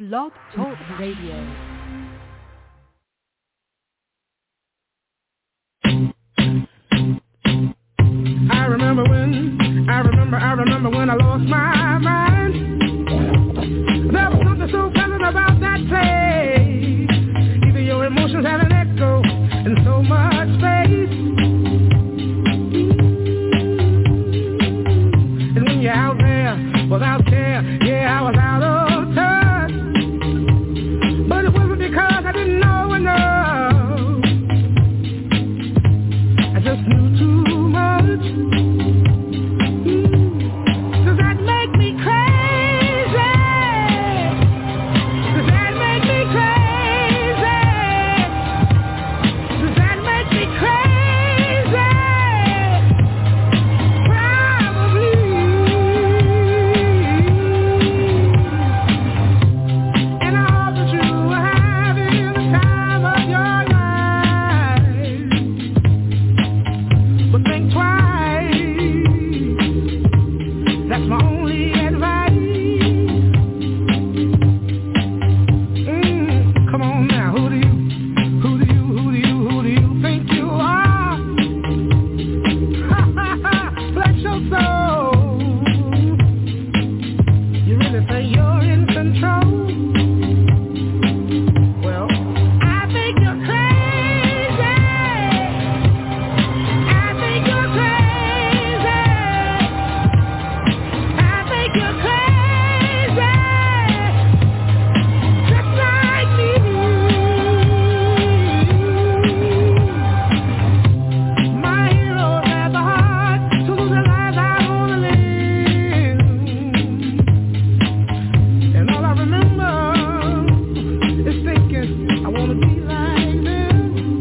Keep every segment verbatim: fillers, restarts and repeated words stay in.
Blog Talk Radio. I remember when, I remember, I remember when I lost my mind. There was something so pleasant about that place. Even your emotions had an echo in so much space. And when you're out there without care, yeah, I was out of touch. But it wasn't because I didn't know enough. I just knew too much. Does that make me crazy? Does that make me crazy? Does that make me crazy? Probably. And I hope that you are having the time of your life. But think twice. That's my only advice. Mm, come on now, who do you, who do you, who do you, who do you think you are? Ha ha ha, bless your soul. You really think you're in control? Well, I think you're crazy. I think you're crazy. I think you're crazy, just like me. My heroes have the heart to lose their lives out on the limb. And all I remember is thinking, I want to be like them.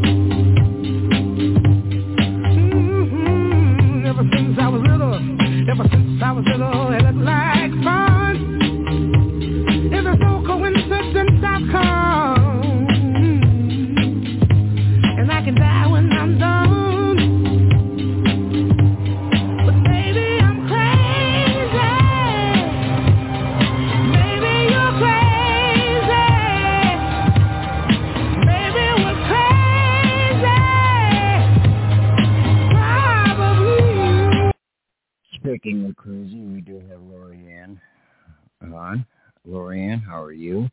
Mm-hmm. Ever since I was little, ever since I was little, it looked like fun. If it's no coincidence, I've come. And I can die when I'm done. But maybe I'm crazy. Maybe you're crazy. Maybe we're crazy. Probably. Speaking of crazy, we do have Lorianne on. Lorianne, how are you?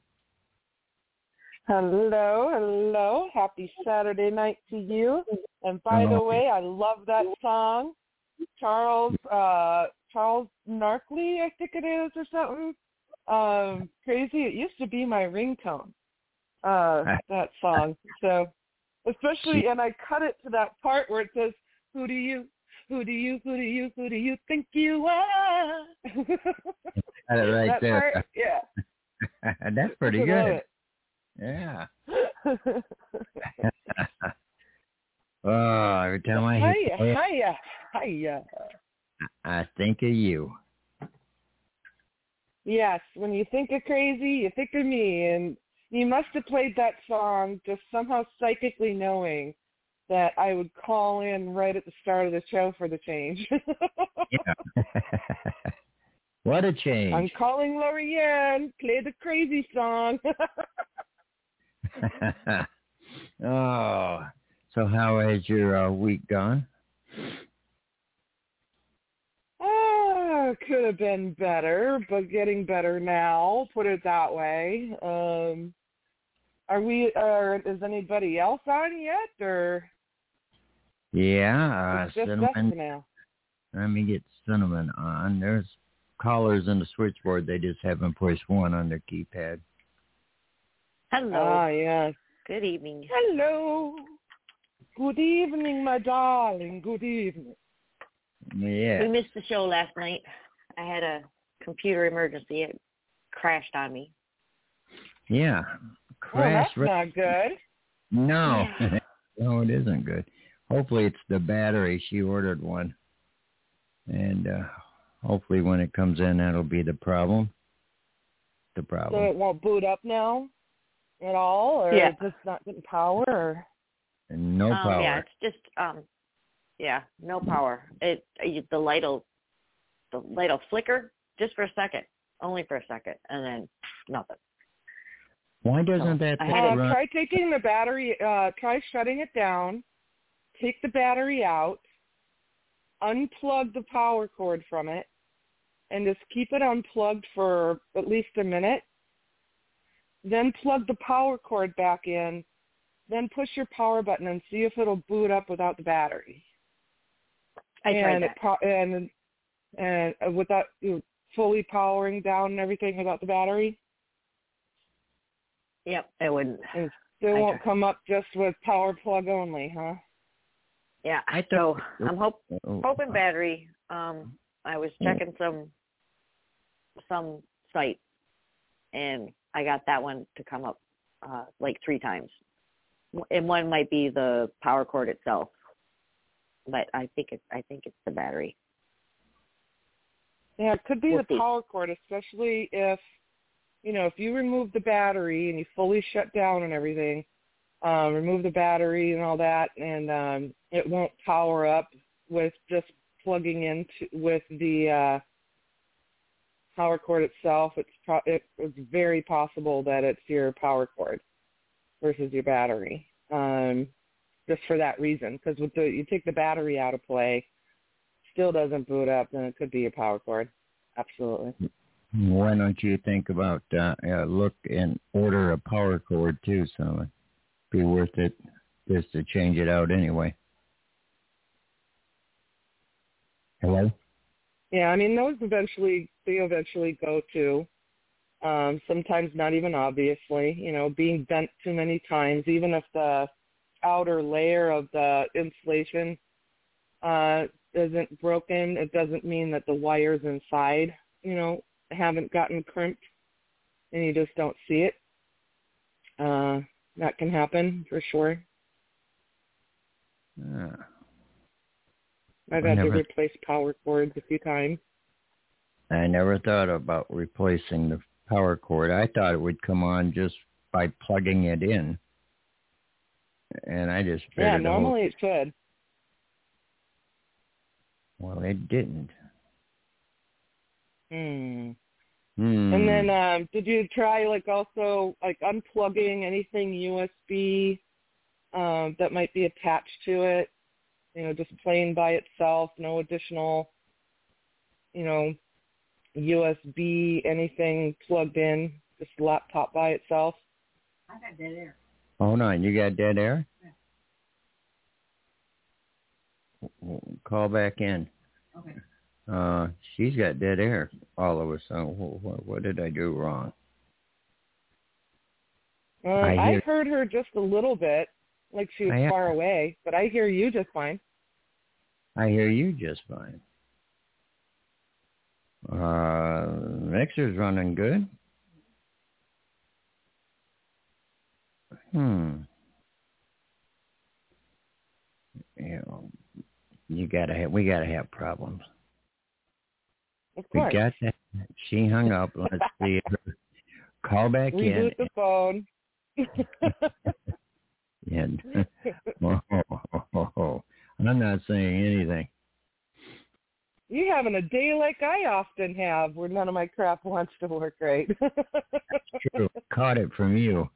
Hello, hello. Happy Saturday night to you. And by the Oh. way, I love that song. Charles uh, Charles Narkley, I think it is, or something. Um, crazy. It used to be my ringtone, uh, that song. So, especially, and I cut it to that part where it says, who do you, who do you, who do you, who do you think you are? Got it right that there. Part, yeah. That's pretty I love good. it. Yeah. Oh, every time I hear Hiya, it, hiya, hiya. I think of you. Yes, when you think of crazy, you think of me. And you must have played that song just somehow psychically knowing that I would call in right at the start of the show for the change. Yeah. What a change. I'm calling Lorianne. Play the crazy song. Oh, so how has your uh, week gone? Ah, could have been better, but getting better now. Put it that way. Um, are we? Or is anybody else on yet, or Yeah, uh, it's just us Cinnamon. for now? Let me get Cinnamon on. There's callers in the switchboard. They just haven't pushed one on their keypad. Hello. Ah, yes. Good evening. Hello. Good evening, my darling. Good evening. Yeah. We missed the show last night. I had a computer emergency. It crashed on me. Yeah. Well, Crash. that's not good. No. Yeah. No, it isn't good. Hopefully it's the battery. She ordered one. And uh, hopefully when it comes in, that'll be the problem. The problem. So it won't boot up now at all, or Yeah. it's just not getting power, or? And no um, power. Yeah, it's just um, yeah, no power. It the light'll the light'll flicker just for a second, only for a second, and then nothing. Why doesn't that I thing had Uh, it- run? try taking the battery, uh, try shutting it down, take the battery out, unplug the power cord from it, and just keep it unplugged for at least a minute. Then plug the power cord back in, then push your power button and see if it'll boot up without the battery. I tried and that. It pro- and and uh, without you know, fully powering down and everything without the battery. Yep, it wouldn't. And still I won't tried. come up just with power plug only, huh? Yeah. I So thought- I'm hope, Oh, hoping battery. Um, I was checking some some site, and I got that one to come up uh, like three times. And one might be the power cord itself, but I think it I think it's the battery. Yeah, it could be We'll the see. power cord, especially if, you know, if you remove the battery and you fully shut down and everything, um, remove the battery and all that, and um, it won't power up with just plugging into with the uh, power cord itself. It's pro- it, it's very possible that it's your power cord versus your battery, um, just for that reason. Because with the you take the battery out of play, still doesn't boot up, then it could be your power cord. Absolutely. Why don't you think about uh, uh, look and order a power cord too? So it'd be worth it just to change it out anyway. Hello? Yeah, I mean those eventually they eventually go to. Um, sometimes not even obviously, you know, being bent too many times, even if the outer layer of the insulation uh, isn't broken, it doesn't mean that the wires inside, you know, haven't gotten crimped and you just don't see it. Uh, that can happen for sure. Ah, I've I had to never- replace power cords a few times. I never thought about replacing the power cord. I thought it would come on just by plugging it in. And I just figured Yeah, the whole- normally it should. well, it didn't. Hmm. Hmm. And then um, did you try like also like unplugging anything U S B um, that might be attached to it? You know, just plain by itself, no additional, you know, U S B, anything plugged in, just laptop by itself? I got dead air. Hold on, you got dead air? Yeah. W- Call back in. Okay. Uh, she's got dead air all of a sudden. What, what did I do wrong? Um, I I, hear- heard her just a little bit, like she was I- far away, but I hear you just fine. I hear you just fine. Uh, mixer's running good. Hmm. You know, you gotta have, we gotta have problems. Of We course. got that. She hung up. Let's see her. Call back Reboot in. the phone. And, oh, oh, oh, oh. I'm not saying anything. You having a day like I often have, where none of my crap wants to work right. True. Caught it from you.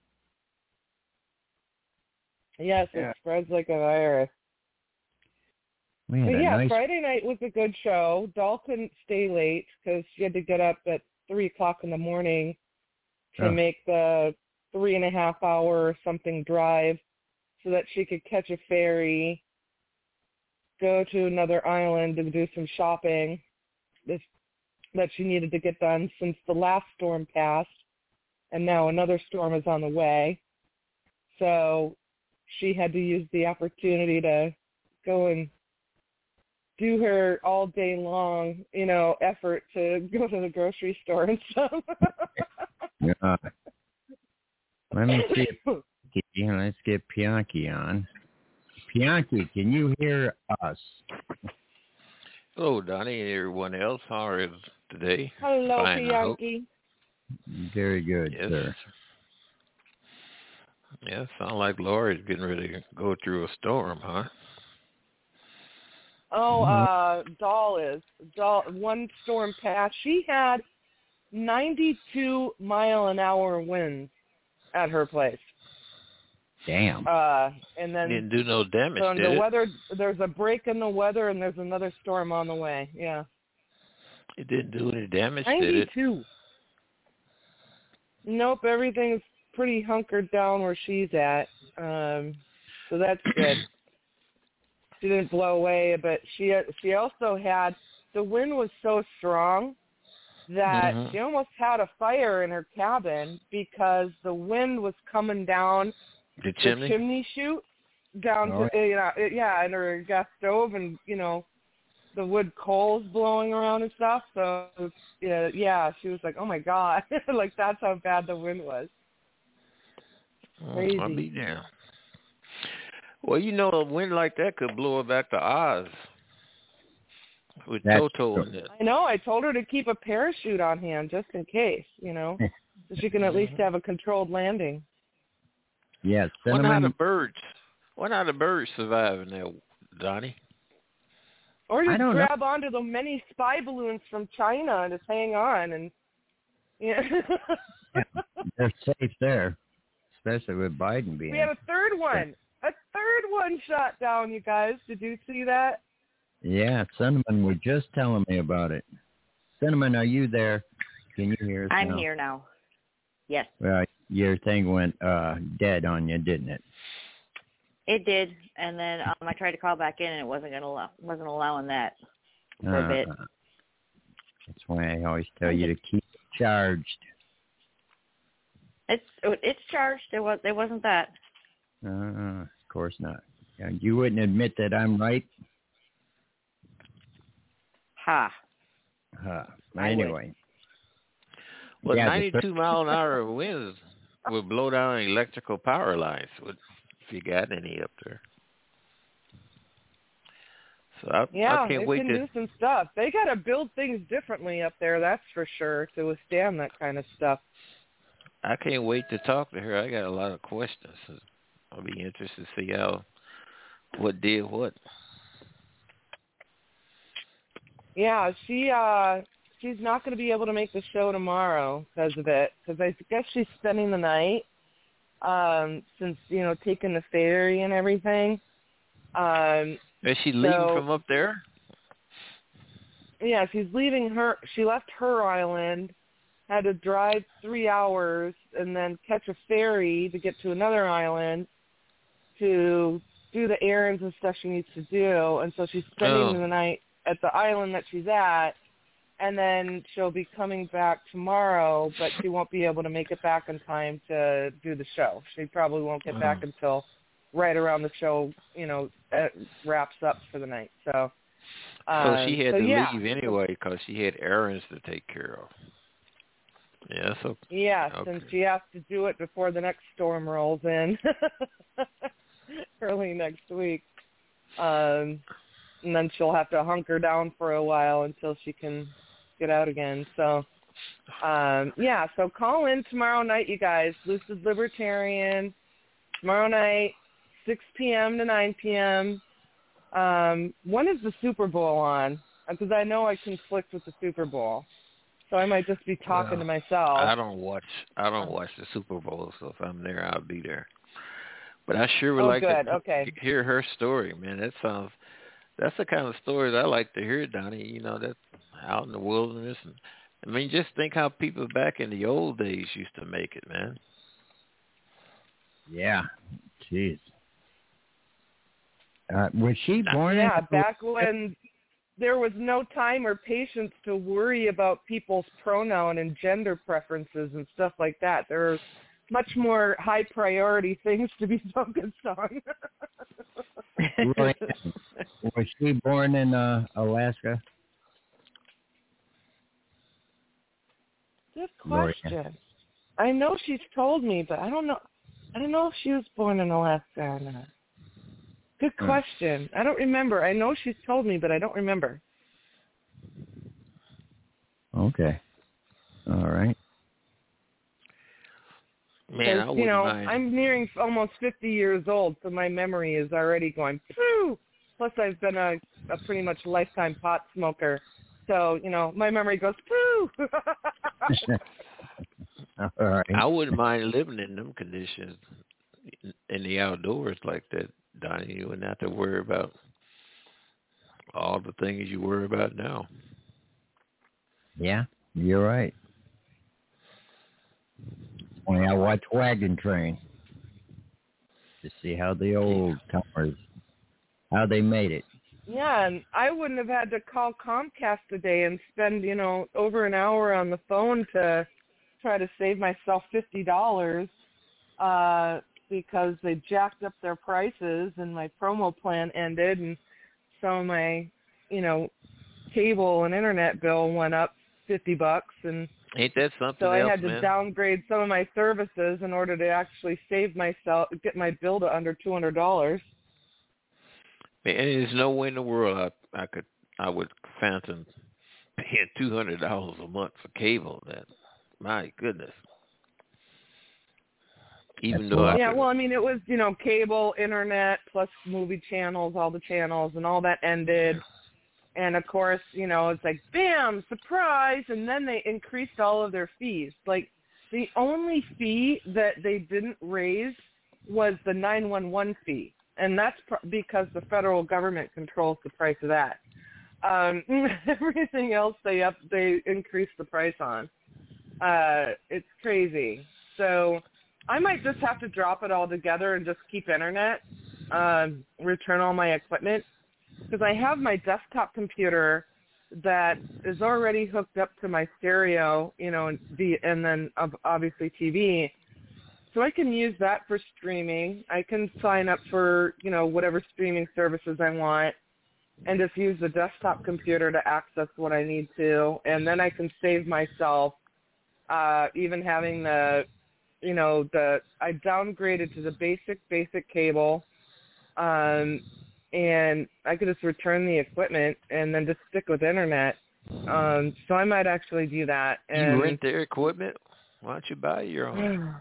Yes, it Yeah. spreads like a virus. We had But a yeah, nice. Friday night was a good show. Doll couldn't stay late because she had to get up at three o'clock in the morning to Oh. make the three and a half hour or something drive so that she could catch a ferry, go to another island and do some shopping this, that she needed to get done since the last storm passed, and now another storm is on the way. So she had to use the opportunity to go and do her all day long, you know, effort to go to the grocery store and stuff. Yeah. Let me see if yeah, let's get Bianchi on. Bianchi, can you hear us? Hello, Donnie, and everyone else. How are you today? Hello, Fine, I hope. Bianchi. Very good, Yes. sir. Yeah, sound like Lori's getting ready to go through a storm, huh? Oh, uh, Doll is. Doll, one storm passed. She had ninety-two mile an hour winds at her place. Damn. Uh, and then Didn't do no damage, so did the it? weather. There's a break in the weather, and there's another storm on the way. Yeah. It didn't do any damage, did it? ninety-two. Nope, everything's pretty hunkered down where she's at. Um, so that's good. She didn't blow away, but she she also had, the wind was so strong that Mhm. she almost had a fire in her cabin because the wind was coming down The chimney? the chimney chute down Oh. to, you know, yeah, and her gas stove, and, you know, the wood coals blowing around and stuff. So, yeah, yeah, she was like, oh, my God. Like, that's how bad the wind was. Crazy. I'll be down. Well, you know, a wind like that could blow her back to Oz with That's Toto true. in it. I know. I told her to keep a parachute on hand just in case, you know, so she can at least have a controlled landing. Yeah, Why not the cinnamon. birds? Why not the birds surviving there, Donnie? Or I just don't know. grab onto the many spy balloons from China and just hang on and, yeah. Yeah, they're safe there, especially with Biden being. We had a third one. A third one shot down, you guys. Did you see that? Yeah, Cinnamon was just telling me about it. Cinnamon, are you there? Can you hear us I'm now? here now. Yes, Well, your thing went uh, dead on you, didn't it? it did. And then um, I tried to call back in, and it wasn't gonna allow, wasn't allowing that for a bit. Uh, that's why I always tell you to keep it charged. It's it's charged. It was it wasn't that. Uh, of course not. Yeah, you wouldn't admit that I'm right? Ha. Uh, I anyway. Well, Yeah, the ninety-two mile an hour winds would blow down electrical power lines, would, if you got any up there. So I, Yeah, I can't it wait can to. do some stuff. They got to build things differently up there, that's for sure, to withstand that kind of stuff. I can't wait to talk to her. I got a lot of questions. I'll be interested to see how what did what. Yeah, she uh, she's not going to be able to make the show tomorrow because of it. Because I guess she's spending the night um, since you know taking the ferry and everything. Um, Is she leaving so, from up there? Yeah, she's leaving her. She left her island, had to drive three hours, and then catch a ferry to get to another island to do the errands and stuff she needs to do. And so she's spending Oh. the night at the island that she's at, and then she'll be coming back tomorrow, but she won't be able to make it back in time to do the show. She probably won't get Oh. back until right around the show, you know, it wraps up for the night. So, um, So she had so to yeah. leave anyway because she had errands to take care of. Yeah, so Yes, Okay. and she has to do it before the next storm rolls in early next week. Um, and then she'll have to hunker down for a while until she can get out again. So, um, yeah, so call in tomorrow night, you guys. Lucid Libertarian, tomorrow night, six p.m. to nine p.m. Um, when is the Super Bowl on? Because I know I conflict with the Super Bowl. So I might just be talking Well, to myself. I don't watch. I don't watch the Super Bowl, so if I'm there, I'll be there. But I sure would Oh, like good. to Okay. hear her story, man. That sounds. That's the kind of stories I like to hear, Donnie. You know, that out in the wilderness, and I mean, just think how people back in the old days used to make it, man. Yeah. Jeez. Uh, was she born Yeah, in... back when there was no time or patience to worry about people's pronoun and gender preferences and stuff like that. There are much more high priority things to be focused on. Right. Was she born in uh, Alaska? Good Gloria. question. I know she's told me, but I don't know. I don't know if she was born in Alaska or not. Good Hmm. question. I don't remember. I know she's told me, but I don't remember. Okay. All right. Man, I Because, wouldn't you know, mind. I'm nearing almost fifty years old, so my memory is already going, phew. Plus, I've been a, a pretty much lifetime pot smoker. So, you know, my memory goes, phew. All right. I wouldn't mind living in them conditions in the outdoors like that, Donnie. You wouldn't have to worry about all the things you worry about now. Yeah, you're right. When I watch Wagon Train to see how the old timers, how they made it. Yeah, and I wouldn't have had to call Comcast today and spend, you know, over an hour on the phone to try to save myself fifty dollars uh, because they jacked up their prices and my promo plan ended, and so my, you know, cable and internet bill went up fifty bucks, and ain't that something so I else, had to man? downgrade some of my services in order to actually save myself, get my bill to under two hundred dollars. And there's no way in the world I, I could, I would fathom paying two hundred dollars a month for cable. That, my goodness. Even That's though I Yeah, could, well, I mean, it was, you know, cable, internet, plus movie channels, all the channels, and all that ended. And, of course, you know, it's like, bam, surprise, and then they increased all of their fees. Like, the only fee that they didn't raise was the nine one one fee, and that's pr- because the federal government controls the price of that. Um, everything else they up, they increased the price on. Uh, it's crazy. So I might just have to drop it all together and just keep internet, um, return all my equipment, because I have my desktop computer that is already hooked up to my stereo, you know, and, the, and then obviously T V. So I can use that for streaming. I can sign up for, you know, whatever streaming services I want and just use the desktop computer to access what I need to. And then I can save myself uh, even having the, you know, the I downgraded to the basic, basic cable. Um, and I could just return the equipment and then just stick with internet. Um, so I might actually do that. And you rent their equipment? Why don't you buy your own?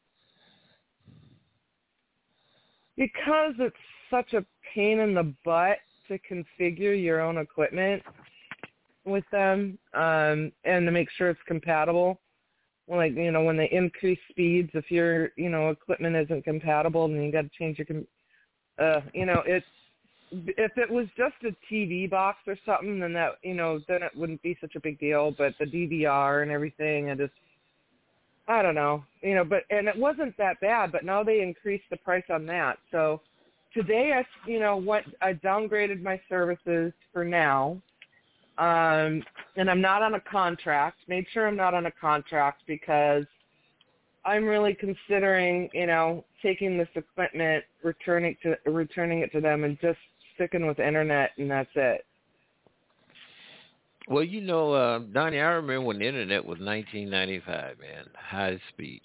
Because it's such a pain in the butt to configure your own equipment with them, um, and to make sure it's compatible. Well, like, you know, when they increase speeds, if your, you know, equipment isn't compatible, then you got to change your, com- uh, you know, it's, if it was just a T V box or something, then that, you know, then it wouldn't be such a big deal. But the D V R and everything, I just, I don't know, you know, but, and it wasn't that bad, but now they increased the price on that. So today I, you know, went, I downgraded my services for now. Um, and I'm not on a contract, made sure I'm not on a contract because I'm really considering, you know, taking this equipment, returning to, returning it to them and just sticking with internet, and that's it. Well, you know, uh, Donnie, I remember when the internet was nineteen ninety-five, man, high speed.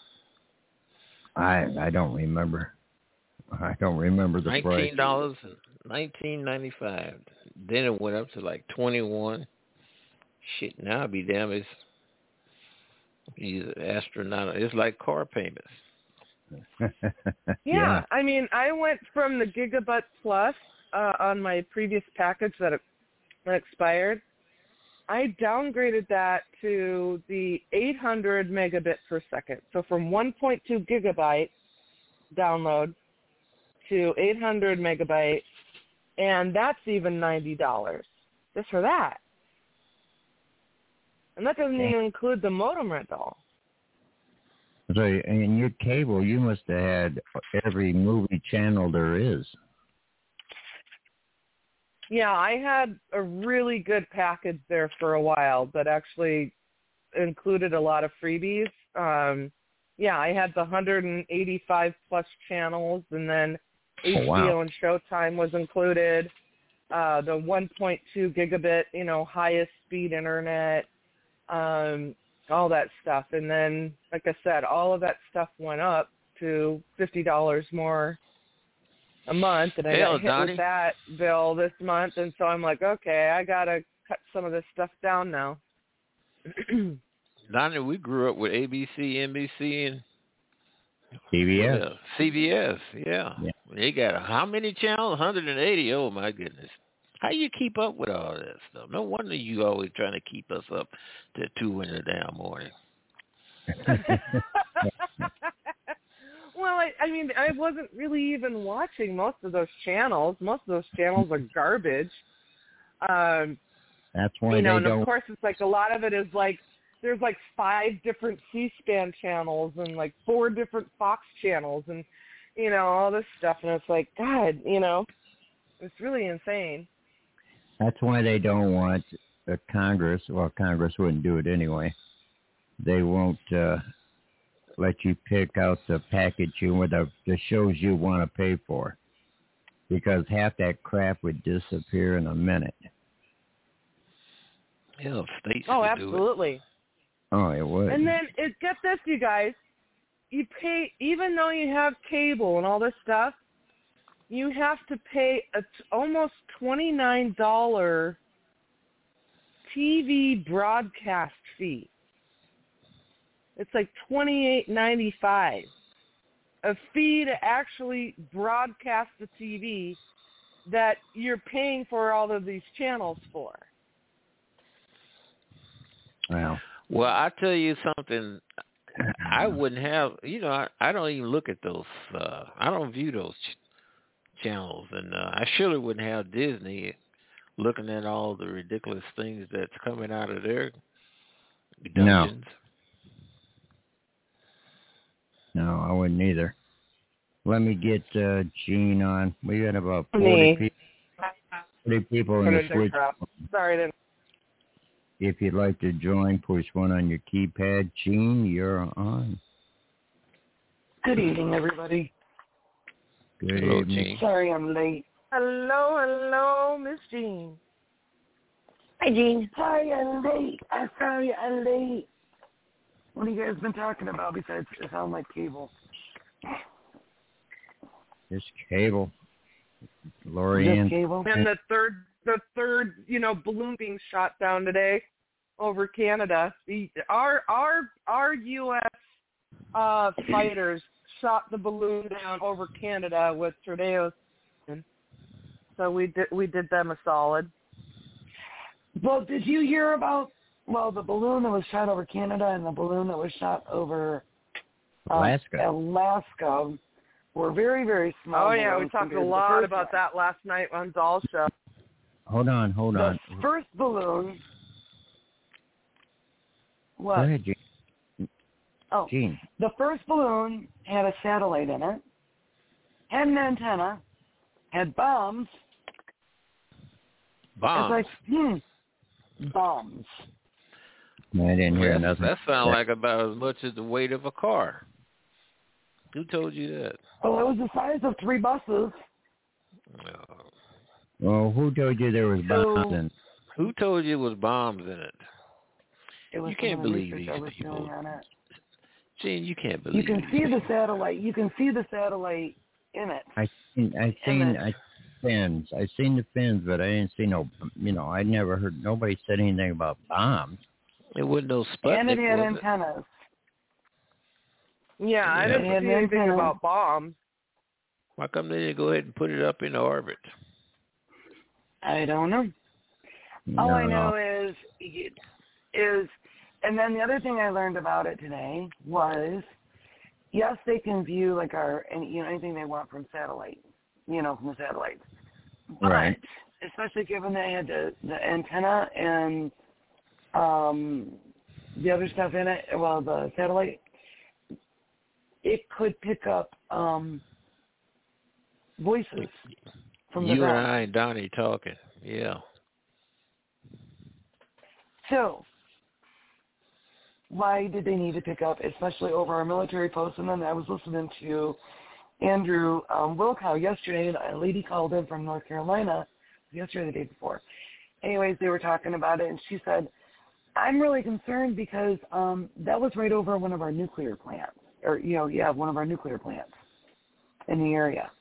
I I don't remember. I don't remember the price. Nineteen dollars, nineteen ninety-five. Then it went up to like twenty-one. Shit, now I'd be damn. It's he's astronaut. It's like car payments. yeah, yeah, I mean, I went from the Gigabyte Plus uh, on my previous package that, that expired. I downgraded that to the eight hundred megabit per second. So from one point two gigabyte download to eight hundred megabyte, and that's even ninety dollars just for that. And that doesn't even include the modem rental. So in your cable, you must have had every movie channel there is. Yeah, I had a really good package there for a while that actually included a lot of freebies. Um, yeah, I had the one hundred eighty-five plus channels, and then H B O oh, wow. and Showtime was included. Uh, the one point two gigabit, you know, highest speed internet, um, all that stuff. And then, like I said, all of that stuff went up to fifty dollars more a month, and I Hell, got hit Donnie. with that bill this month, and so I'm like, okay, I gotta cut some of this stuff down now. Donnie, we grew up with A B C, N B C, and C B S. well, C B S. Yeah. Yeah. They got how many channels? one hundred eighty. Oh my goodness. How you keep up with all that stuff? No wonder you always trying to keep us up to two in the damn morning. Well, I, I mean, I wasn't really even watching most of those channels. Most of those channels are garbage. Um, That's why you know, they and don't. of course, it's like a lot of it is like there's like five different C-SPAN channels and like four different Fox channels and you know all this stuff, and it's like God, you know, it's really insane. That's why they don't want a Congress. Well, Congress wouldn't do it anyway. They won't uh, let you pick out the package you with the, the shows you want to pay for, because half that crap would disappear in a minute. Yeah, states Oh, would absolutely. do it. Oh, it would. And then it get this, you guys, you pay even though you have cable and all this stuff, you have to pay a t- almost twenty-nine dollars T V broadcast fee. It's like twenty-eight ninety-five, a fee to actually broadcast the T V that you're paying for all of these channels for. Wow. Well, I tell you something. I wouldn't have. You know, I, I don't even look at those. Uh, I don't view those ch- channels, and uh, I surely wouldn't have Disney looking at all the ridiculous things that's coming out of their dungeons. No, no I wouldn't either. Let me get uh, Gene on. We got about forty Me. people. forty people in the switch. Sorry, I didn't. If you'd like to join, push one on your keypad. Gene, you're on. Good evening, everybody. Good Hello, evening. Gene. Sorry I'm late. Hello, hello, Miss Jean. Hi, Jean. Sorry I'm late. I'm sorry I'm late. What have you guys been talking about besides it sound like cable? This cable. Lori Just Ann. cable? And the third, the third, you know, balloon being shot down today over Canada. The, our our our U S uh, fighters shot the balloon down over Canada with tornadoes. So we did we did them a solid. Well, did you hear about, well, the balloon that was shot over Canada and the balloon that was shot over uh, Alaska. Alaska were very, very small. Oh, yeah, we balloons talked a compared to the lot first about one. that last night on Doll's show. Hold on, hold The on. first balloon. What? Go ahead, Gene. Oh, Gene. the first balloon had a satellite in it, had an antenna, had bombs. Bombs. It's like, hmm, bombs. I didn't hear That, nothing. that sounds like about as much as the weight of a car. Who told you that? Well, it was the size of three buses. Uh, Well, who told you there was So- bombs in? who told you it was bombs in it? It was You can't some of the believe research these I was people. doing on it. Gene, you can't believe You can these see people. the satellite. You can see the satellite in it. I seen, I seen, I fins. I seen the fins, but I didn't see no. You know, I never heard nobody said anything about bombs. It wasn't no Sputnik, And it had was antennas. Yeah, I Yeah, didn't but- see anything about bombs. Why come they didn't go ahead and put it up in orbit? I don't know. All no, I know no. is, is, and then the other thing I learned about it today was, yes, they can view like our, any, you know, anything they want from satellite, you know, from the satellites. But Right. especially given they had the, the antenna and um, the other stuff in it, well, the satellite, it could pick up um, voices from the You and ground. I and Donnie talking. Yeah. So, why did they need to pick up, especially over our military posts? And then I was listening to Andrew um, Wilkow yesterday, and a lady called in from North Carolina yesterday or the day before. Anyways, they were talking about it, and she said, I'm really concerned because um, that was right over one of our nuclear plants, or, you know, yeah, one of our nuclear plants in the area.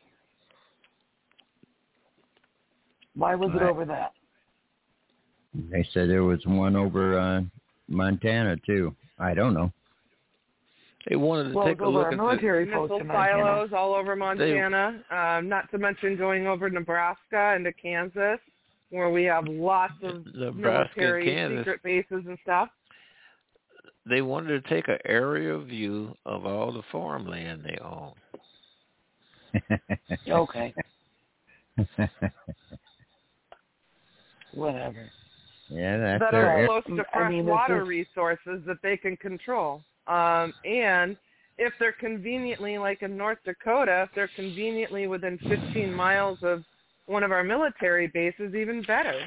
Why was it Right. over that? They said there was one over uh, Montana too. I don't know. They wanted to Well, take it a was over look our at the, military post Missile in Montana. silos all over Montana. Um, not to mention going over Nebraska into Kansas, where we have lots of Nebraska and military Kansas. secret bases and stuff. they wanted to take an aerial view of all the farmland they own. Okay. Whatever. Yeah, that's that their are air- close to I fresh mean, it's water just- resources that they can control. Um, and if they're conveniently, like in North Dakota, if they're conveniently within fifteen miles of one of our military bases, even better.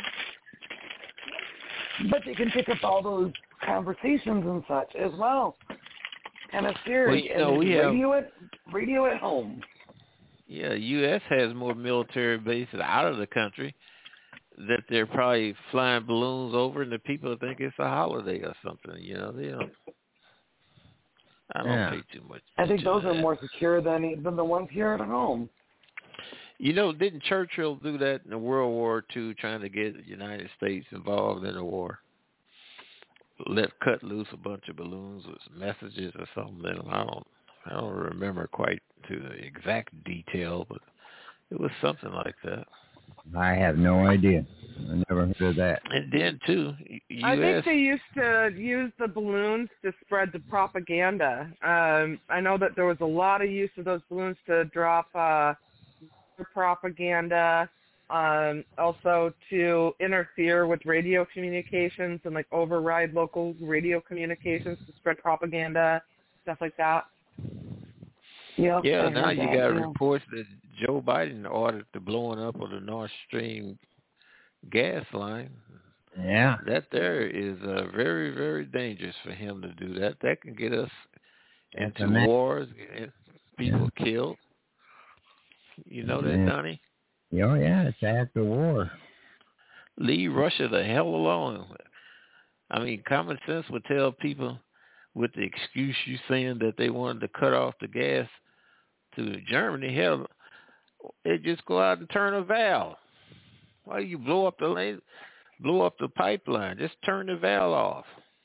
But they can pick up all those conversations and such as well. Kind of serious. Well, you know, and we have- radio it, radio at home. Yeah, U S has more military bases out of the country that they're probably flying balloons over, and the people think it's a holiday or something. You know, they don't. I don't Yeah. pay too much. I think attention those to are that. more secure than than the ones here at home. You know, didn't Churchill do that in World War Two, trying to get the United States involved in the war? Let cut loose a bunch of balloons with messages or something in them. I don't, I don't remember quite to the exact detail, but it was something like that. I have no idea. I never heard of that. And then too, U S I think they used to use the balloons to spread the propaganda. Um, I know that there was a lot of use of those balloons to drop uh, propaganda, um, also to interfere with radio communications and like override local radio communications to spread propaganda, stuff like that. Yep, Yeah, I now heard you that, got too. reports that Joe Biden ordered the blowing up of the Nord Stream gas line. Yeah. That there is uh, very, very dangerous for him to do that. That can get us That's into a man. wars, get people killed. You know that, Yeah. Donnie? Oh, yeah, it's after war. Leave Russia the hell alone. I mean, common sense would tell people, with the excuse you saying that they wanted to cut off the gas to Germany, hell, they just go out and turn a valve. Why do you blow up the lane, blow up the pipeline? Just turn the valve off.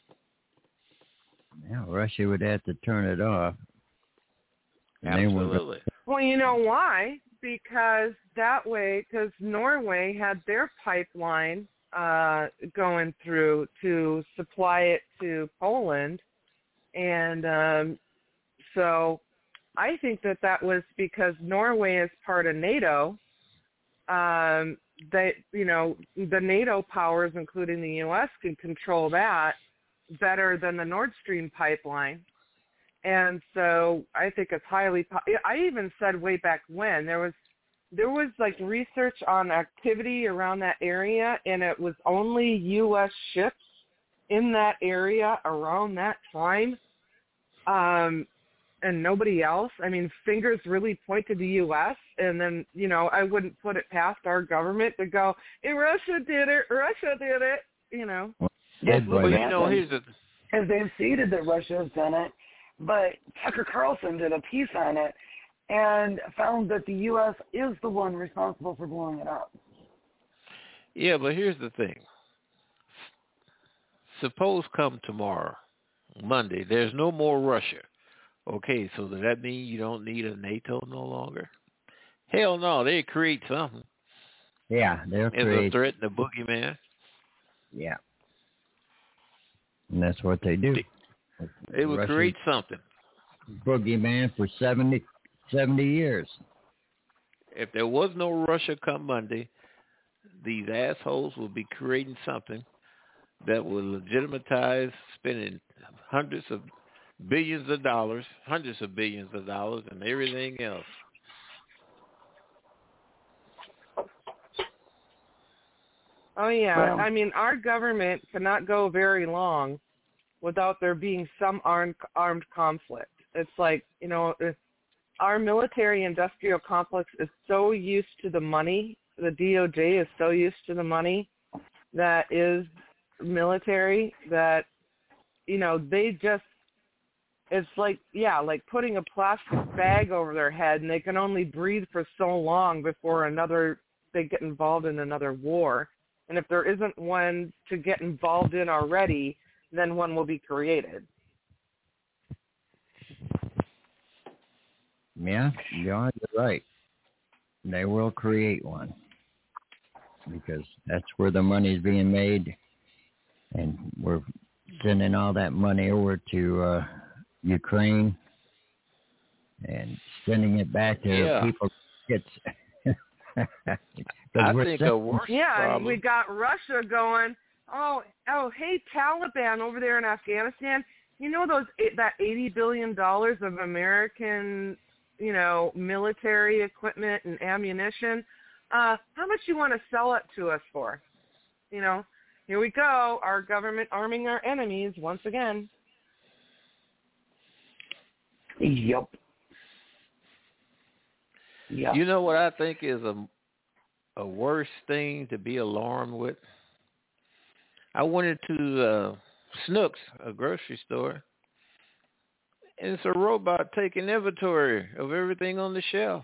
Yeah, Russia would have to turn it off. And they were go- Absolutely. Well, you know why? Because that way, because Norway had their pipeline uh, going through to supply it to Poland, and um, so I think that that was because Norway is part of NATO. Um, that you know the NATO powers, including the U S, can control that better than the Nord Stream pipeline. And so I think it's highly po- I even said way back when there was there was like research on activity around that area, and it was only U S ships in that area around that time, um, and nobody else. I mean, fingers really point to the U S, and then, you know, I wouldn't put it past our government to go, hey, Russia did it, Russia did it, you know. Yes, Dead look Well, by what you know, happened. here's the Because they've stated that Russia has done it, but Tucker Carlson did a piece on it and found that the U S is the one responsible for blowing it up. yeah, but here's the thing. Suppose come tomorrow, Monday, there's no more Russia. Okay, so does that mean you don't need a NATO no longer? Hell no, they create something Yeah, they'll as a create. threat and a boogeyman. Yeah. And that's what they do. They would Russia- create something. Boogeyman for seventy, seventy years. If there was no Russia come Monday, these assholes will be creating something that will legitimatize spending hundreds of billions of dollars, hundreds of billions of dollars, and everything else. Oh, yeah. Well- I mean, our government cannot go very long without there being some armed, armed conflict. It's like, you know, if our military-industrial complex is so used to the money, the D O J is so used to the money that is military that, you know, they just, it's like, yeah, like putting a plastic bag over their head, and they can only breathe for so long before another, they get involved in another war. And if there isn't one to get involved in already, then one will be created. Yeah, yeah, you're right. They will create one because that's where the money is being made, and we're sending all that money over to uh, Ukraine and sending it back to yeah. people. It's I think a worse yeah, problem. and we got Russia going. Oh, oh, hey, Taliban over there in Afghanistan. You know those that eighty billion dollars of American, you know, military equipment and ammunition. Uh, how much you want to sell it to us for? You know, here we go, our government arming our enemies once again. Yep. Yep. You know what I think is a a worse thing to be alarmed with? I went into uh, Snooks, a grocery store, and it's a robot taking inventory of everything on the shelf.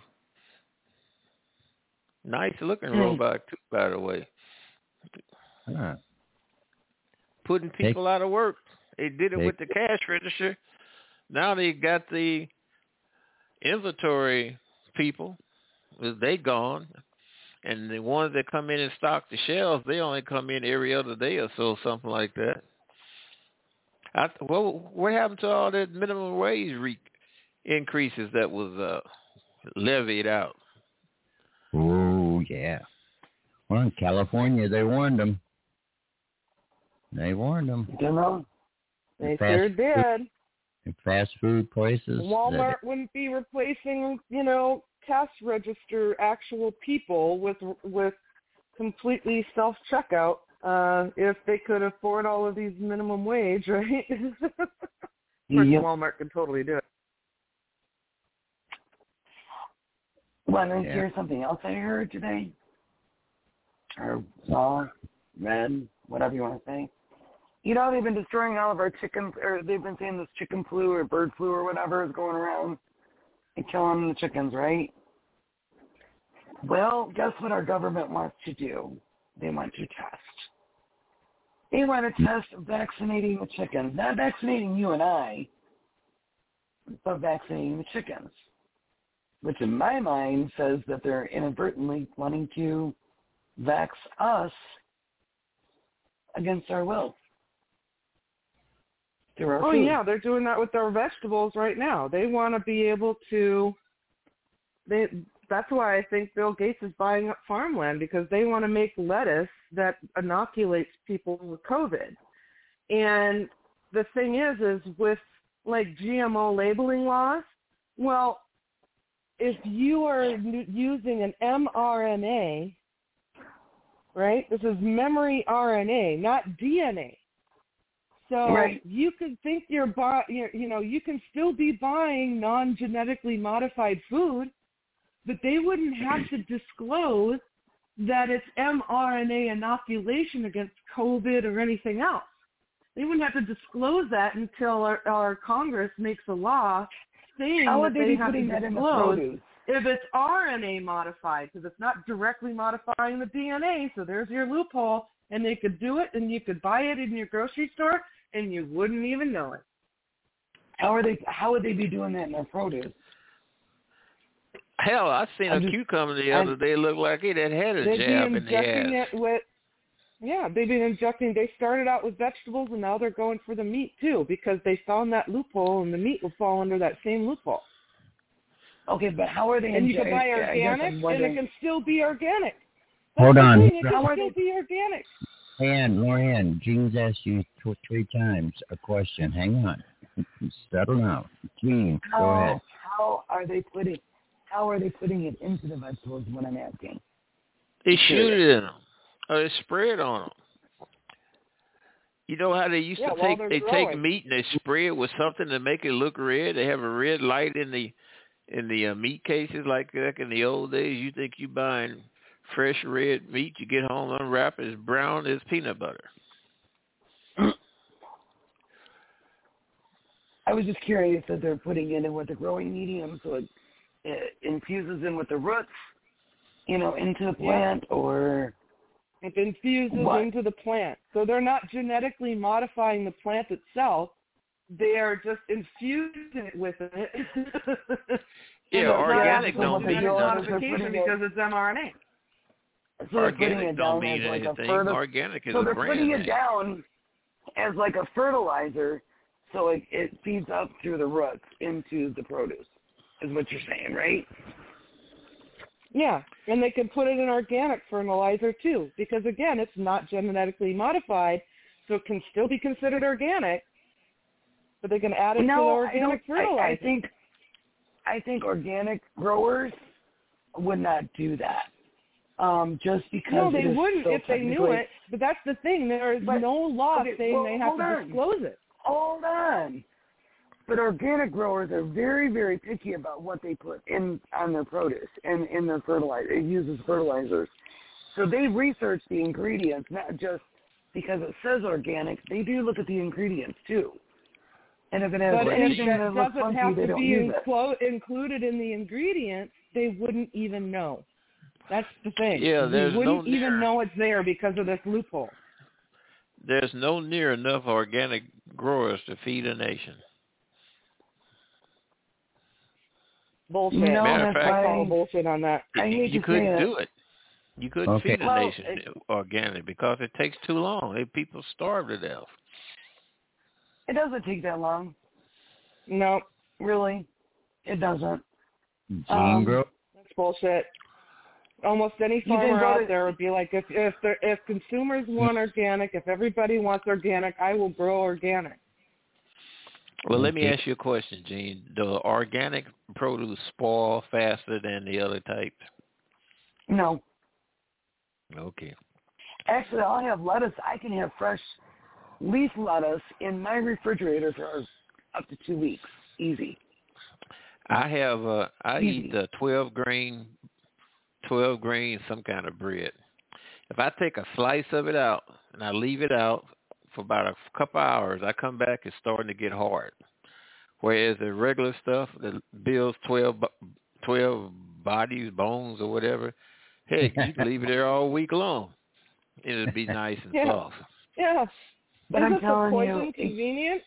Nice looking mm. robot, too, by the way. Huh. Putting people Take, out of work. They did it with the cash register. Now they got the inventory people. They gone. And the ones that come in and stock the shelves, they only come in every other day or so, something like that. I, well, what happened to all that minimum wage re- increases that was uh, levied out? Oh, yeah. Well, in California, they warned them. They warned them. You know, they sure did. In fast food places. Walmart that, wouldn't be replacing, you know, cash register actual people with with completely self checkout uh, if they could afford all of these minimum wage, right? Of course, yep. Walmart could totally do it. Want to yeah. hear something else I heard today? Or saw, read, whatever you want to say. You know, they've been destroying all of our chicken, or they've been saying this chicken flu or bird flu or whatever is going around and killing the chickens, right? Well, guess what our government wants to do? They want to test. They want to test vaccinating the chickens. Not vaccinating you and I, but vaccinating the chickens. Which in my mind says that they're inadvertently wanting to vax us against our will. Oh, food. Yeah, they're doing that with their vegetables right now. They want to be able to, they. That's why I think Bill Gates is buying up farmland, because they want to make lettuce that inoculates people with COVID. And the thing is, is with like G M O labeling laws, well, if you are using an mRNA, right, this is memory R N A, not D N A. So right. you could think you're, buy, you're, you know, you can still be buying non-genetically modified food, but they wouldn't have to disclose that it's mRNA inoculation against COVID or anything else. They wouldn't have to disclose that until our, our Congress makes a law saying How that they, they have to that disclose in the if it's R N A modified, because it's not directly modifying the D N A. So there's your loophole, and they could do it, and you could buy it in your grocery store, and you wouldn't even know it. How are they? How would they be doing that in their produce? Hell, I seen I'm a just, cucumber the I'm, other day. Looked like it had had a they'd jab be in the injecting ass. It with, yeah, they've been injecting. They started out with vegetables, and now they're going for the meat too, because they found that loophole, and the meat will fall under that same loophole. Okay, but how are they? And inje- you can buy organic, and it can still be organic. That's Hold on. Thing, it can how still they... be organic. Ann, Lorianne, Gene's asked you th- three times a question. Hang on. Settle down. Gene, how, go ahead. How are they putting? How are they putting it into the vegetables? Is what I'm asking. They shoot it in them, or they spray it on them. You know how they used yeah, to take? They growing. take meat and they spray it with something to make it look red. They have a red light in the in the uh, meat cases, like back in the old days. You think you buying fresh red meat? You get home, unwrap it, it's brown as peanut butter. I was just curious that they're putting it in with the growing medium, so it, it infuses in with the roots, you know, into the plant, yeah. or it infuses what? into the plant. So they're not genetically modifying the plant itself; they are just infusing it with it. Yeah, organic don't mean modification because it's mRNA. So organic don't mean like anything. Fertil- organic is so a they're brand putting name. it down as like a fertilizer, so it, it feeds up through the roots into the produce, is what you're saying, right? Yeah, and they can put it in organic fertilizer too, because again, it's not genetically modified, so it can still be considered organic, but they can add it no, to the organic I fertilizer. I, I think, I think organic growers would not do that. Um, just because no, they it is wouldn't so if they knew it. But that's the thing. There is but, no law okay, saying well, they have to on. disclose it. Hold on. But organic growers are very, very picky about what they put in on their produce and in their fertilizer. It uses fertilizers. So they research the ingredients, not just because it says organic. They do look at the ingredients too. And if it has But anything if that that looks doesn't funky, have they to don't be use inclo- included in the ingredients, they wouldn't even know. That's the thing. Yeah, we there's wouldn't no even near, know it's there because of this loophole. There's no near enough organic growers to feed a nation. Bullshit. No, Matter of that's fact, I call why bullshit on that. I hate you to couldn't say do it. it. You couldn't Okay. feed a Well, nation it, organic because it takes too long. They, people starve to death. it doesn't take that long. No, Really. It doesn't. Gene Um, grow. that's bullshit. Almost any You can farmer go out to- there would be like, if if there, if consumers want organic, if everybody wants organic, I will grow organic. Well, let me Okay. ask you a question, Gene. Do organic produce spoil faster than the other types? No. Okay. Actually, I'll have lettuce. I can have fresh leaf lettuce in my refrigerator for up to two weeks. Easy. I have uh, I Easy. eat the twelve grain, twelve grain some kind of bread. If I take a slice of it out and I leave it out for about a couple hours, I come back, it's starting to get hard. Whereas the regular stuff that builds twelve, twelve bodies, bones, or whatever, heck, you can leave it there all week long. It'll be nice and Yeah. soft. Yeah. But Isn't I'm telling the you, poison convenient?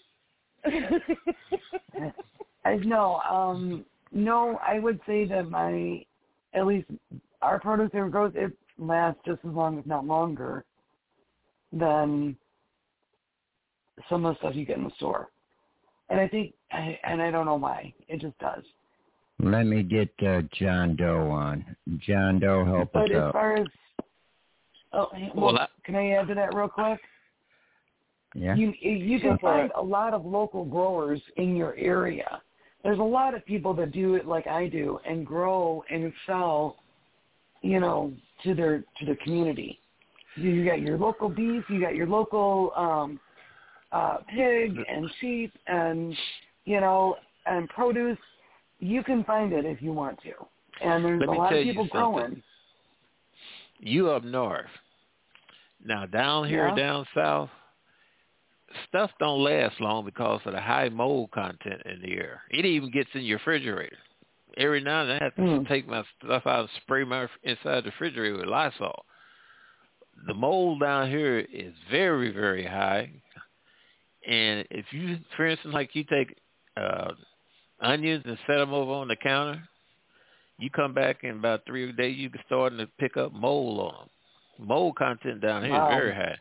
I no, um, no. I would say that my, at least our produce here grows, it lasts just as long, if not longer, than some of the stuff you get in the store. And I think, I, and I don't know why, it just does. Let me get uh, John Doe on. John Doe, help But us as out. far as, oh, well, Well, I- can I add to that real quick? Yeah. You you Go can for find it. a lot of local growers in your area. There's a lot of people that do it like I do and grow and sell, you know, to their to the community. You, you got your local beef, you got your local um, uh, pig and sheep and you know and produce. You can find it if you want to, and there's Let a me lot tell of you people something. growing. You up north. Now down here, Yeah. down south, stuff don't last long because of the high mold content in the air. It even gets in your refrigerator. Every now and then I have to Mm. take my stuff out and spray my inside the refrigerator with Lysol. The mold down here is very, very high. And if you, for instance, like you take uh, onions and set them over on the counter, you come back in about three days, you can start to pick up mold on them. Mold content down here Wow. is very high.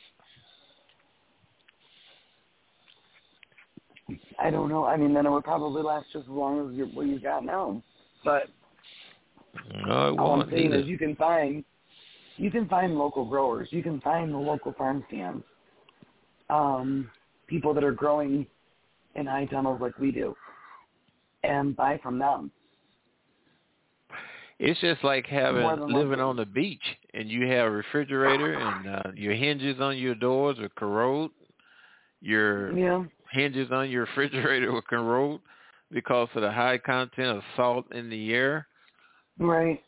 I don't know. I mean, then it would probably last just as long as your, what you got now. But No, it all I'm won't saying either. is you can find you can find local growers. You can find the local farm stands, um, people that are growing in high tunnels like we do, and buy from them. It's just like having More than living likely. on the beach and you have a refrigerator and uh, your hinges on your doors will corrode. Your Yeah, hinges on your refrigerator will corrode because of the high content of salt in the air. right.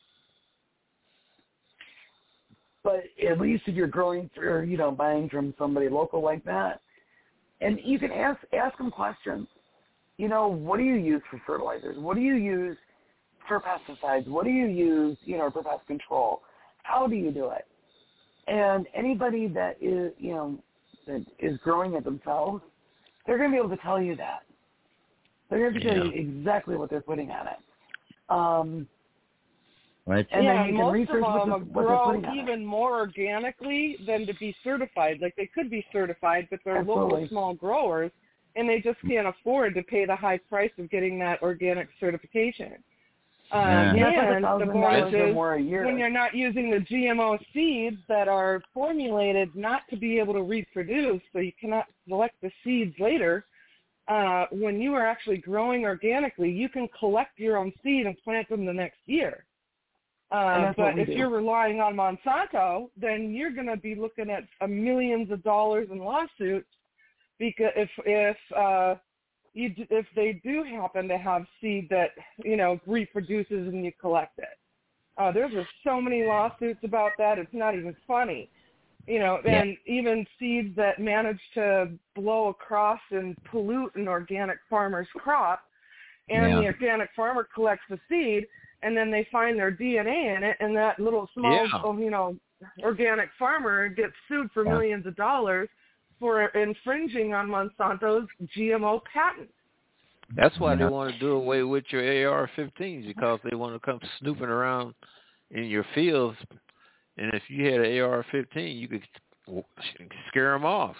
But at least if you're growing or you know buying from somebody local like that, and you can ask ask them questions. You know, what do you use for fertilizers? What do you use for pesticides? What do you use, you know, for pest control? How do you do it? And anybody that is, you know, that is growing it themselves, they're going to be able to tell you that. They're going to tell you Yeah. exactly what they're putting on it. Um, Right. And yeah, then you can most research of them what, the, what grow they're putting on even more organically than to be certified. Like they could be certified, but they're Absolutely. local small growers, and they just can't afford to pay the high price of getting that organic certification. Um, Yeah. Yeah, it's like a and the thousand bonus dollars or is more a year. when you're not using the G M O seeds that are formulated not to be able to reproduce, so you cannot select the seeds later. Uh, when you are actually growing organically, you can collect your own seed and plant them the next year. And Uh, that's what but we if do. you're relying on Monsanto, then you're going to be looking at uh, millions of dollars in lawsuits because if if uh, you d- if they do happen to have seed that you know reproduces and you collect it, uh, there's just so many lawsuits about that. It's not even funny, you know. Yeah. And even seeds that manage to blow across and pollute an organic farmer's crop, and Yeah. the organic farmer collects the seed. And then they find their D N A in it, and that little small, Yeah. oh, you know, organic farmer gets sued for Yeah. millions of dollars for infringing on Monsanto's G M O patent. That's why they Yeah. want to do away with your A R fifteens, because they want to come snooping around in your fields. And if you had an A R fifteen, you could scare them off.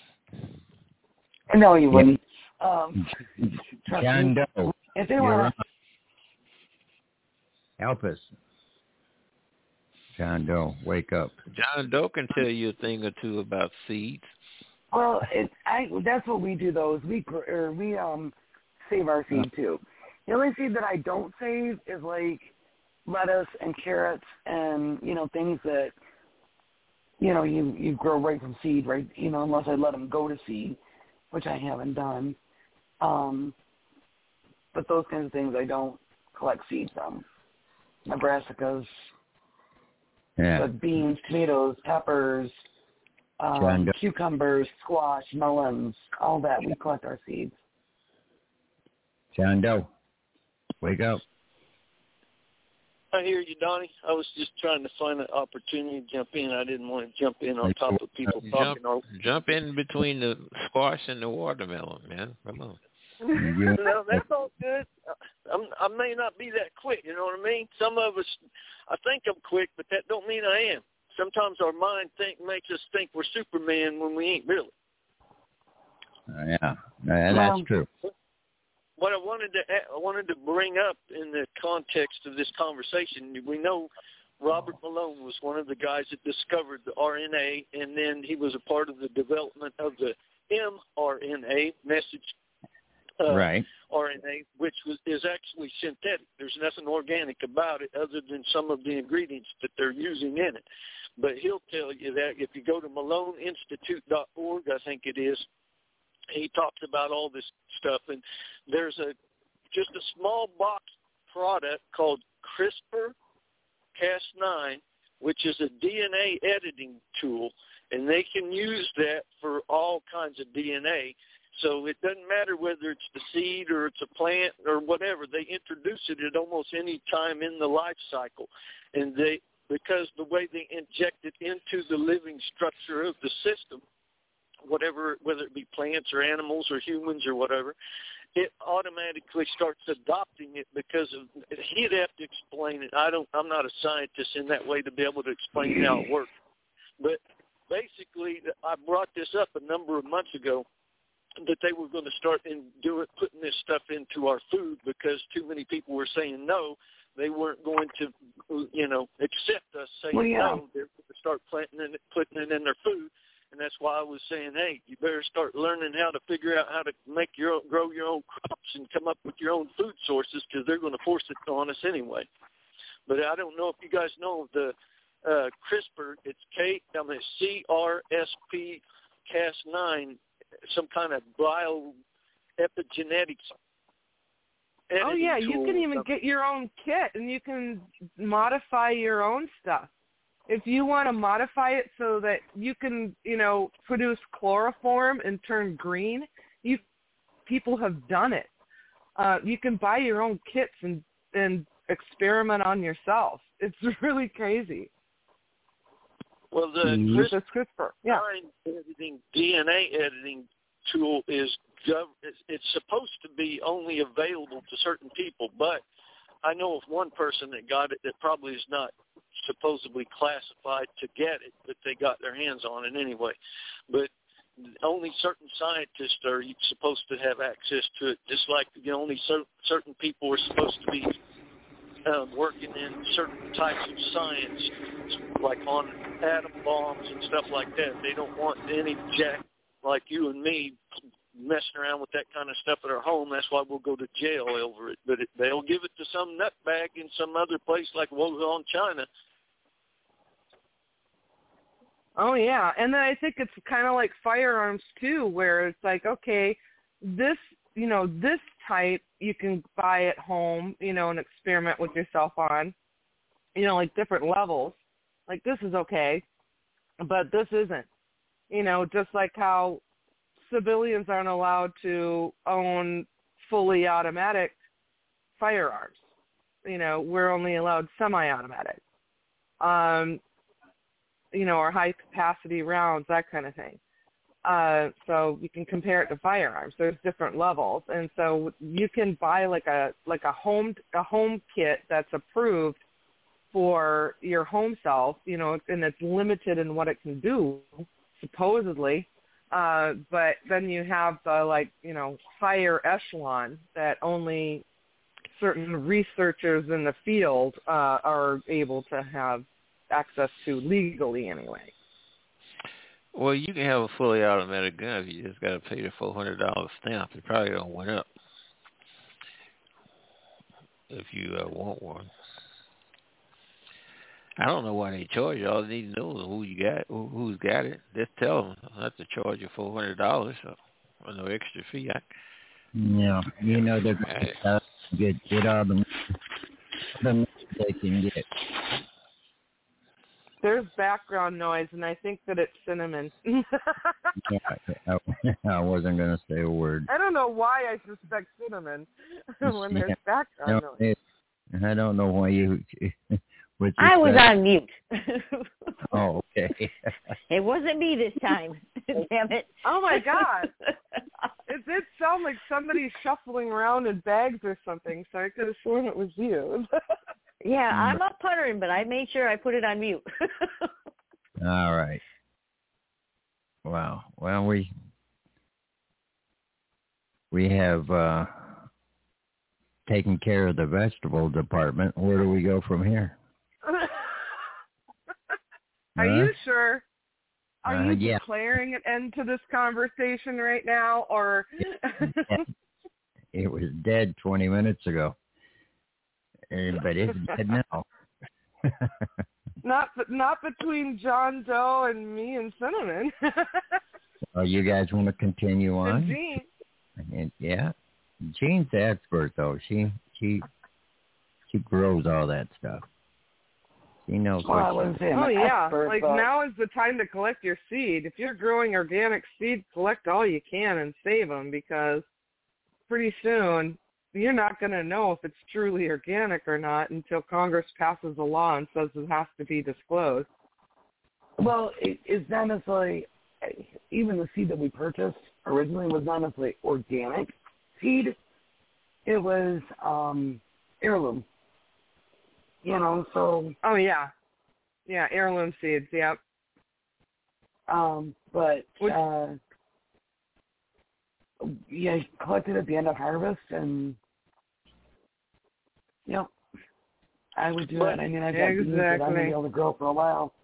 No, you Yep. wouldn't. Um, trust John me. Doe, If they you're want on. Help us. John Doe, wake up. John Doe can tell you a thing or two about seeds. well, it, I that's what we do. Though is we gr- or we um save our seed too. The only seed that I don't save is like lettuce and carrots and you know things that you know you you grow right from seed, right? You know, unless I let them go to seed, which I haven't done. Um, but those kinds of things I don't collect seed from. My brassicas, Yeah. the beans, tomatoes, peppers, John um, Doe. cucumbers, squash, melons, all that. We collect our seeds. John Doe, wake up. I hear you, Donnie. I was just trying to find an opportunity to jump in. I didn't want to jump in on top of people Jump, talking. Or, jump in between the squash and the watermelon, man. Come on. You- no, that's all good. I'm, I may not be that quick, you know what I mean? Some of us, I think I'm quick, but that don't mean I am. Sometimes our mind think makes us think we're Superman when we ain't really. Uh, yeah, Uh, that's Well, true. What I wanted to I wanted to bring up in the context of this conversation, we know Robert Malone was one of the guys that discovered the R N A, and then he was a part of the development of the mRNA, message uh, Right. R N A, which was, is actually synthetic. There's nothing organic about it other than some of the ingredients that they're using in it. But he'll tell you that if you go to malone institute dot org, I think it is, he talks about all this stuff. And there's a just a small box product called CRISPR Cas nine, which is a D N A editing tool, and they can use that for all kinds of D N A. So it doesn't matter whether it's the seed or it's a plant or whatever. They introduce it at almost any time in the life cycle. And they, because the way they inject it into the living structure of the system, whatever, whether it be plants or animals or humans or whatever, it automatically starts adopting it because of, he'd have to explain it. I don't, I'm not a scientist in that way to be able to explain how it works. But basically, I brought this up a number of months ago, that they were going to start and do it, putting this stuff into our food because too many people were saying no. They weren't going to, you know, accept us saying Well, yeah. no. They're going to start planting it, putting it in their food, and that's why I was saying, hey, you better start learning how to figure out how to make your own, grow your own crops and come up with your own food sources because they're going to force it on us anyway. But I don't know if you guys know the uh, CRISPR. It's K, I mean C R S P Cas nine. Some kind of bio epigenetics. Oh yeah, editing you tool can or even something. get your own kit, and you can modify your own stuff. If you want to modify it so that you can, you know, produce chloroform and turn green, you people have done it. Uh, you can buy your own kits and and experiment on yourself. It's really crazy. Well, the Mhm. With CRISPR this CRISPR, yeah. editing, D N A editing tool is gov- it's, it's supposed to be only available to certain people, but I know of one person that got it that probably is not supposedly classified to get it, but they got their hands on it anyway. But only certain scientists are supposed to have access to it, just like you know, only cer- certain people are supposed to be um, working in certain types of science, like on atom bombs and stuff like that. They don't want any jack like you and me messing around with that kind of stuff at our home. That's why we'll go to jail over it. But it, they'll give it to some nutbag in some other place like Wuhan, China. Oh, yeah. And then I think it's kind of like firearms, too, where it's like, okay, this, you know, this type you can buy at home, you know, and experiment with yourself on, you know, like different levels. Like this is okay, but this isn't. You know, just like how civilians aren't allowed to own fully automatic firearms. You know, we're only allowed semi-automatic. Um, you know, or high-capacity rounds, that kind of thing. Uh, so you can compare it to firearms. There's different levels, and so you can buy like a like a home a home kit that's approved for your home self. You know, and it's limited in what it can do, supposedly. Uh, but then you have the like you know higher echelon that only certain researchers in the field uh, are able to have access to legally anyway. Well, you can have a fully automatic gun if you just got to pay the four hundred dollars stamp. It probably don't went up if you uh, want one. I don't know why they charge you. All they need to know is who you got, who, who's got it. Just tell them not to charge you four hundred dollars or no extra fee. I, yeah, you know they're going to get get all the the they can get. There's background noise, and I think that it's cinnamon. Yeah, I, I wasn't going to say a word. I don't know why I suspect cinnamon when there's yeah. background no, noise. It, I don't know why you... I was that? on mute. Oh, okay. It wasn't me this time. Damn it. Oh, my God. It did sound like somebody shuffling around in bags or something, so I could have sworn it was you. Yeah, I'm up puttering, but I made sure I put it on mute. All right. Wow. Well, we we have uh, taken care of the vegetable department. Where do we go from here? Are huh? you sure? Are uh, you yeah. declaring an end to this conversation right now, or? It was dead twenty minutes ago. But it's dead now. not not between John Doe and me and Cinnamon. Well, you guys want to continue on? And Jean. And, yeah. Jean's the expert, though. She she she grows all that stuff. She knows well, what I she wouldn't say I'm Oh, an yeah. expert, like, but now is the time to collect your seed. If you're growing organic seed, collect all you can and save them, because pretty soon you're not going to know if it's truly organic or not until Congress passes a law and says it has to be disclosed. well, it, it's not necessarily, even the seed that we purchased originally was not necessarily organic seed. It was um, heirloom. You know, so... Oh, yeah. Yeah, heirloom seeds, yep. Um, but, Which, uh, yeah, collected at the end of harvest, and, yep, I would do it. I mean, I've got exactly. beans that I'm going to be able to grow for a while.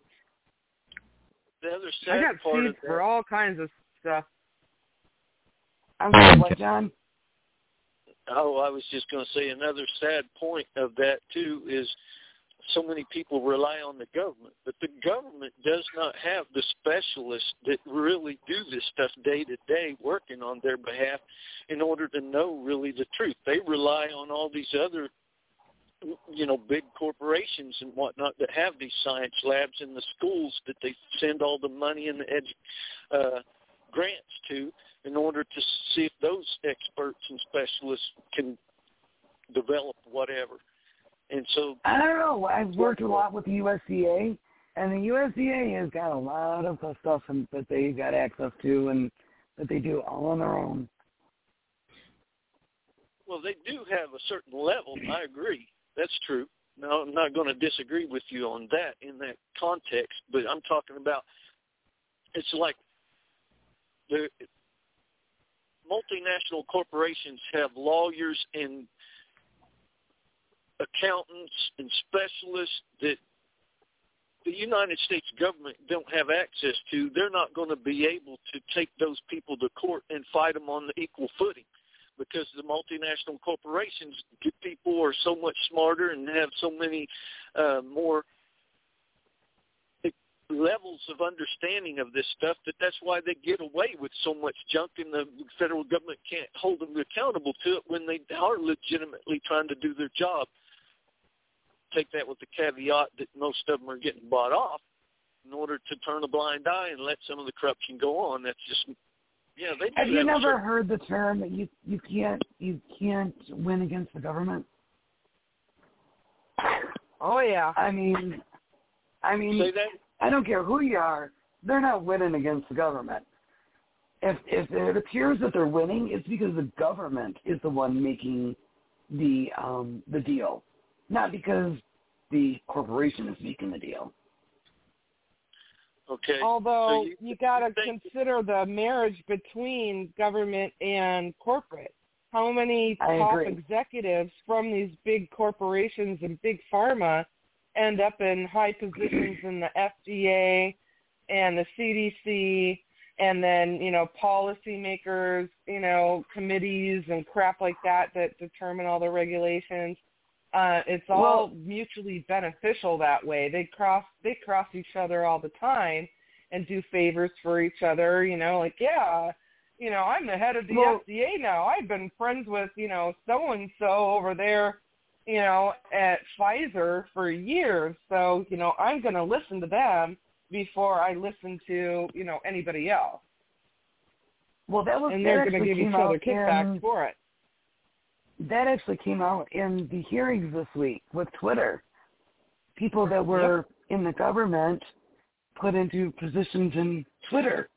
The other I sad got part seeds of that, for all kinds of stuff. I'm sorry, what, John? oh, I was just going to say another sad point of that, too, is so many people rely on the government, but the government does not have the specialists that really do this stuff day to day working on their behalf in order to know really the truth. They rely on all these other, you know, big corporations and whatnot that have these science labs in the schools that they send all the money and the edu- uh, grants to in order to see if those experts and specialists can develop whatever. And so I don't know. I've worked a lot with the U S D A, and the U S D A has got a lot of stuff that they've got access to and that they do all on their own. Well, they do have a certain level. I agree. That's true. No, I'm not going to disagree with you on that in that context, but I'm talking about it's like the multinational corporations have lawyers and accountants and specialists that the United States government don't have access to. They're not going to be able to take those people to court and fight them on the equal footing, because the multinational corporations, people are so much smarter and have so many uh, more levels of understanding of this stuff that that's why they get away with so much junk, and the federal government can't hold them accountable to it when they are legitimately trying to do their job. Take that with the caveat that most of them are getting bought off in order to turn a blind eye and let some of the corruption go on. That's just Yeah, they do. Have you have never certain... heard the term that you you can't you can't win against the government? Oh yeah. I mean, I mean, Say that? I don't care who you are. They're not winning against the government. If if it appears that they're winning, it's because the government is the one making the um the deal, not because the corporation is making the deal. Okay. Although so you, you got to think... consider the marriage between government and corporate. How many I top agree. executives from these big corporations and big pharma end up in high positions in the F D A and the C D C, and then, you know, policymakers, you know, committees and crap like that that determine all the regulations. Uh, it's all well, mutually beneficial that way. They cross they cross each other all the time and do favors for each other. You know, like, yeah, you know, I'm the head of the well, F D A now. I've been friends with, you know, so-and-so over there, you know, at Pfizer for years. So, you know, I'm going to listen to them before I listen to, you know, anybody else. Well, that was and they're going to give each other kickbacks in, for it. That actually came out in the hearings this week with Twitter. People that were yep. in the government put into positions in Twitter.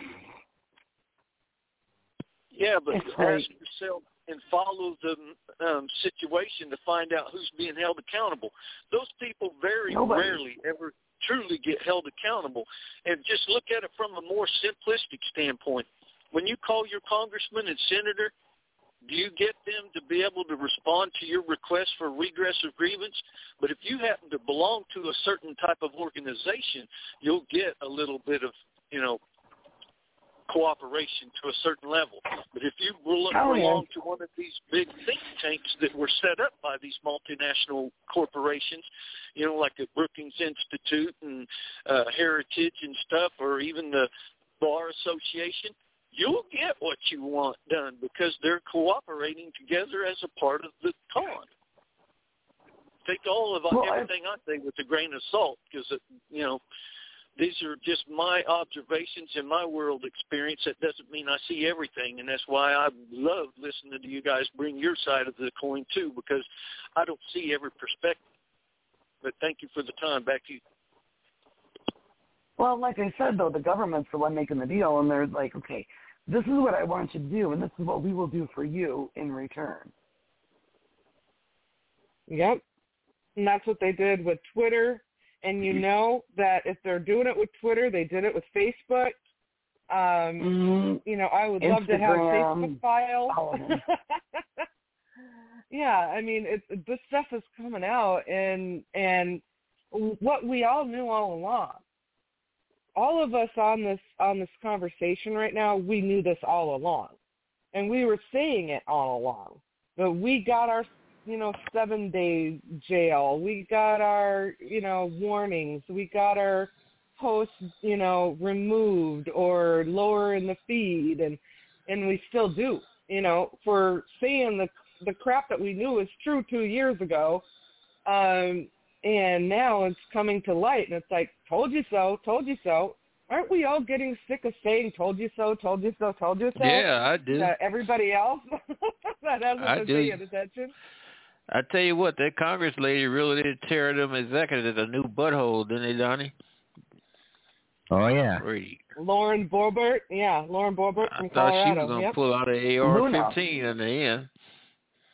Yeah, but it's ask like, yourself and follow the um, situation to find out who's being held accountable. Those people very nobody. rarely ever truly get held accountable. And just look at it from a more simplistic standpoint. When you call your congressman and senator, do you get them to be able to respond to your request for redress of grievance? But if you happen to belong to a certain type of organization, you'll get a little bit of, you know, cooperation to a certain level. But if you belong oh, yeah. to one of these big think tanks that were set up by these multinational corporations, you know, like the Brookings Institute and uh, Heritage and stuff, or even the Bar Association, you'll get what you want done because they're cooperating together as a part of the con. Take all of well, everything I... I say with a grain of salt because, you know, these are just my observations and my world experience. That doesn't mean I see everything, and that's why I love listening to you guys bring your side of the coin, too, because I don't see every perspective. But thank you for the time. Back to you. Well, like I said, though, the government's the one making the deal, and they're like, okay, this is what I want you to do, and this is what we will do for you in return. Yep. And that's what they did with Twitter. And you know that if they're doing it with Twitter, they did it with Facebook. Um, mm-hmm. You know, I would Instagram, love to have Facebook files. Yeah, I mean, it, this stuff is coming out, and and what we all knew all along. All of us on this on this conversation right now, we knew this all along, and we were saying it all along. But we got our, you know, seven day jail. We got our, you know, warnings. We got our posts, you know, removed or lower in the feed, and and we still do, you know, for saying the the crap that we knew was true two years ago. Um, and now it's coming to light, and it's like, told you so, told you so. Aren't we all getting sick of saying told you so, told you so, told you so? Yeah, I do. Uh, everybody else that hasn't I been do. paying attention. I tell you what, that Congress lady really did tear them executives a new butthole, didn't they, Donnie? Oh, yeah. Pretty. Lauren Boebert, yeah, Lauren Boebert from I thought Colorado. she was going to yep. pull out an A R fifteen in the end.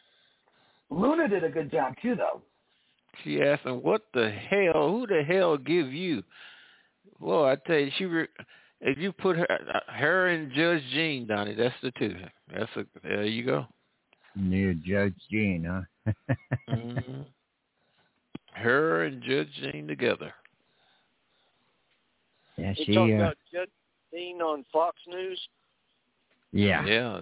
Luna did a good job too, though. She asked him, "What the hell? Who the hell give you?" Well, I tell you, she re- if you put her, her and Judge Jean, Donnie, that's the two. That's a, there you go. Near Judge Jean, huh? mm-hmm. Her and Judge Jean together. Yeah, you she. talking Uh, about Judge Jean on Fox News? Yeah. Yeah.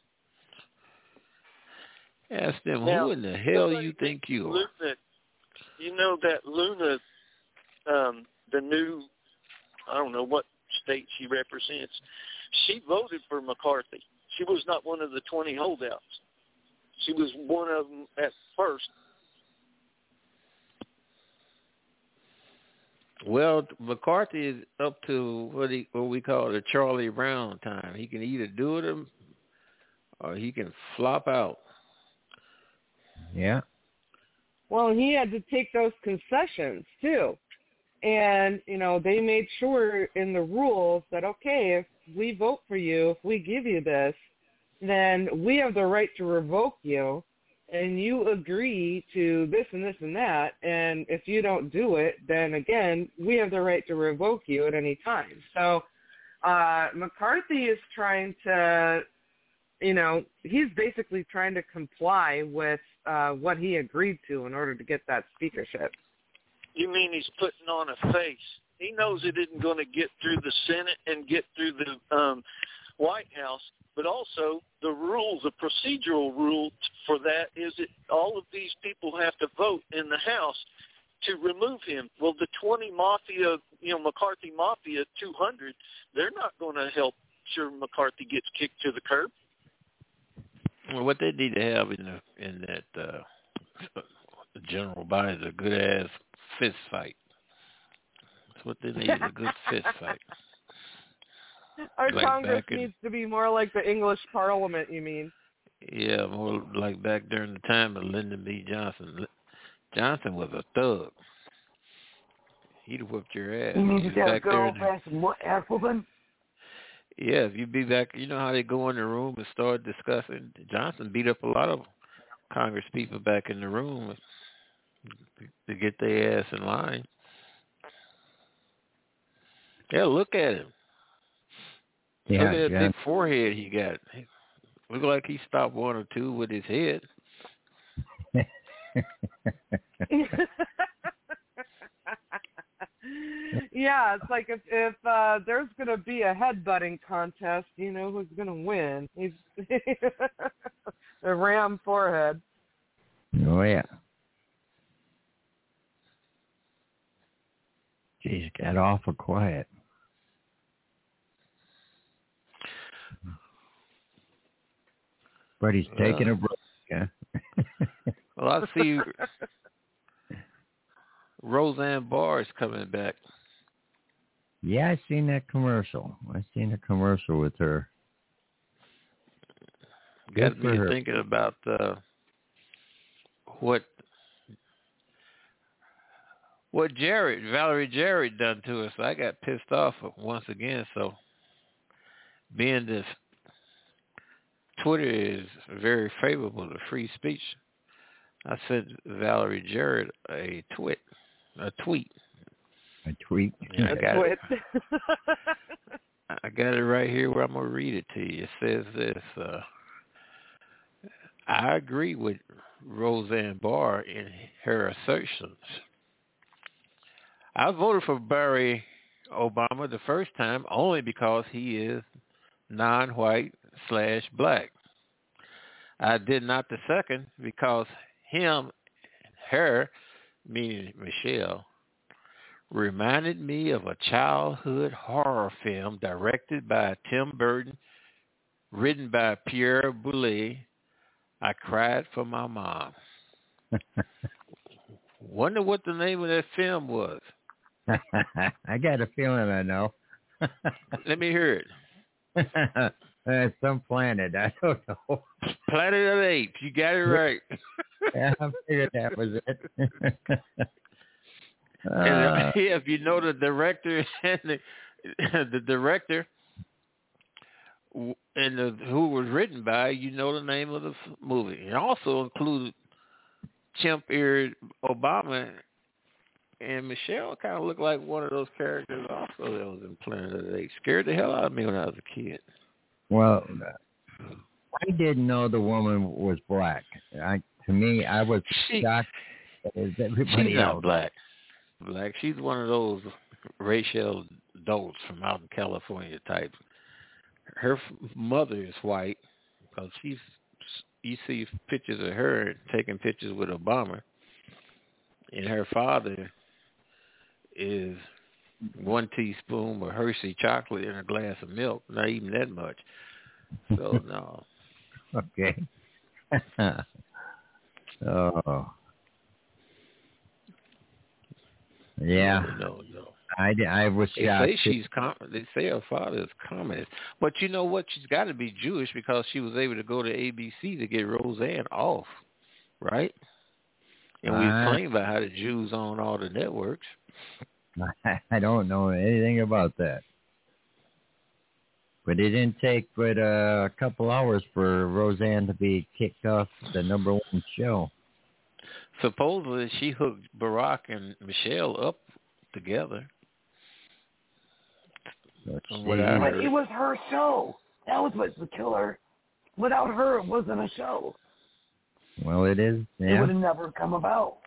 Ask them, Now, who in the hell you think you are? Luna, you know that Luna, um, the new, I don't know what state she represents, she voted for McCarthy. She was not one of the twenty holdouts. She was one of them at first. Well, McCarthy is up to what he what we call the Charlie Brown time. He can either do it or he can flop out. Yeah. Well, he had to take those concessions too. And, you know, they made sure in the rules that, okay, if we vote for you, if we give you this, then we have the right to revoke you, and you agree to this and this and that, and if you don't do it, then, again, we have the right to revoke you at any time. So uh, McCarthy is trying to, you know, he's basically trying to comply with uh, what he agreed to in order to get that speakership. You mean he's putting on a face? He knows it isn't going to get through the Senate and get through the um, White House, but also the rules, the procedural rule for that is that all of these people have to vote in the House to remove him. Well, the twenty Mafia, you know, McCarthy Mafia two hundred, they're not going to help sure McCarthy gets kicked to the curb. Well, what they need to have in the, in that uh, general body is a good ass fist fight. That's what they need, is a good fist fight. Our like Congress in, needs to be more like the English Parliament, you mean? Yeah, more like back during the time of Lyndon B. Johnson. Johnson was a thug. He'd have whooped your ass. You mean to get a good there old-fashioned ass whooping? Yeah, if you be back, you know how they go in the room and start discussing. Johnson beat up a lot of Congress people back in the room to get their ass in line. Yeah, look at him. Yeah, look at that yeah. big forehead he got. He look like he stopped one or two with his head. Yeah, it's like if if uh, there's going to be a headbutting contest, you know who's going to win. He's the ram forehead. Oh, yeah. Geez, got awful quiet. But he's taking uh, a break, huh? Well, I see Roseanne Barr is coming back. Yeah, I seen that commercial. I seen a commercial with her. Got me thinking about uh, what what Jared, Valerie Jarrett done to us. I got pissed off once again. So being this Twitter is very favorable to free speech, I sent Valerie Jarrett a tweet, a tweet. A tweet. Yeah, I a got tweet. it. I got it right here where I'm gonna read it to you. It says this: uh, I agree with Roseanne Barr in her assertions. I voted for Barack Obama the first time only because he is non-white slash black. I did not the second because him, her, meaning Michelle, reminded me of a childhood horror film directed by Tim Burton, written by Pierre Boulez. I cried for my mom. Wonder what the name of that film was. I got a feeling I know. Let me hear it. Uh, some planet. I don't know. Planet of the Apes. You got it right. Yeah, I figured that was it. uh, and if you know the director and the, the director and the, who was written by, you know the name of the movie. It also included chimp-eared Obama, and Michelle kind of looked like one of those characters also that was in Planet of the Apes. Scared the hell out of me when I was a kid. Well, I didn't know the woman was black. I, to me, I was she, shocked as everybody she's else. not black. Black. She's one of those racial adults from out in California type. Her mother is white because she's. You see pictures of her taking pictures with Obama, and her father is one teaspoon of Hershey chocolate in a glass of milk, not even that much. So, no. Okay. Oh. Yeah. No, no, no. I, I was They shocked. say she's com- They say her father is communist, but you know what? She's got to be Jewish because she was able to go to A B C to get Roseanne off, right? And we Uh, complain about how the Jews own all the networks. I don't know anything about that. But it didn't take but uh, a couple hours for Roseanne to be kicked off the number one show. Supposedly, she hooked Barack and Michelle up together. What I But heard. it was her show. That was what's the killer. Without her, it wasn't a show. Well, it is. Yeah. It would have never come about.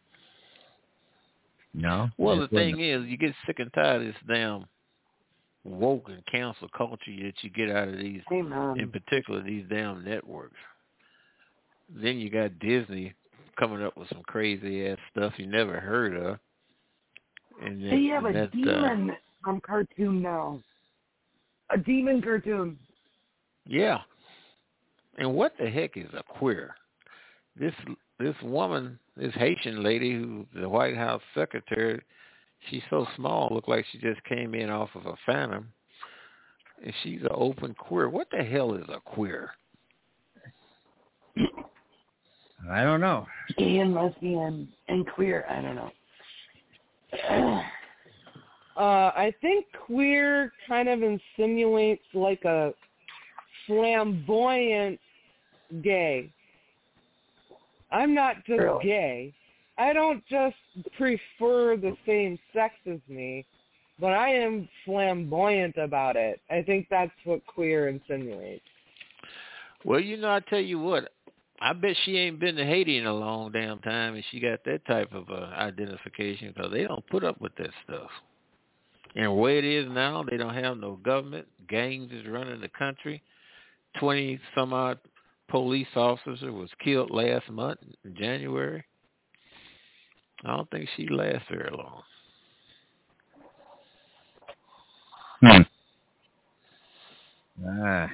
No. Well, the thing is, you get sick and tired of this damn woke and cancel culture that you get out of these, Amen. in particular, these damn networks. Then you got Disney coming up with some crazy ass stuff you never heard of. And that, They have a that, demon uh, on cartoon now. A demon cartoon. Yeah. And what the heck is a queer? This this woman, this Haitian lady who's the White House secretary, she's so small, looked like she just came in off of a phantom. And she's an open queer. What the hell is a queer? I don't know. Gay and lesbian and queer. I don't know. Uh, I think queer kind of insinuates like a flamboyant gay. I'm not just Really? gay. I don't just prefer the same sex as me, but I am flamboyant about it. I think that's what queer insinuates. Well, you know, I tell you what, I bet she ain't been to Haiti in a long damn time, and she got that type of uh, identification because they don't put up with that stuff. And the way it is now, they don't have no government. Gangs is running the country. Twenty some odd police officer was killed last month in January. I don't think she lasts very long. Hmm. Ah.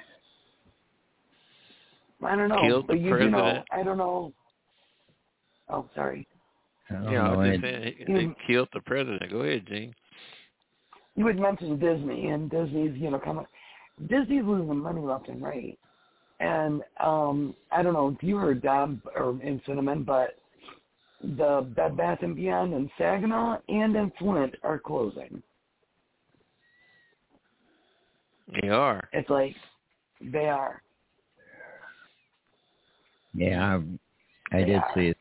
I don't know. Killed the but you do president. know. I don't know. Oh, sorry. I don't Yeah, know I was just any- saying, they killed the president. Go ahead, Gene. You had mentioned Disney, and Disney's, you know, coming. Disney's losing money left and right. And um, I don't know if you heard Dom or in Cinnamon, but the Bed Bath and Beyond in Saginaw and in Flint are closing. They are. It's like they are. Yeah, I, I They did are. see it.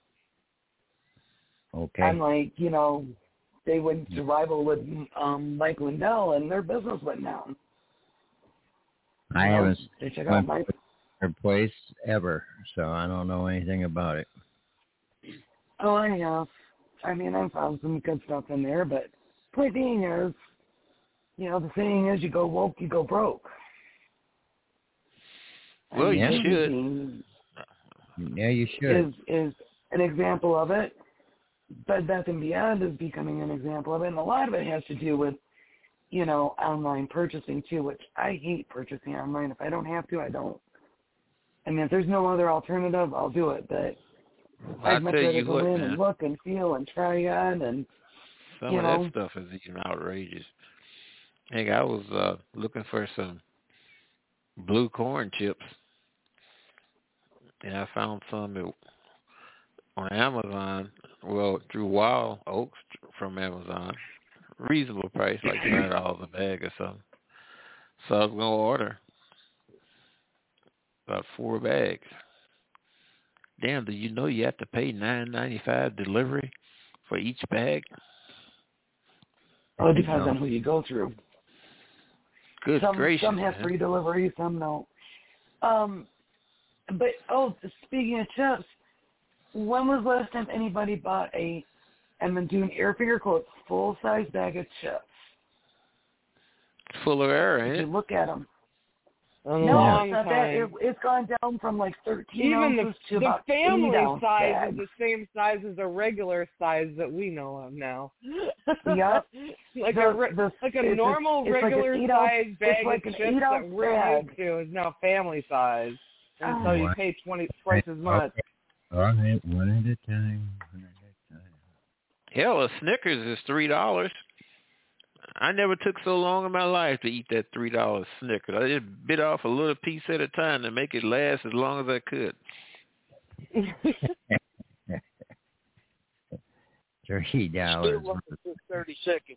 Okay. I'm like, you know, they went to rival with um, Mike Lindell, and their business went down. I You know, haven't they check went out Mike. to her place ever, so I don't know anything about it. Oh, I have. I mean, I found some good stuff in there, but point being is, you know, the saying is, you go woke, you go broke. Well, And you Disney should. being Yeah, you should. Is is an example of it. Bed Bath and Beyond is becoming an example of it, and a lot of it has to do with, you know, online purchasing too, which I hate purchasing online. If I don't have to, I don't. I mean, if there's no other alternative, I'll do it. But I'll I'd much tell rather you go what, in man. and look and feel and try on and, Some you of know. that stuff is even outrageous. Hey, I was uh, looking for some blue corn chips, and I found some at, on Amazon, well, through Wild Oats from Amazon. Reasonable price, like five dollars a bag or something. So I was going to order about four bags. damn, do you know you have to pay nine ninety five delivery for each bag? Well, it depends on who you go through. Good some, gracious. Some have man. free delivery, some don't. Um, but, oh, speaking of chips, when was the last time anybody bought a, and then doing air finger quotes, full-size bag of chips? Full of air, ain't If it? you look at them. A No, long it's not time. that. It, it's gone down from like thirteen Even ounces the, to the about family eight ounce size bags. is the same size as a regular size that we know of now. Yep. like The- a re- the- like a it's normal like- it's like an regular eight ounce- size it's bag like of an chips eight that ounce we're bag. used to is now family size, and Oh. so you pay twenty twice as much. All right, one at a time. One at a time. Hell, a Snickers is three dollars. I never took so long in my life to eat that three dollar Snickers. I just bit off a little piece at a time to make it last as long as I could. Three dollars. Still looking for thirty seconds.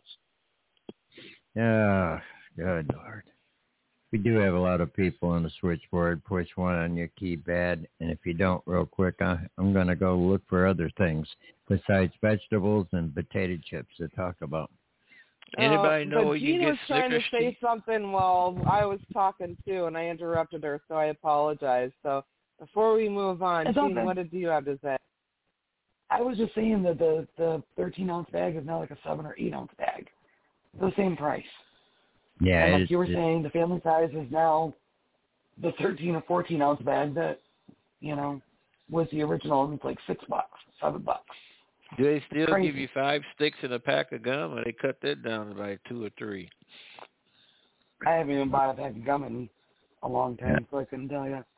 Oh, good Lord. We do have a lot of people on the switchboard. Push one on your keypad, and if you don't, real quick, I, I'm going to go look for other things besides vegetables and potato chips to talk about. Anybody uh, know but where you Jean get was trying Snickers? to say something while I was talking too, and I interrupted her, so I apologize. So before we move on, It's Jean, okay. what did you have to say? I was just saying that the the thirteen ounce bag is now like a seven or eight ounce bag, the same price. Yeah, and like it's, you were it's, saying, the family size is now the thirteen or fourteen ounce bag that you know was the original, and it's like six bucks, seven bucks. Do they still Crazy. give you five sticks in a pack of gum, or they cut that down to like two or three? I haven't even bought a pack of gum in a long time, so I couldn't tell you.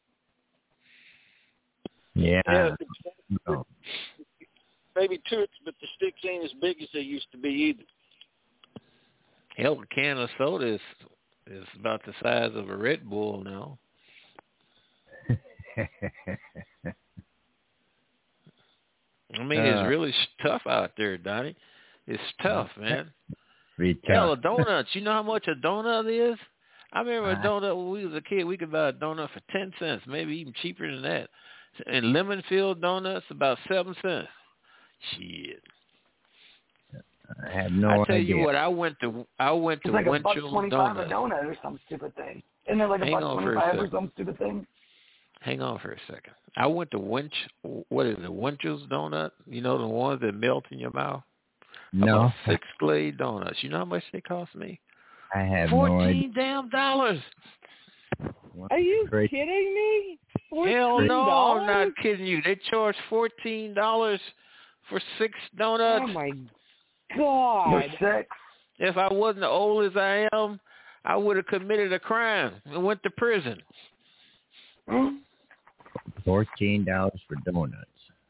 yeah. Yeah, No. maybe two, but the sticks ain't as big as they used to be either. Hell, a can of soda is, is about the size of a Red Bull now. I mean, Uh, it's really sh- tough out there, Donnie. It's tough, man. Be Hell, a tough. donut. You know how much a donut is? I remember a Uh, donut when we was a kid. We could buy a donut for ten cents, maybe even cheaper than that. And lemon filled donuts about seven cents. Shit. I have no I tell idea. you what, I went to I went It's to like a buck Winchell's twenty-five a Donuts. donut or some stupid thing. Isn't it like a Hang buck on for a twenty-five or second. some stupid thing? Hang on for a second. I went to Winch. What is it? Winchell's Donut. You know the ones that melt in your mouth. No, About six Glade donuts. You know how much they cost me? I have no idea. Fourteen damn dollars. Are you Great. kidding me? Hell fourteen no, dollars? I'm not kidding you. They charge fourteen dollars for six donuts. Oh my They're God! six. If I wasn't as old as I am, I would have committed a crime and went to prison. Hmm? Fourteen dollars for donuts.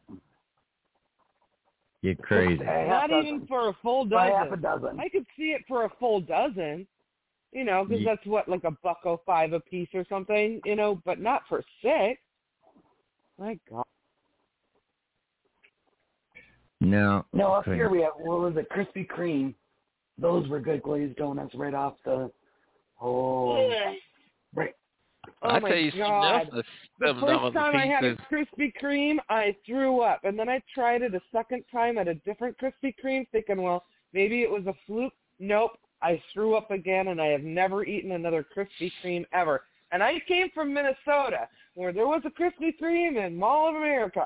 You're crazy. A half Not dozen. even for a full Or half a dozen. dozen. I could see it for a full dozen, you know, because Ye- that's what, like a buck oh five a piece or something, you know, but not for six. My God. No. No, up couldn't. here we have, what was it, Krispy Kreme. Those were good glazed donuts right off the, oh, right. Oh I my tell you, God. that's The seven first dollars time a I piece. had a is- Krispy Kreme, I threw up. And then I tried it a second time at a different Krispy Kreme thinking, well, maybe it was a fluke. Nope. I threw up again, and I have never eaten another Krispy Kreme ever. And I came from Minnesota, where there was a Krispy Kreme in Mall of America.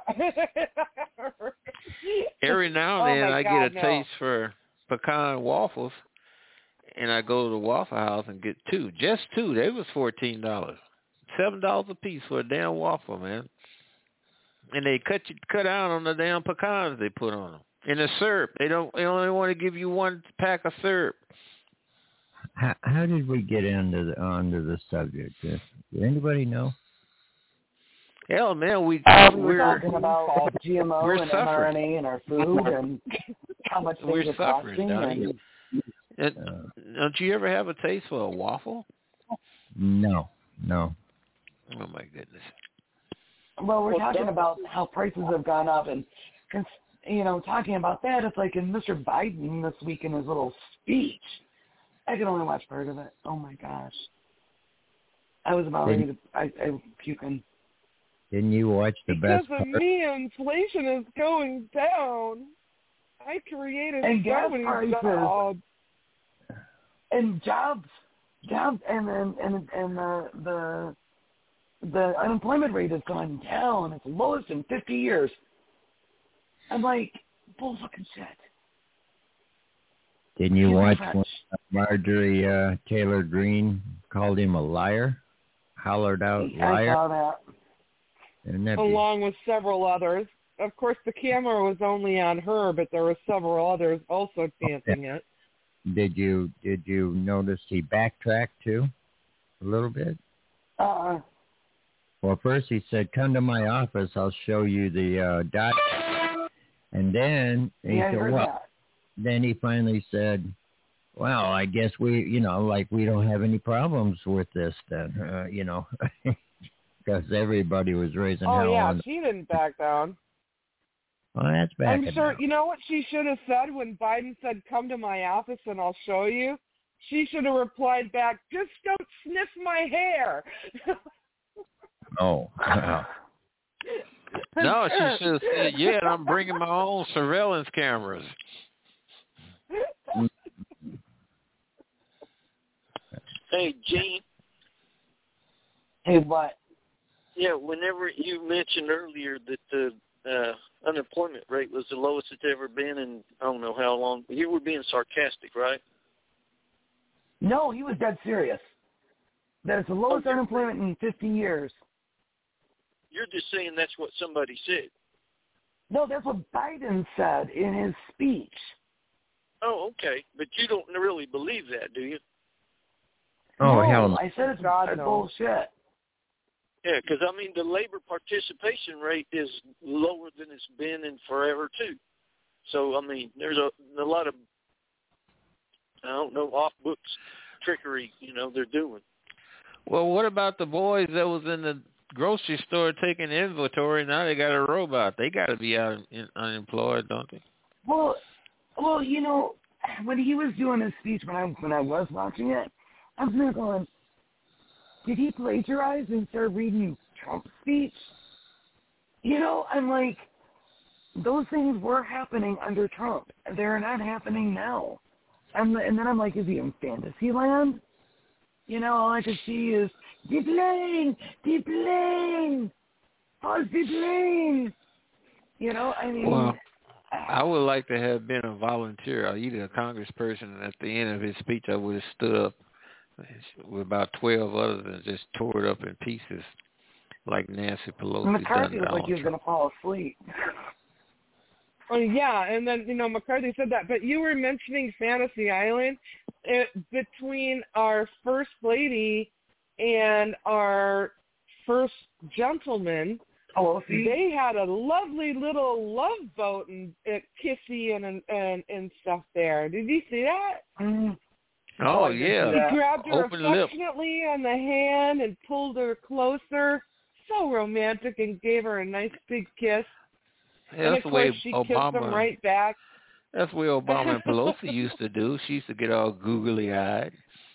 Every now Oh, and then my I God, get a no. taste for pecan waffles, and I go to the Waffle House and get two. Just two. They was fourteen dollars. Seven dollars a piece for a damn waffle, man. And they cut you cut out on the damn pecans they put on them. And the syrup. They don't. They only want to give you one pack of syrup. How, how did we get into the onto the subject? Uh, Does anybody know? Hell, man, we Uh, we were we're talking about G M O we're and M R N A suffering. in our food and how much we're things are suffering, costing. Donnie. And, And Uh, don't you ever have a taste for a waffle? no, no. Oh my goodness. well, we're Well, talking don't- about how prices have gone up. And, cons- you know, talking about that, it's like in Mister Biden this week in his little speech. I could only watch part of it. Oh, my gosh. I was about ready to, I, I puking. Didn't you watch the because best of part? me, inflation is going down. I created and so gas many prices jobs. and jobs, jobs, and then and and the the the unemployment rate has gone down. It's the lowest in fifty years. I'm like, bull fucking shit. Didn't you Excuse me, watch French. when Marjorie uh, Taylor Greene called him a liar? Hollered out I liar. saw that. Isn't that be- Along with several others. Of course, the camera was only on her, but there were several others also chanting it. Did you did you notice he backtracked too, a little bit? Uh-uh. Well, first he said, "Come to my office. I'll show you the uh, document." And then he Yeah, I said, heard "Well." that. Then he finally said, "Well, I guess we, you know, like we don't have any problems with this, then, uh, you know." Because everybody was raising Oh, hell yeah, on. she didn't back down. Well, that's back. I'm sure, you know what she should have said when Biden said, come to my office and I'll show you? She should have replied back, just don't sniff my hair. Oh. No, she should have said, yeah, I'm bringing my own surveillance cameras. Hey, Gene. Hey, what? Yeah, whenever you mentioned earlier that the uh, unemployment rate was the lowest it's ever been in I don't know how long, you were being sarcastic, right? No, he was dead serious. That it's the lowest Oh, unemployment in fifty years. You're just saying that's what somebody said. No, that's what Biden said in his speech. Oh, okay. But you don't really believe that, do you? Oh, no, hell no. I said it's God, God no. bullshit. Yeah, because, I mean, the labor participation rate is lower than it's been in forever, too. So, I mean, there's a, a lot of, I don't know, off-books trickery, you know, they're doing. Well, what about the boys that was in the grocery store taking inventory? Now they got a robot. They got to be out in, unemployed, don't they? Well, well, you know, when he was doing his speech, when I when I was watching it, I was there going, did he plagiarize and start reading Trump's speech? You know, I'm like, those things were happening under Trump. They're not happening now. And, and then I'm like, is he in fantasy land? You know, all I can see is, deplane, deplane, pause deplane. You know, I mean. Well, I would like to have been a volunteer or either a congressperson, and at the end of his speech I would have stood up with about twelve others and just tore it up in pieces like Nancy Pelosi McCarthy done looked like he was going to fall asleep. Oh, yeah, and then, you know, McCarthy said that. But you were mentioning Fantasy Island. It, between our first lady and our first gentleman, Oh, see? they had a lovely little love boat and uh, kissy and, and and stuff there. Did you see that? Mm. Oh, I did see yeah. He that. grabbed her Open lip. affectionately on the hand and pulled her closer. So romantic, and gave her a nice big kiss. Yeah, and that's of the way course, she kissed him Obama. right back. That's the way Obama and Pelosi used to do. She used to get all googly eyed.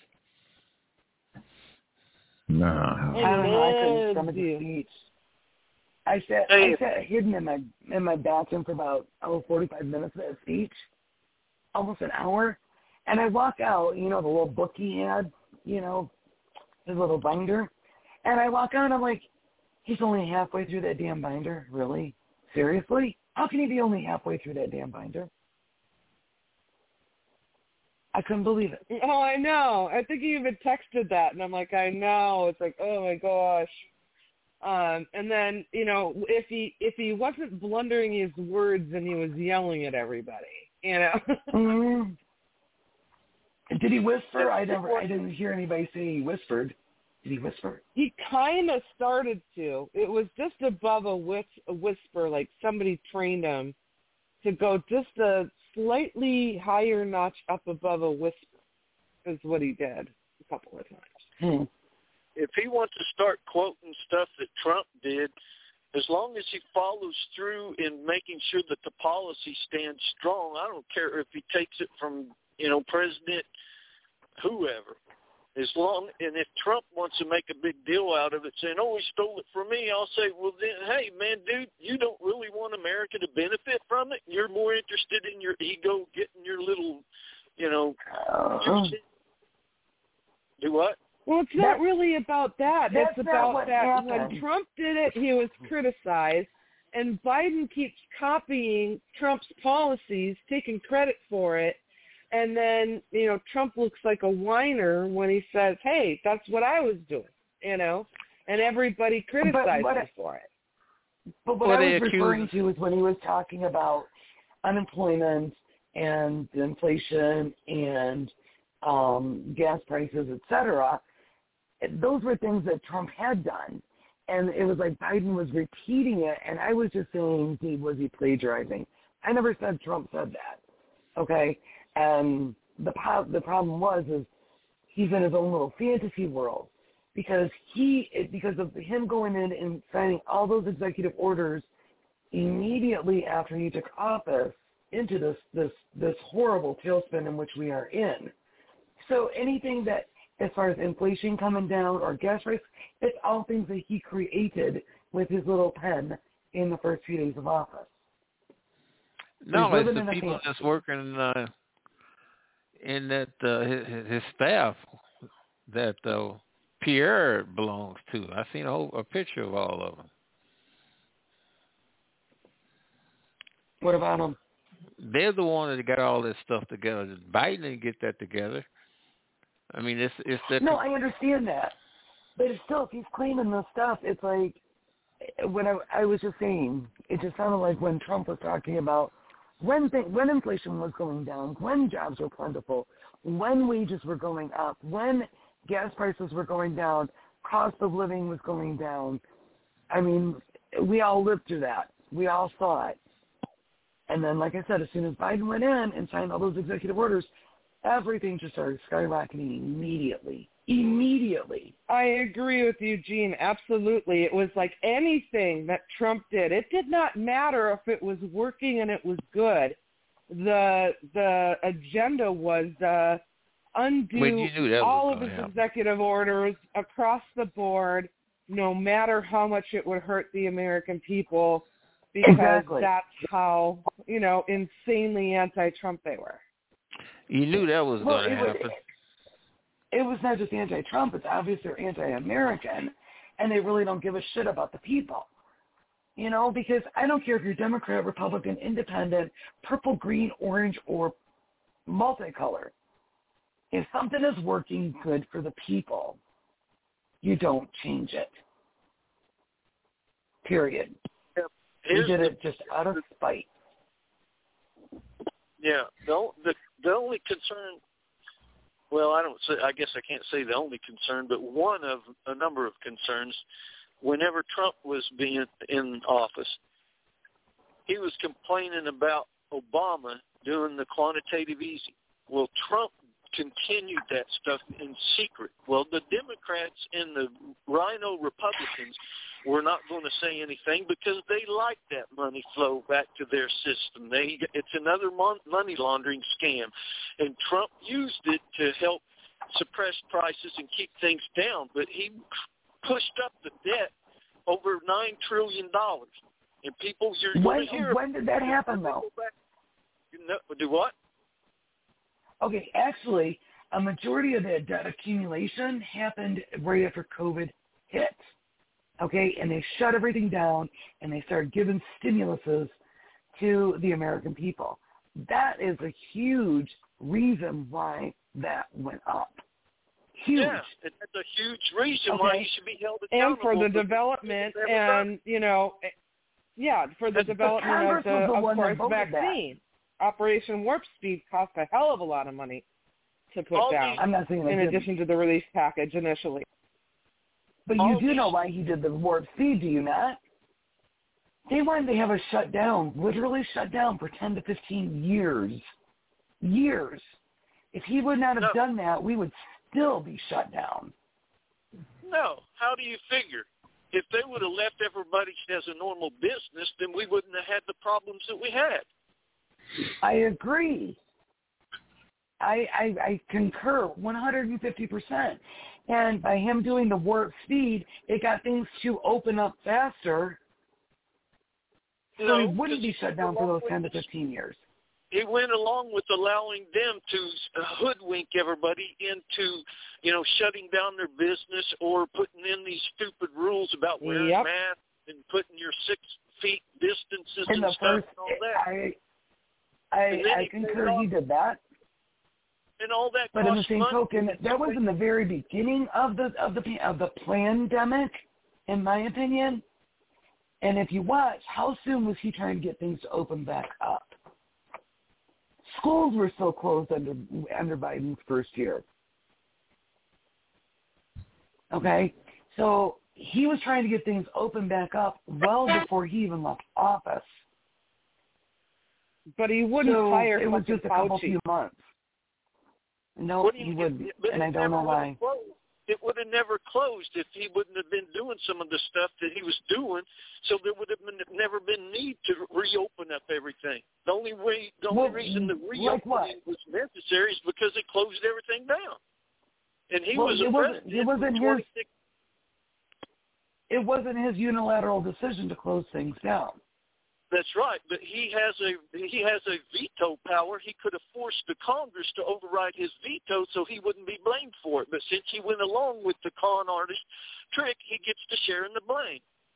No. I don't know. I couldn't Loved stomach the you. speech. I sat, Hey. I sat hidden in my in my bathroom for about oh forty-five minutes of that speech, almost an hour, and I walk out. You know the little book he had, you know, his little binder, and I walk out and I'm like, he's only halfway through that damn binder. Really? Seriously? How can he be only halfway through that damn binder? I couldn't believe it. Oh, I know. I think he even texted that, and I'm like, I know. It's like, oh my gosh. Um, and then, you know, if he if he wasn't blundering his words, and he was yelling at everybody, you know. Mm. Did he whisper? I never. I didn't hear anybody say he whispered. Did he whisper? He kind of started to. It was just above a, whis- a whisper, like somebody trained him to go just a slightly higher notch up above a whisper, is what he did a couple of times. Hmm. If he wants to start quoting stuff that Trump did, as long as he follows through in making sure that the policy stands strong, I don't care if he takes it from, you know, President whoever. As long, and if Trump wants to make a big deal out of it, saying, "Oh, he stole it from me," I'll say, "Well, then, hey, man, dude, you don't really want America to benefit from it. You're more interested in your ego, getting your little, you know, Uh, do what?" Well, it's not really about that. That's It's not about what that happened. when Trump did it, he was criticized, and Biden keeps copying Trump's policies, taking credit for it, and then, you know, Trump looks like a whiner when he says, hey, that's what I was doing, you know, and everybody criticized what, him for it. But what Well, I they was accuse- referring to is when he was talking about unemployment and inflation and um, gas prices, et cetera. Those were things that Trump had done. And it was like Biden was repeating it, and I was just saying, he was he plagiarizing? I never said Trump said that, okay? And the the problem was is he's in his own little fantasy world because he because of him going in and signing all those executive orders immediately after he took office into this this this horrible tailspin in which we are in. So anything that, as far as inflation coming down or gas prices, it's all things that he created with his little pen in the first few days of office. No, He's it's living the in a people fantasy. that's working uh, in that uh, his, his staff that uh, Pierre belongs to. I seen a, whole, a picture of all of them. What about him? They're the one that got all this stuff together. Biden didn't get that together. I mean, it's it's that. No, I understand that, but it's still, if he's claiming this stuff, it's like when I, I was just saying, it just sounded like when Trump was talking about when th- when inflation was going down, when jobs were plentiful, when wages were going up, when gas prices were going down, cost of living was going down. I mean, we all lived through that. We all saw it. And then, like I said, as soon as Biden went in and signed all those executive orders, everything just started skyrocketing immediately. Immediately. I agree with you, Gene. Absolutely. It was like anything that Trump did. It did not matter if it was working and it was good. The the agenda was uh, undo When you knew that all was of gonna his happen. executive orders across the board, no matter how much it would hurt the American people, because Exactly. that's how, you know, insanely anti-Trump they were. You knew that was Well, going to it was, happen. it was not just anti-Trump. It's obviously they're anti-American, and they really don't give a shit about the people. You know, because I don't care if you're Democrat, Republican, Independent, purple, green, orange, or multicolor. If something is working good for the people, you don't change it. Period. Yeah. You Here's did the- it just out of spite. Yeah, the, the the only concern, well, I don't say, I guess I can't say the only concern, but one of a number of concerns. Whenever Trump was being in office, he was complaining about Obama doing the quantitative easing. Well, Trump continued that stuff in secret. Well, the Democrats and the Rhino Republicans were not going to say anything because they like that money flow back to their system. They it's another mon- money laundering scam, and Trump used it to help suppress prices and keep things down. But he pushed up the debt over nine trillion dollars, and people you're When, going to hear. when did that happen, though? You know, do what? Okay, actually, a majority of that debt accumulation happened right after COVID hit. Okay, and they shut everything down, and they started giving stimuluses to the American people. That is a huge reason why that went up. Huge. Yeah, and that's a huge reason Okay. why he should be held And accountable. for the for development people that ever and, you know, yeah, for the But- but development of Congress the, was the of one that course, voted that. vaccine. Operation Warp Speed cost a hell of a lot of money to put All down, I'm not saying they in didn't. addition to the release package initially. But all you do these- know why he did the warp speed, do you not? They wanted to have us shut down, literally shut down for ten to fifteen years. Years. If he would not have No. done that, we would still be shut down. No. How do you figure? If they would have left everybody as a normal business, then we wouldn't have had the problems that we had. I agree. I, I, I concur one hundred fifty percent. And by him doing the warp speed, it got things to open up faster, so No, he wouldn't 'cause be he shut down for those ten to fifteen years. It went along with allowing them to hoodwink everybody into, you know, shutting down their business or putting in these stupid rules about wearing Yep. masks and putting your six feet distances In and the stuff first, and all that. I, I, And then I he concur paid he did that. And all that But in the costs same money. token, that was in the very beginning of the of the of the pandemic, in my opinion. And if you watch, how soon was he trying to get things to open back up? Schools were still closed under under Biden's first year. Okay, so he was trying to get things open back up well before he even left office. But he wouldn't so fire it was fucking just a couple Fauci. few months. No, What do he you- wouldn't, but and it I don't know never why. would've closed. It would have never closed if he wouldn't have been doing some of the stuff that he was doing. So there would have been, never been need to reopen up everything. The only way, the only Well, reason the like what? reopening was necessary is because it closed everything down. And he Well, was it a wasn't- president. it wasn't for his- twenty-six It wasn't his unilateral decision to close things down. That's right, but he has a he has a veto power. He could have forced the Congress to override his veto, so he wouldn't be blamed for it. But since he went along with the con artist trick, he gets to share in the blame.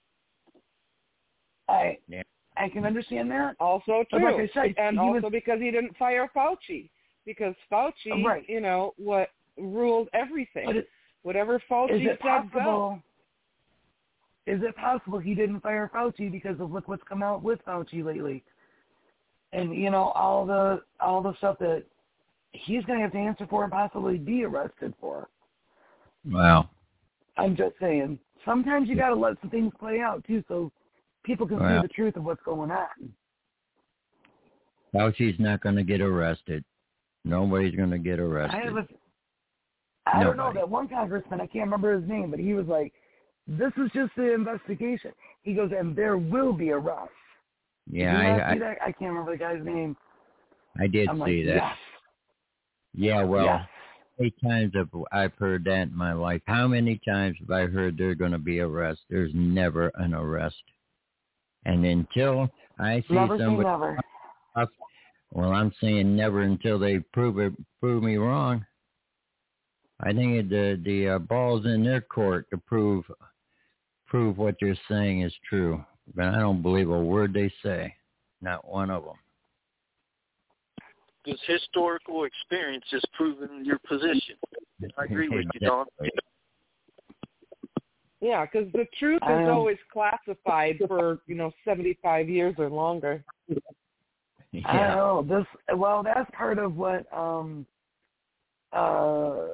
I Yeah. I can understand that. Also But true, like I said, and he also was- because he didn't fire Fauci, because Fauci, Right. you know, what ruled everything. But it, Whatever Fauci is it said, go. possible? Is it possible he didn't fire Fauci because of look what's come out with Fauci lately, and you know all the all the stuff that he's going to have to answer for and possibly be arrested for. Wow. I'm just saying. Sometimes you got to let some things play out too, so people can Wow. see the truth of what's going on. Fauci's not going to get arrested. Nobody's going to get arrested. I have a, I don't know, Nobody. that one congressman, I can't remember his name, but he was like, this is just the investigation. He goes, and there will be arrests. Yeah, Did you not I, see that? I can't remember the guy's name. I, I did I'm see like, that. yes, Yeah, well, yes. how many times have I've heard that in my life? How many times have I heard there's going to be arrest? There's never an arrest. And until I see Never say somebody, never. well, I'm saying never until they prove it, prove me wrong. I think the the uh, ball's in their court to prove prove what they're saying is true. But I don't believe a word they say, not one of them. Because historical experience has proven your position. I agree with you, Don. Yeah, because the truth is Um, always classified for, you know, seventy-five years or longer. I don't Yeah. know. This, well, that's part of what um, uh,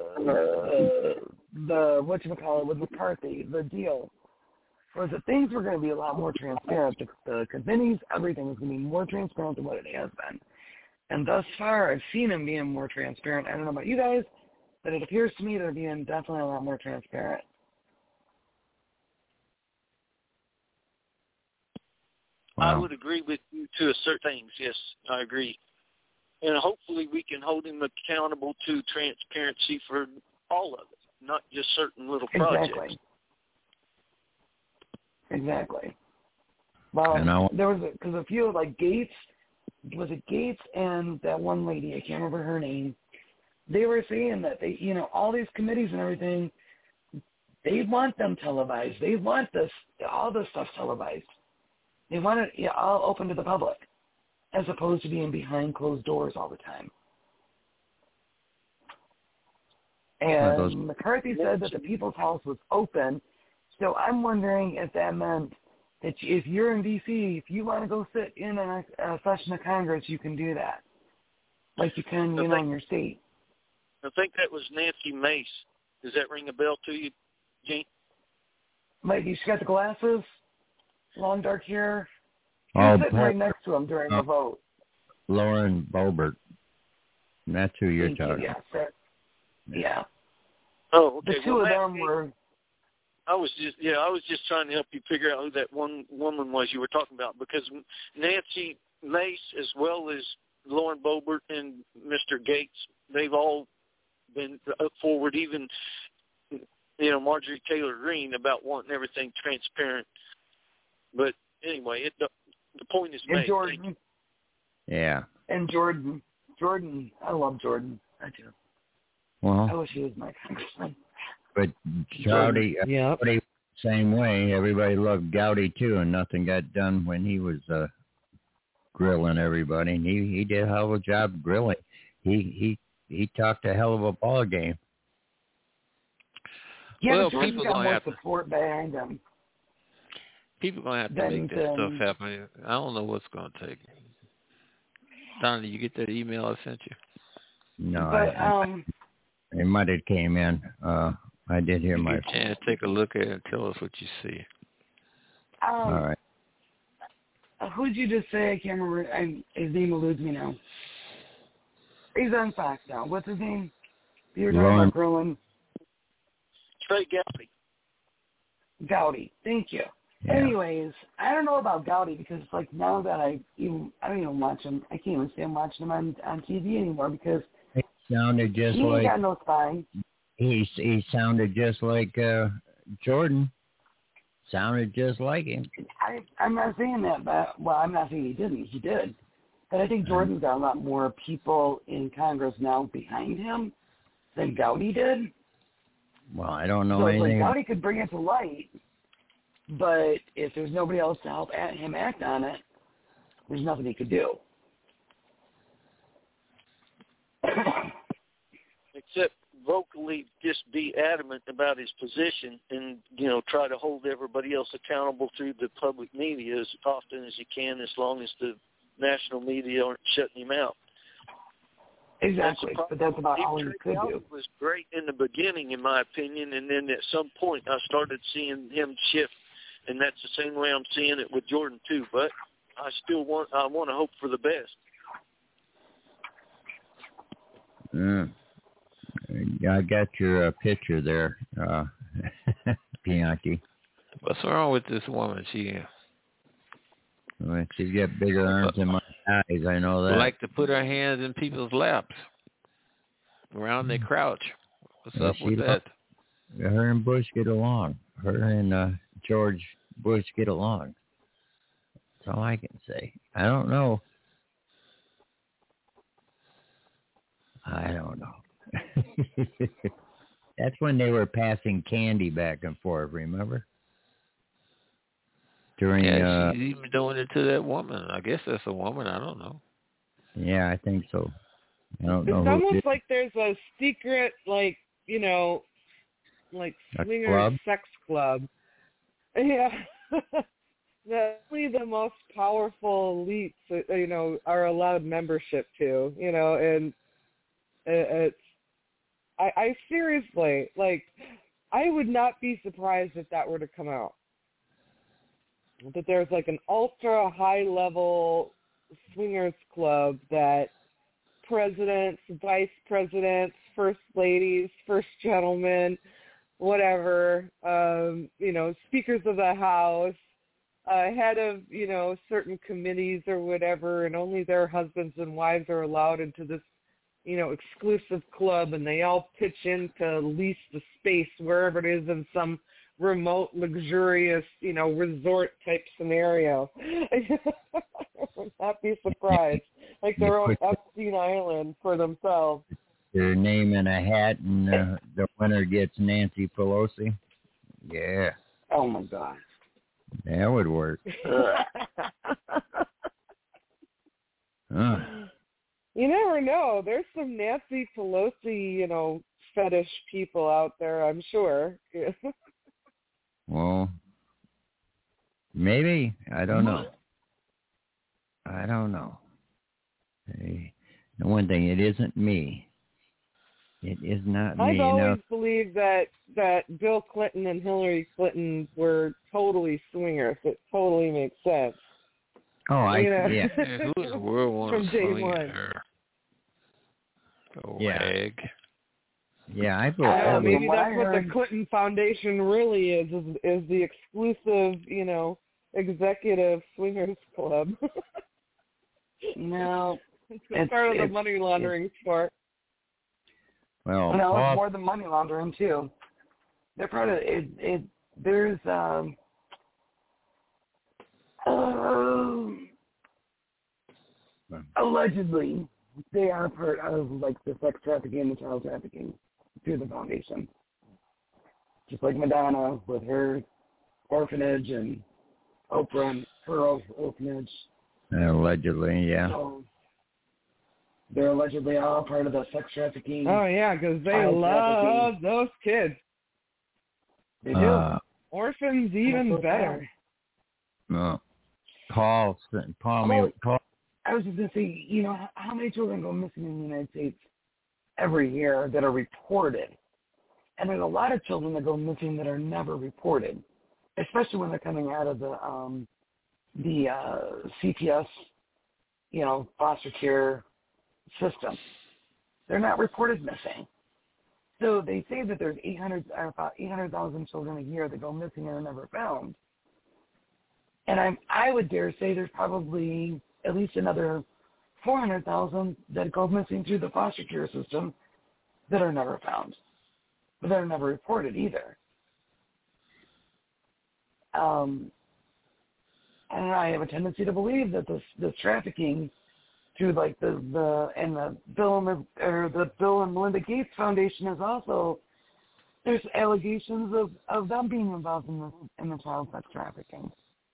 the whatchamacallit with McCarthy, the deal, was that things were going to be a lot more transparent. The, the committees, everything was going to be more transparent than what it has been. And thus far, I've seen him being more transparent. I don't know about you guys, but it appears to me they're being definitely a lot more transparent. I Wow. would agree with you to a certain things. Yes, I agree. And hopefully we can hold him accountable to transparency for all of it, not just certain little projects. Exactly. Exactly. Well, And I- there was because a, a few like Gates, was it Gates and that one lady, I can't remember her name. They were saying that they, you know, all these committees and everything, they want them televised. They want this, all this stuff televised. They want it yeah, all open to the public, as opposed to being behind closed doors all the time. And those- McCarthy said that the People's House was open, so I'm wondering if that meant that if you're in D C, if you want to go sit in a, a session of Congress, you can do that, like you can, you know, in your state. I think that was Nancy Mace. Does that ring a bell to you, Gene? Like, she got the glasses, long dark hair. She Oh, was sitting right Paul- next to him during uh, the vote. Lauren Boebert. That's who you're Thank you, talking yes, that- yeah. Oh, okay. The two well, of that- them were, I was just yeah, I was just trying to help you figure out who that one woman was you were talking about, because Nancy Mace, as well as Lauren Boebert and Mister Gates, they've all been up forward, even, you know, Marjorie Taylor Greene, about wanting everything transparent. But anyway, it, the, the point is and made. Jordan. Yeah. And Jordan. Jordan. I love Jordan. I do. Well, I wish he was my congressman. but Gowdy, uh, Yep. Gowdy, same way. Everybody loved Gowdy too, and nothing got done when he was uh, grilling everybody. And he he did a hell of a job grilling. He he he talked a hell of a ball game. Yeah, Well, but Jordan's people got gonna more have to- support behind him. People gonna have to Then, make that um, stuff happen. I don't know what's gonna take. Donna, you get that email I sent you? No, But I, um, it might have came in. Uh, I did hear You my. get a chance, take a look at it and tell us what you see. um, All right. who did you just say? I can't remember. I, his name eludes me now. He's on Fox now. What's his name? You were talking Ron. about grilling. Trey Gowdy. Gowdy. Thank you. Yeah. Anyways, I don't know about Gowdy because it's like now that I even I don't even watch him. I can't even stand watching him on on T V anymore because He sounded just he ain't like got no spine. he he sounded just like uh, Jordan. Sounded just like him. I I'm not saying that, but well, I'm not saying he didn't. He did, but I think Jordan's got a lot more people in Congress now behind him than Gowdy did. Well, I don't know so it's anything. like Gowdy could bring it to light, but if there's nobody else to help at him act on it, there's nothing he could do. Except vocally just be adamant about his position and, you know, try to hold everybody else accountable through the public media as often as you can, as long as the national media aren't shutting him out. Exactly, That's but that's about all he Trey could Gowdy do. was great in the beginning, in my opinion, and then at some point I started seeing him shift, and that's the same way I'm seeing it with Jordan too. But I still want I want to hope for the best. Mm. I got your uh, picture there, uh, Bianchi. What's wrong with this woman? She Well, she's got bigger arms than my eyes. I know that. like to put her hands in people's laps, around their crouch. What's Well, up she with that? lo- Her and Bush get along. Her and uh, George Bush get along. That's all I can say. I don't know. I don't know. That's when they were passing candy back and forth, remember? During, Yeah, uh, she's even doing it to that woman. I guess that's a woman. I don't know. yeah, I think so. I don't It's know who almost did. like there's a secret, like, you know, like A swinger club? sex club. Yeah. That only the most powerful elites, uh, you know, are allowed membership to, you know, and it's, I, I seriously, like, I would not be surprised if that were to come out. That there's like an ultra high level swingers club that presidents, vice presidents, first ladies, first gentlemen, whatever, um, you know, speakers of the house, uh, head of, you know, certain committees or whatever, and only their husbands and wives are allowed into this, you know, exclusive club, and they all pitch in to lease the space wherever it is in some remote, luxurious, you know, resort type scenario. I would not be surprised. Like their own Epstein Island for themselves. Their name in a hat, and uh, the winner gets Nancy Pelosi. Yeah, Oh my God. that would work. Huh. You never know. There's some Nancy Pelosi, you know, fetish people out there, I'm sure. Well, maybe. I don't know. I don't know. Hey, the one thing, it isn't me. It is not me. I've always Now, believed that, that Bill Clinton and Hillary Clinton were totally swingers. It totally makes sense. oh, I You know? yeah. Yeah, who in the world wants From to day swing one. at her? Oh, Yeah. egg. Yeah, I I believe. don't know, Uh, maybe from what that's I what heard- the Clinton Foundation really is, is, is the exclusive, you know, executive swingers club. No, It's It's- part of the it's- money laundering sport. Well, no, Paul, it's more than money laundering too. They're part of it. It there's um, uh, allegedly they are part of like the sex trafficking and the child trafficking through the foundation. Just like Madonna with her orphanage and Oprah and her orphanage. allegedly, yeah. So they're allegedly all part of the sex trafficking. Oh yeah, because they Child love trafficking. those kids. They do. Uh, Orphans even That's so better. no. Paul, Paul, Well, me, Paul, I was just going to say, you know, how many children go missing in the United States every year that are reported? And there's a lot of children that go missing that are never reported, especially when they're coming out of the um, the uh, C P S, you know, foster care system. They're not reported missing. So they say that there's eight hundred, about eight hundred thousand children a year that go missing and are never found. And I I would dare say there's probably at least another four hundred thousand that go missing through the foster care system that are never found, but that are never reported either. Um, and I have a tendency to believe that this this trafficking through like the, the and the Bill and the, or the Bill and Melinda Gates Foundation is also, there's allegations of, of them being involved in the in the child sex trafficking.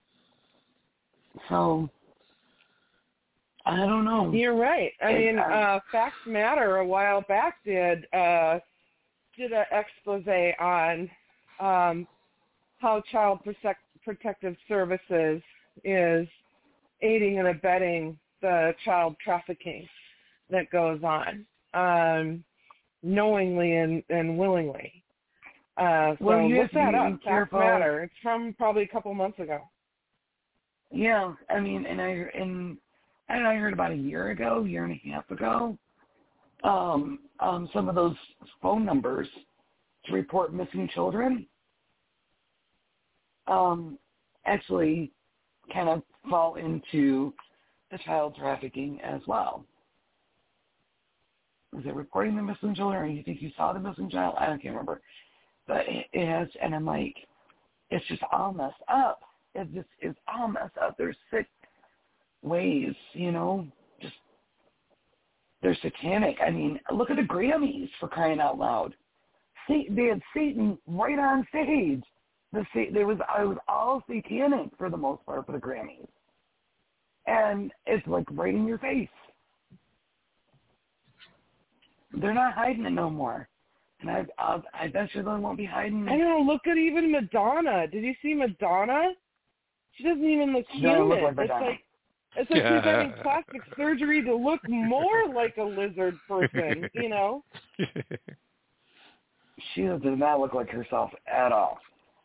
So I don't know. You're right. I It, mean, um, uh, Facts Matter a while back did uh, did an expose on um, how Child Protect, Protective Services is aiding and abetting the child trafficking that goes on, um, knowingly and, and willingly. Uh, so Well, you look have to that be up. Facts careful. Matter. It's from probably a couple months ago. Yeah, I mean, and I and and I heard about a year ago, year and a half ago, um, um, some of those phone numbers to report missing children, um, actually kind of fall into the child trafficking as well. Was it reporting the missing children, or you think you saw the missing child? I don't can't remember, but it, it has, and I'm like, it's just all messed up. It just is all messed up. There's sick ways, you know, just they're satanic. I mean, look at the Grammys, for crying out loud. See, they had Satan right on stage. The there was I was all satanic for the most part for the Grammys, and it's like right in your face. They're not hiding it no more, and I I, I bet you they won't be hiding. I know. Look at even Madonna. Did you see Madonna? She doesn't even look She human. doesn't look like it's Madonna. like it's like she's having plastic surgery to look more like a lizard person. You know. She does not look like herself at all.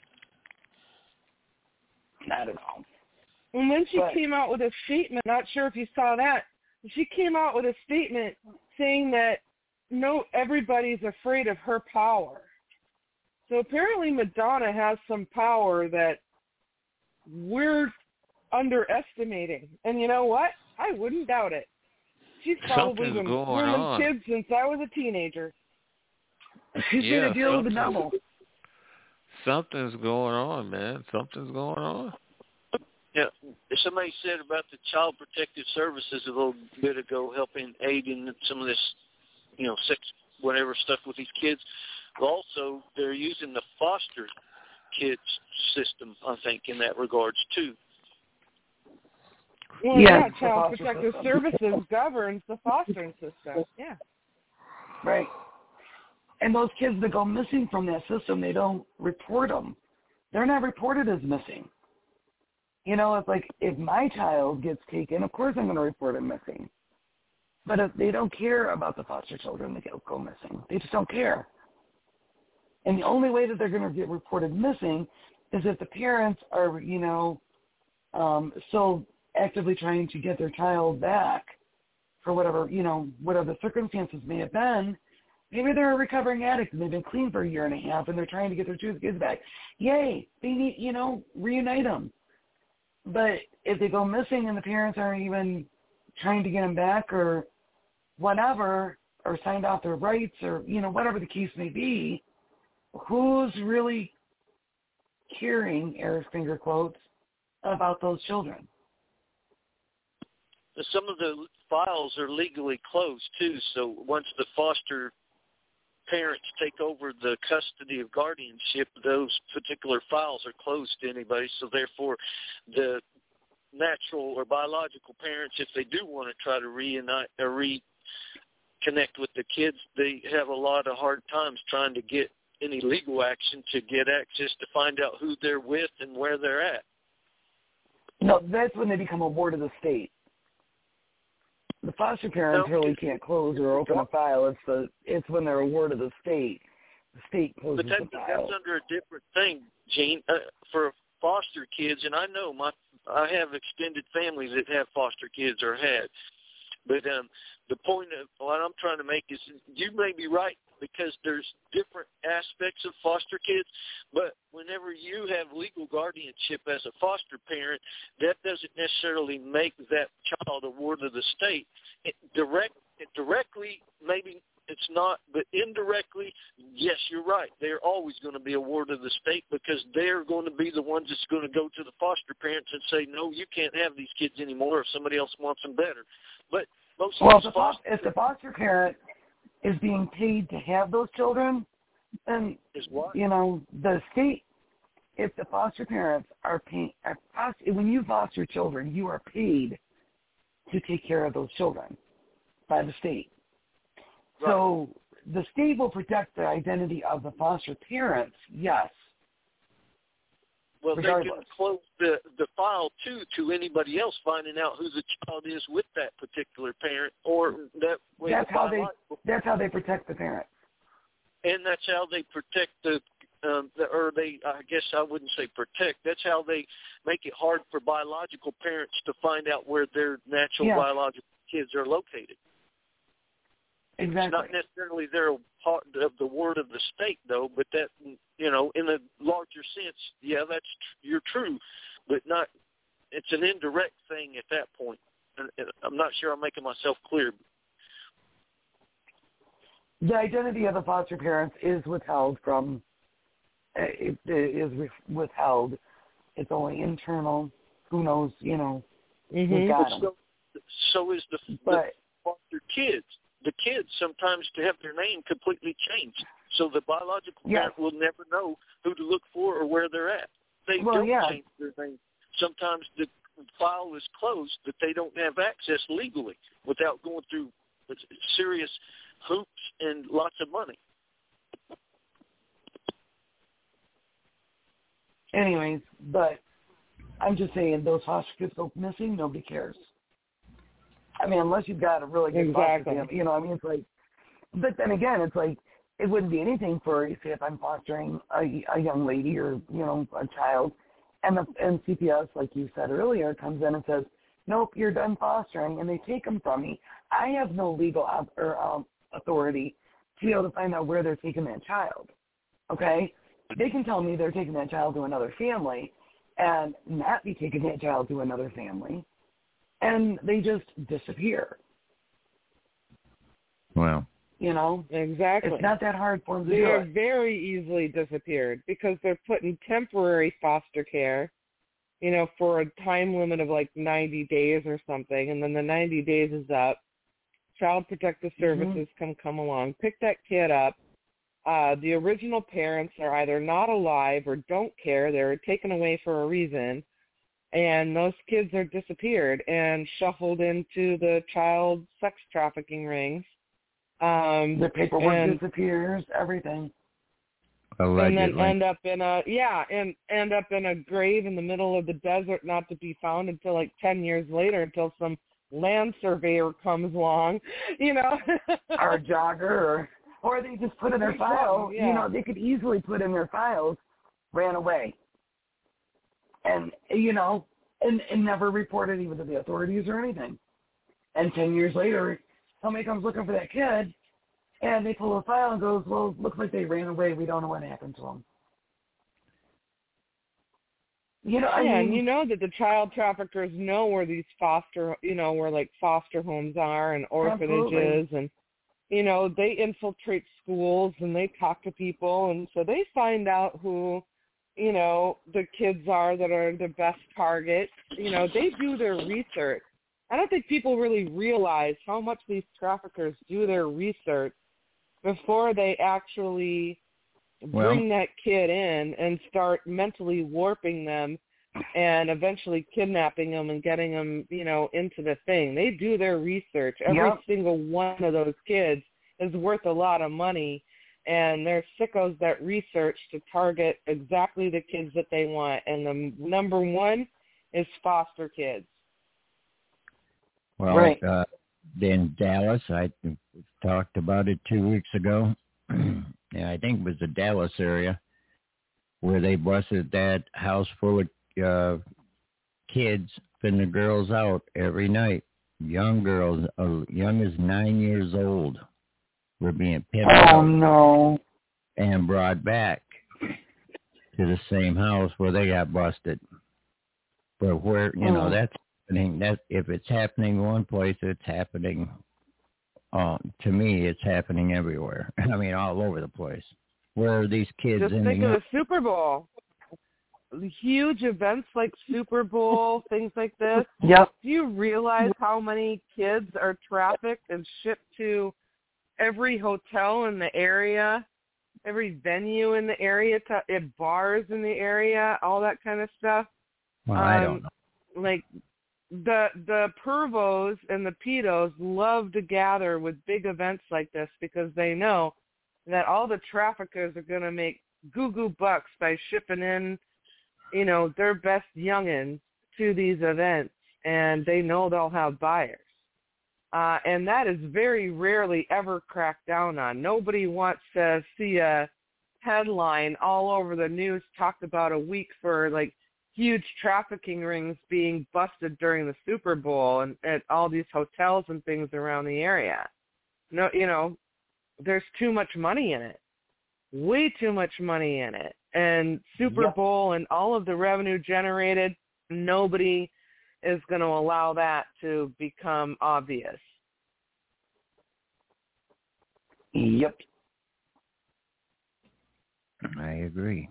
Not at all. And then she But, came out with a statement. Not sure if you saw that. She came out with a statement saying that no, everybody's afraid of her power. So apparently Madonna has some power that we're underestimating. And you know what? I wouldn't doubt it. She's probably Something's been going grooming on. kids since I was a teenager. she's Yeah, made a deal with the something- devil. Something's going on, man. Something's going on. Yeah, somebody said about the Child Protective Services a little bit ago, helping aid in some of this, you know, sex, whatever stuff with these kids. Also, they're using the foster kids system, I think, in that regards too. Well, Yeah, yeah, the Child foster Protective system. Services governs the fostering system. Yeah. Right. And those kids that go missing from that system, they don't report them. They're not reported as missing. You know, it's like if my child gets taken, of course I'm going to report him missing. But if they don't care about the foster children that go missing. They just don't care. And the only way that they're going to get reported missing is if the parents are, you know, um, still actively trying to get their child back for whatever, you know, whatever the circumstances may have been. Maybe they're a recovering addict and they've been clean for a year and a half and they're trying to get their two kids back. Yay, they need, you know, reunite them. But if they go missing and the parents aren't even trying to get them back or whatever, or signed off their rights or, you know, whatever the case may be, who's really caring, air finger quotes, about those children? Some of the files are legally closed, too, so once the foster parents take over the custody of guardianship, those particular files are closed to anybody, so therefore the natural or biological parents, if they do want to try to reunite or reconnect with the kids, they have a lot of hard times trying to get any legal action to get access to find out who they're with and where they're at. No, that's when they become a ward of the state. The foster parents no, really can't close or open a file. It's the it's when they're a ward of the state. The state closes but that, the file. that's under a different thing, Gene. Uh, for foster kids, and I know my I have extended families that have foster kids or had. But um, the point of what I'm trying to make is you may be right because there's different aspects of foster kids, but whenever you have legal guardianship as a foster parent, that doesn't necessarily make that child a ward of the state. It direct, it directly, maybe it's not, but indirectly, yes, you're right. They're always going to be a ward of the state because they're going to be the ones that's going to go to the foster parents and say, no, you can't have these kids anymore if somebody else wants them better. But most well, of if the, foster, if the foster parent is being paid to have those children, then, is what? you know, the state, if the foster parents are paying, are foster, when you foster children, you are paid to take care of those children by the state. Right. So the state will protect the identity of the foster parents, yes. Well, regardless. They can close the, the file, too, to anybody else finding out who the child is with that particular parent, or that way. That's the how they. That's how they protect the parent. And that's how they protect the, um, the, or they. I guess I wouldn't say protect. That's how they make it hard for biological parents to find out where their natural yeah. biological kids are located. Exactly. It's not necessarily they're part of the word of the state, though, but that, you know, in a larger sense, yeah, that's you're true, but not. It's an indirect thing at that point. And I'm not sure I'm making myself clear. The identity of the foster parents is withheld from. It, it is withheld. It's only internal. Who knows? You know. Mm-hmm. Who got them. So, so is the, but, the foster kids. The kids sometimes to have their name completely changed, so the biological yeah. parent will never know who to look for or where they're at. They well, don't yeah. change their name. Sometimes the file is closed, but they don't have access legally without going through serious hoops and lots of money. Anyways, but I'm just saying those foster kids go missing, nobody cares. I mean, unless you've got a really good exactly. foster family, you know, I mean, it's like, but then again, it's like, it wouldn't be anything for, say, if I'm fostering a, a young lady or, you know, a child, and the and C P S, like you said earlier, comes in and says, nope, you're done fostering, and they take them from me. I have no legal op- or um, authority to be able to find out where they're taking that child, okay? They can tell me they're taking that child to another family and not be taking that child to another family, and they just disappear. Wow. You know? Exactly. It's not that hard for them to they do are it. very easily disappeared because they're put in temporary foster care, you know, for a time limit of like ninety days or something, and then the ninety days is up. Child Protective Services mm-hmm. can come along, pick that kid up. Uh, the original parents are either not alive or don't care. They're taken away for a reason. And those kids are disappeared and shuffled into the child sex trafficking rings. Um, the paperwork and, disappears, everything. Allegedly. And then end up in a yeah, and end up in a grave in the middle of the desert, not to be found until like ten years later, until some land surveyor comes along, you know, or a jogger, or or they just put in their file. Yeah. You know, they could easily put in their files, ran away. And, you know, and, and never reported even to the authorities or anything. And ten years later, somebody comes looking for that kid, and they pull a file and goes, well, looks like they ran away. We don't know what happened to them. You know, I yeah, mean, and you know that the child traffickers know where these foster, you know, where like foster homes are and orphanages, absolutely. and you know they infiltrate schools and they talk to people, and so they find out who, you know, the kids are that are the best targets. You know, they do their research. I don't think people really realize how much these traffickers do their research before they actually bring Well, that kid in and start mentally warping them and eventually kidnapping them and getting them, you know, into the thing. They do their research. Every Yep. single one of those kids is worth a lot of money, and they're sickos that research to target exactly the kids that they want. And the number one is foster kids. well, Right. uh, in Dallas, I talked about it two weeks ago. Yeah, I think it was the Dallas area where they busted that house full of uh, kids putting the girls out every night. Young girls, uh, young as nine years old, were being picked Oh, out no. and brought back to the same house where they got busted. But where, you know, Mm. that's happening. That if it's happening one place, it's happening. Um, to me, it's happening everywhere. I mean, all over the place. Where are these kids Just ending think of up? the Super Bowl. Huge events like Super Bowl, things like this. Yep. Do you realize how many kids are trafficked and shipped to every hotel in the area, every venue in the area, to, at bars in the area, all that kind of stuff? Well, um, I don't know. Like the the pervos and the pedos love to gather with big events like this because they know that all the traffickers are going to make goo-goo bucks by shipping in, you know, their best youngins to these events, and they know they'll have buyers. Uh, and that is very rarely ever cracked down on. Nobody wants to see a headline all over the news talked about a week for, like, huge trafficking rings being busted during the Super Bowl and at all these hotels and things around the area. No, you know, there's too much money in it. Way too much money in it. And Super Yep. Bowl and all of the revenue generated, nobody is going to allow that to become obvious. Yep. I agree.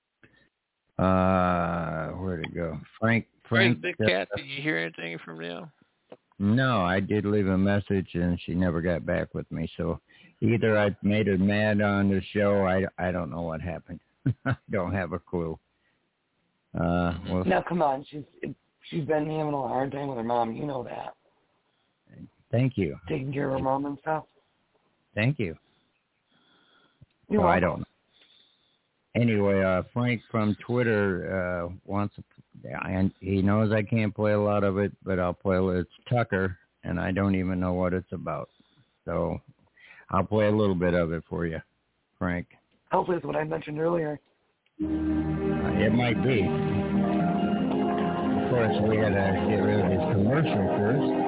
Uh, where'd it go? Frank, Frank. Big uh, Cat, did you hear anything from them? No, I did leave a message and she never got back with me. So either I made her mad on the show. I, I don't know what happened. I don't have a clue. Uh, well, Now, come on. She's she's been having a hard time with her mom. You know that. thank you. Taking care of her mom and stuff. Thank you. You're well, I welcome. don't know. Anyway, uh, Frank from Twitter uh, wants, and he knows I can't play a lot of it, but I'll play it. It's Tucker, and I don't even know what it's about. So I'll play a little bit of it for you, Frank. Hopefully it's what I mentioned earlier. Uh, it might be. Of course, we got to get rid of this commercial first.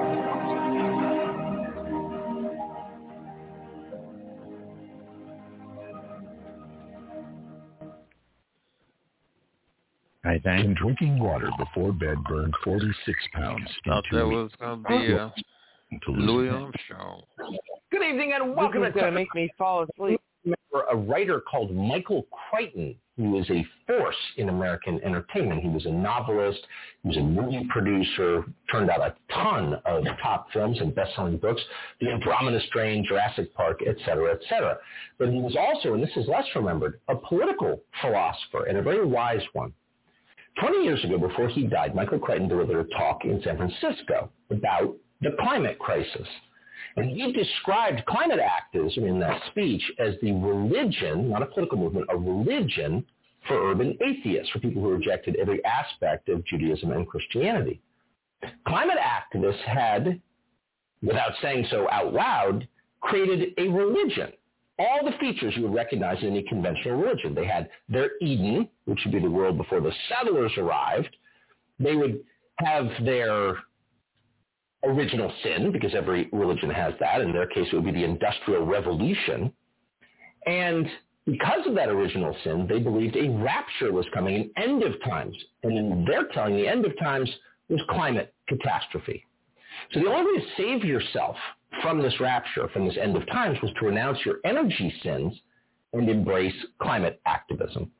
I think. Can drinking water before bed burn forty-six pounds in Thought two that weeks? was going to be uh, To lose Louis it. Armstrong. Good evening and This welcome is to going to Tucker. make me fall asleep. Remember a writer called Michael Crichton, who was a force in American entertainment. He was a novelist, he was a movie producer, turned out a ton of top films and best-selling books, The Andromeda Strain, Jurassic Park, et cetera, et cetera. But he was also, and this is less remembered, a political philosopher and a very wise one. Twenty years ago, before he died, Michael Crichton delivered a talk in San Francisco about the climate crisis. And he described climate activism in that speech as the religion, not a political movement, a religion for urban atheists, for people who rejected every aspect of Judaism and Christianity. Climate activists had, without saying so out loud, created a religion. All the features you would recognize in any conventional religion. They had their Eden, which would be the world before the settlers arrived. They would have their original sin, because every religion has that. In their case, it would be the Industrial Revolution. And Because of that original sin, they believed a rapture was coming, an end of times. And in their telling, the end of times was climate catastrophe. So the only way to save yourself from this rapture, from this end of times, was to renounce your energy sins and embrace climate activism.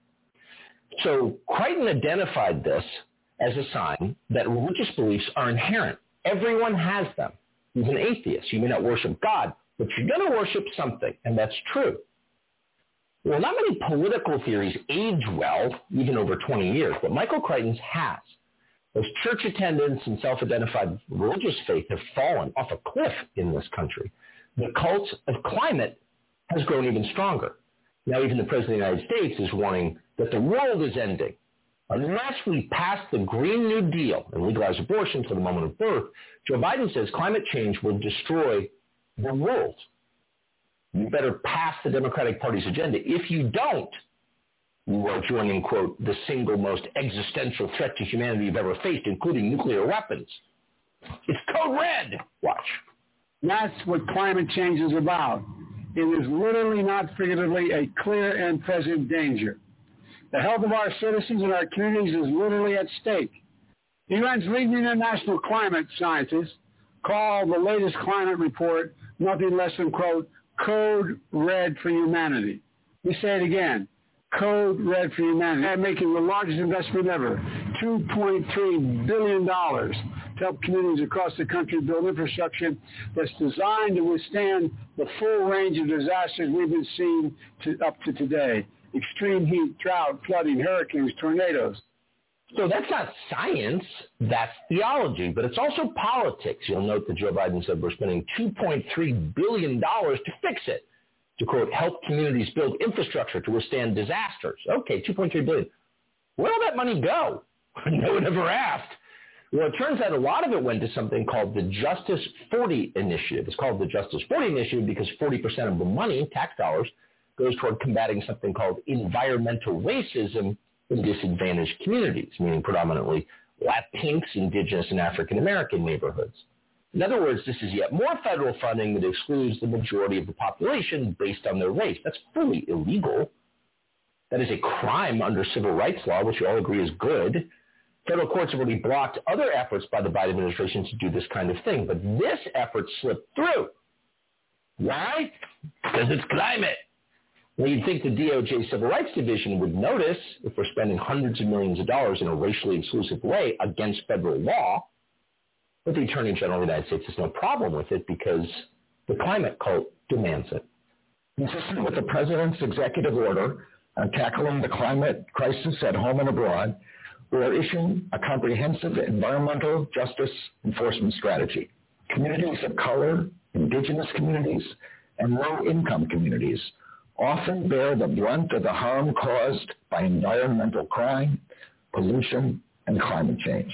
So Crichton identified this as a sign that religious beliefs are inherent. Everyone has them. He's an atheist. You may not worship God, but you're going to worship something, and that's true. Well, not many political theories age well, even over twenty years, but Michael Crichton's has. As church attendance and self-identified religious faith have fallen off a cliff in this country, the cult of climate has grown even stronger. Now even the President of the United States is warning that the world is ending. Unless we pass the Green New Deal and legalize abortion to the moment of birth, Joe Biden says climate change will destroy the world. You better pass the Democratic Party's agenda. If you don't, you are joining, quote, the single most existential threat to humanity you've ever faced, including nuclear weapons. It's code red. Watch. That's what climate change is about. It is literally, not figuratively, a clear and present danger. The health of our citizens and our communities is literally at stake. The U N's leading international climate scientists call the latest climate report nothing less than, quote, code red for humanity. We say it again, code red for humanity. They're making the largest investment ever, two point three billion dollars to help communities across the country build infrastructure that's designed to withstand the full range of disasters we've been seeing to, up to today. Extreme heat, drought, flooding, hurricanes, tornadoes. So that's not science, that's theology, but it's also politics. You'll note that Joe Biden said we're spending two point three billion dollars to fix it, to, quote, help communities build infrastructure to withstand disasters. Okay, two point three billion dollars. Where'd all that money go? No one ever asked. Well, it turns out a lot of it went to something called the Justice forty Initiative. It's called the Justice forty Initiative because forty percent of the money, tax dollars, goes toward combating something called environmental racism in disadvantaged communities, meaning predominantly Latinx, Indigenous, and African American neighborhoods. In other words, this is yet more federal funding that excludes the majority of the population based on their race. That's fully illegal. That is a crime under civil rights law, which you all agree is good. Federal courts have already blocked other efforts by the Biden administration to do this kind of thing, but this effort slipped through. Why? Because it's climate. Well, you'd think the D O J Civil Rights Division would notice if we're spending hundreds of millions of dollars in a racially exclusive way against federal law, but the Attorney General of the United States has no problem with it because the climate cult demands it. Consistent with the President's executive order on tackling the climate crisis at home and abroad, we are issuing a comprehensive environmental justice enforcement strategy. Communities of color, indigenous communities, and low-income communities often bear the brunt of the harm caused by environmental crime, pollution, and climate change.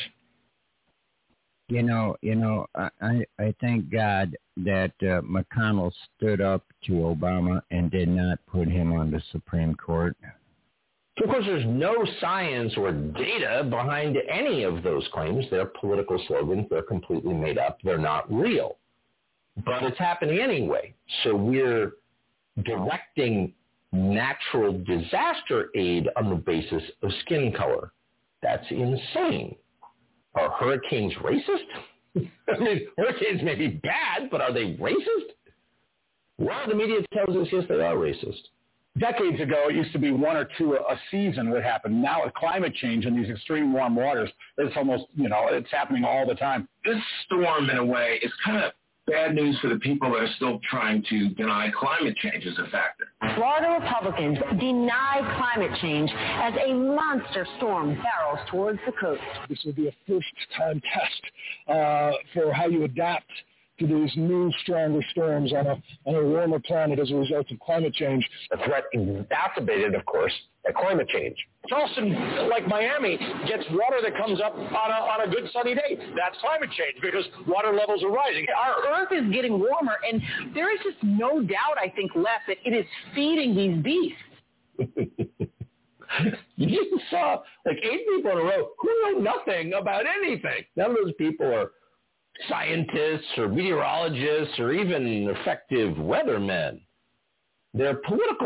You know, you know, I, I thank God that uh, McConnell stood up to Obama and did not put him on the Supreme Court. So, of course, there's no science or data behind any of those claims. They're political slogans. They're completely made up. They're not real. But it's happening anyway. So we're directing natural disaster aid on the basis of skin color. That's insane. Are hurricanes racist? I mean, hurricanes may be bad, but are they racist? Well, the media tells us, yes, they are racist. Decades ago, it used to be one or two a season would happen. Now with climate change and these extreme warm waters, it's almost, you know, it's happening all the time. This storm, in a way, is kind of bad news for the people that are still trying to deny climate change as a factor. Florida Republicans deny climate change as a monster storm barrels towards the coast. This will be a first-time test uh, for how you adapt to these new, stronger storms on a, on a warmer planet as a result of climate change. The threat exacerbated, of course, by climate change. Charleston, like Miami, gets water that comes up on a, on a good sunny day. That's climate change because water levels are rising. Our Earth is getting warmer, and there is just no doubt, I think, left that it is feeding these beasts. You just saw like eight people in a row who know nothing about anything. None of those people are scientists or meteorologists or even effective weathermen. They're political actors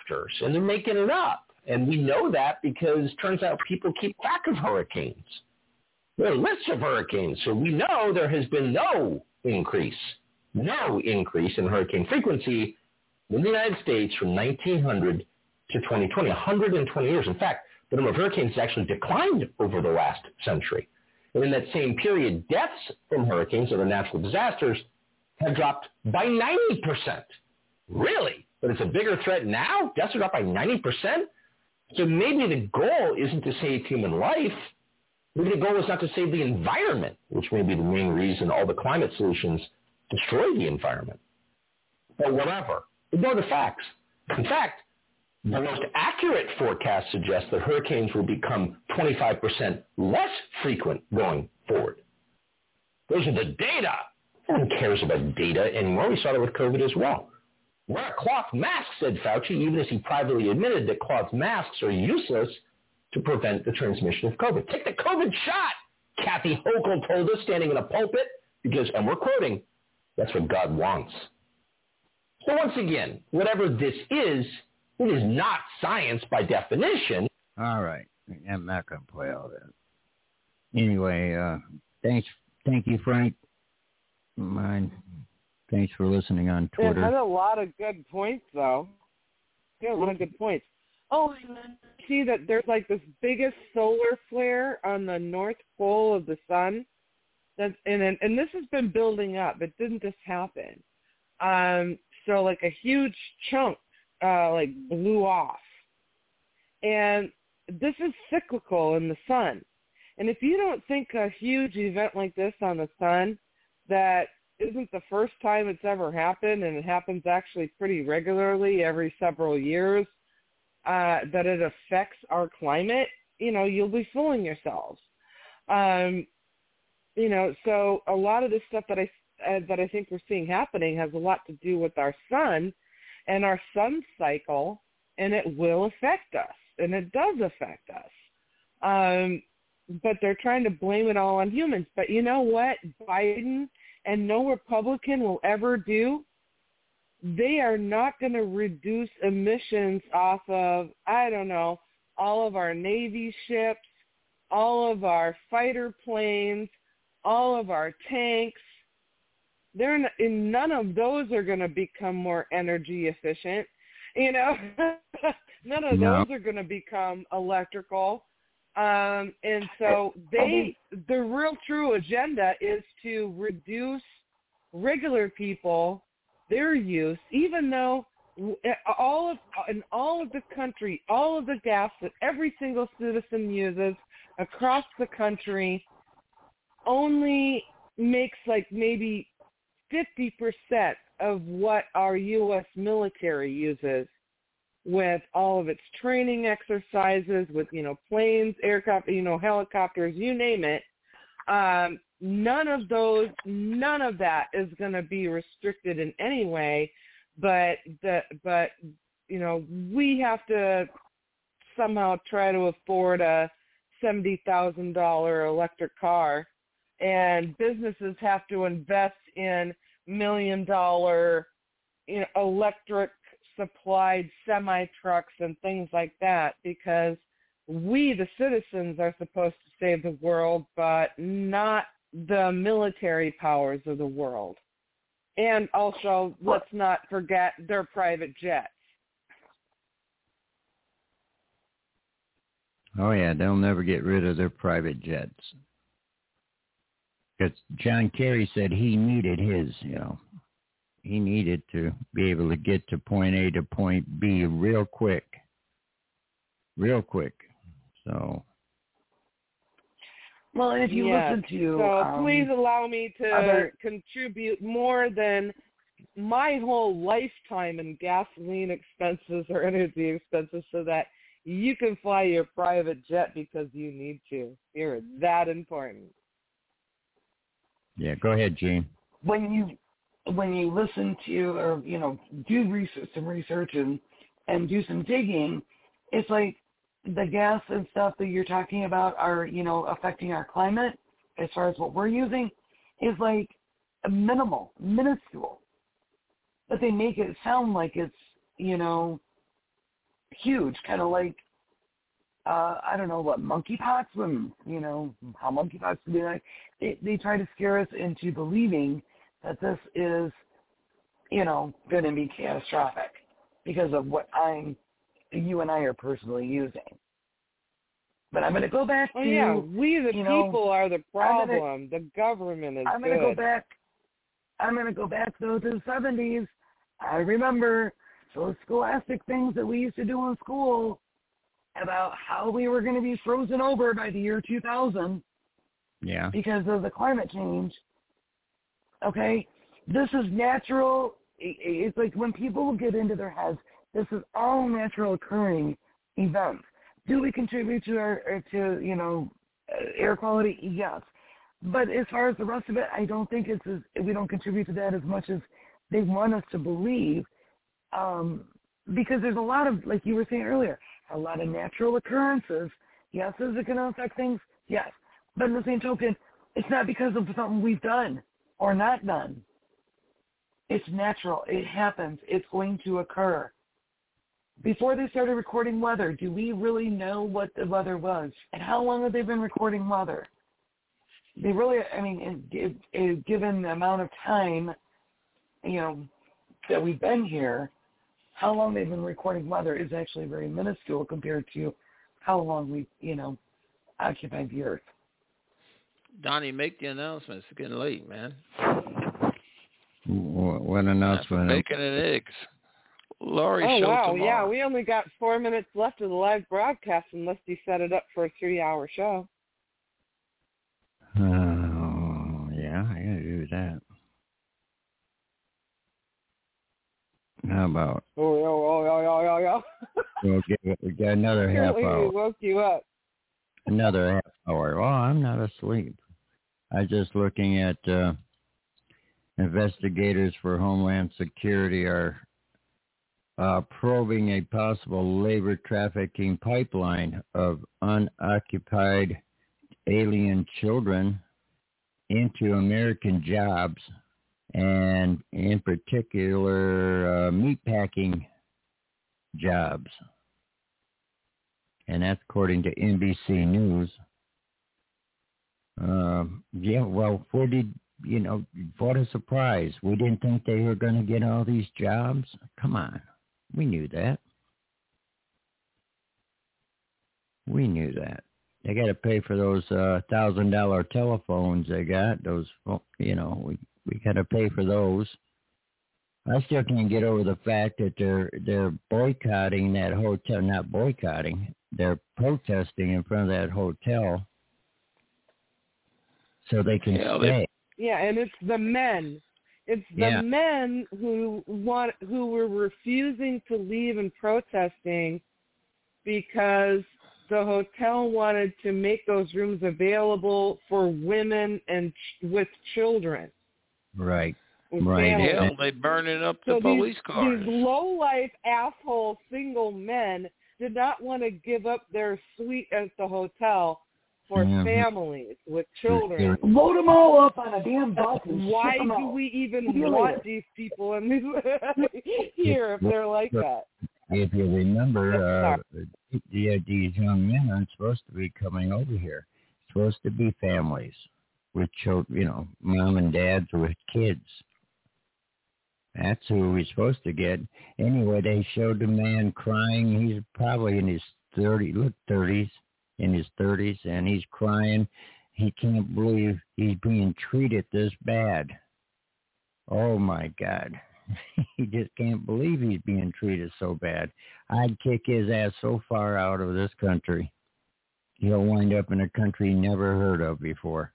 factors, and they're making it up. And we know that because it turns out people keep track of hurricanes. There are lists of hurricanes, so we know there has been no increase, no increase in hurricane frequency in the United States from nineteen hundred to twenty twenty, one hundred twenty years. In fact, the number of hurricanes actually declined over the last century. And in that same period, deaths from hurricanes, other natural disasters, have dropped by ninety percent. Really? But it's a bigger threat now? Deaths are dropped by ninety percent? So maybe the goal isn't to save human life. Maybe the goal is not to save the environment, which may be the main reason all the climate solutions destroy the environment. But whatever. Ignore the facts. In fact, the most accurate forecast suggests that hurricanes will become twenty-five percent less frequent going forward. Those are the data. No one cares about data anymore. We saw that with COVID as well. Wear a cloth mask, said Fauci, even as he privately admitted that cloth masks are useless to prevent the transmission of COVID. Take the COVID shot, Kathy Hochul told us, standing in a pulpit, because, and we're quoting, that's what God wants. So once again, whatever this is, it is not science by definition. All right. I'm not going to play all that. Anyway, uh, thanks. Thank you, Frank. Mine. Thanks for listening on Twitter. It had a lot of good points, though. Yeah, a lot of good points. Oh, and then see that there's like this biggest solar flare on the north pole of the sun. That's, and, and this has been building up. It didn't just happen. Um, so like a huge chunk uh, like blew off. And this is cyclical in the sun. And if you don't think a huge event like this on the sun that isn't the first time it's ever happened, and it happens actually pretty regularly every several years, uh, that it affects our climate, you know, you'll be fooling yourselves. Um, you know, so a lot of this stuff that I uh, that I think we're seeing happening has a lot to do with our sun and our sun cycle, and it will affect us, and it does affect us. Um, but they're trying to blame it all on humans. But you know what? Biden and no Republican will ever do, they are not going to reduce emissions off of, I don't know, all of our Navy ships, all of our fighter planes, all of our tanks. They're not, and none of those are going to become more energy efficient. You know, none of no. those are going to become electrical. Um, and so they, the real true agenda is to reduce regular people, their use, even though all of, in all of the country, all of the gas that every single citizen uses across the country only makes like maybe fifty percent of what our U S military uses, with all of its training exercises, with, you know, planes, aircraft, you know, helicopters, you name it. Um, none of those, none of that is going to be restricted in any way. But the, but you know, we have to somehow try to afford a seventy thousand dollar electric car, and businesses have to invest in million dollar, you know, electric supplied semi-trucks and things like that, because we, the citizens, are supposed to save the world, but not the military powers of the world. And also, let's not forget their private jets. Oh, yeah, they'll never get rid of their private jets. Because John Kerry said he needed his, you know. He needed to be able to get to point A to point B real quick. Real quick. So. Well, and if you yes. listen to... So um, please allow me to other... contribute more than my whole lifetime in gasoline expenses or energy expenses so that you can fly your private jet because you need to. You're that important. Yeah, go ahead, Gene. When you... when you listen to, or, you know, do research, some research and, and do some digging, it's like the gas and stuff that you're talking about are, you know, affecting our climate as far as what we're using is like minimal, minuscule. But they make it sound like it's, you know, huge, kind of like, uh, I don't know what, monkeypox, when, you know, how monkeypox would be like. They, they try to scare us into believing that this is, you know, going to be catastrophic because of what I'm, you and I are personally using. But I'm going to go back to, oh, yeah, we the you know, people are the problem. Gonna, the government is I'm going to good. go back, I'm going to go back, though, to the seventies. I remember those scholastic things that we used to do in school about how we were going to be frozen over by the year two thousand. Yeah. Because of the climate change. Okay? This is natural. It's like when people get into their heads, this is all natural occurring events. Do we contribute to our, to, you know, air quality? Yes. But as far as the rest of it, I don't think it's as, we don't contribute to that as much as they want us to believe. Um, because there's a lot of, like you were saying earlier, a lot of natural occurrences. Yes, is it going to affect things? Yes. But in the same token, it's not because of something we've done or not done. It's natural. It happens. It's going to occur. Before they started recording weather, do we really know what the weather was? And how long have they been recording weather? They really, I mean, it, it, given the amount of time, you know, that we've been here, how long they've been recording weather is actually very minuscule compared to how long we, you know, occupied the earth. Donnie, make the announcement. It's getting late, man. What, what announcement? Bacon and eggs. Laurie oh, show wow. tomorrow. Yeah, we only got four minutes left of the live broadcast unless you set it up for a three-hour show. Oh, yeah, I got to do that. How about? Oh, yeah, oh, yeah, yeah, yeah, yeah. We'll get, we got another half hour. We woke you up. Another half hour. Well, I'm not asleep. I was just looking at uh, investigators for Homeland Security are uh, probing a possible labor trafficking pipeline of unoccupied alien children into American jobs, and in particular uh, meatpacking jobs. And that's according to N B C News. Uh, yeah, well, where did, you know, what a surprise. We didn't think they were going to get all these jobs. Come on. We knew that. We knew that. They got to pay for those uh, one thousand dollars telephones they got. Those, you know, we, we got to pay for those. I still can't get over the fact that they're they're boycotting that hotel. Not boycotting. They're protesting in front of that hotel so they can yeah, stay. They... Yeah, and it's the men. It's the yeah. men who want who were refusing to leave and protesting because the hotel wanted to make those rooms available for women and ch- with children. Right. Right. Hell, they burning up the so police these, cars. These low-life asshole single men did not want to give up their suite at the hotel for mm-hmm. families with children. Load them all up on a damn bus. Why do out. we even want these people in this here if they're like that? If you remember, uh, these young men aren't supposed to be coming over here. It's supposed to be families with children, you know, mom and dads with kids. That's who we're supposed to get. Anyway, they showed the man crying. He's probably in his thirties, look, thirties, in his thirties, and he's crying. He can't believe he's being treated this bad. Oh, my God. He just can't believe he's being treated so bad. I'd kick his ass so far out of this country. He'll wind up in a country he never heard of before.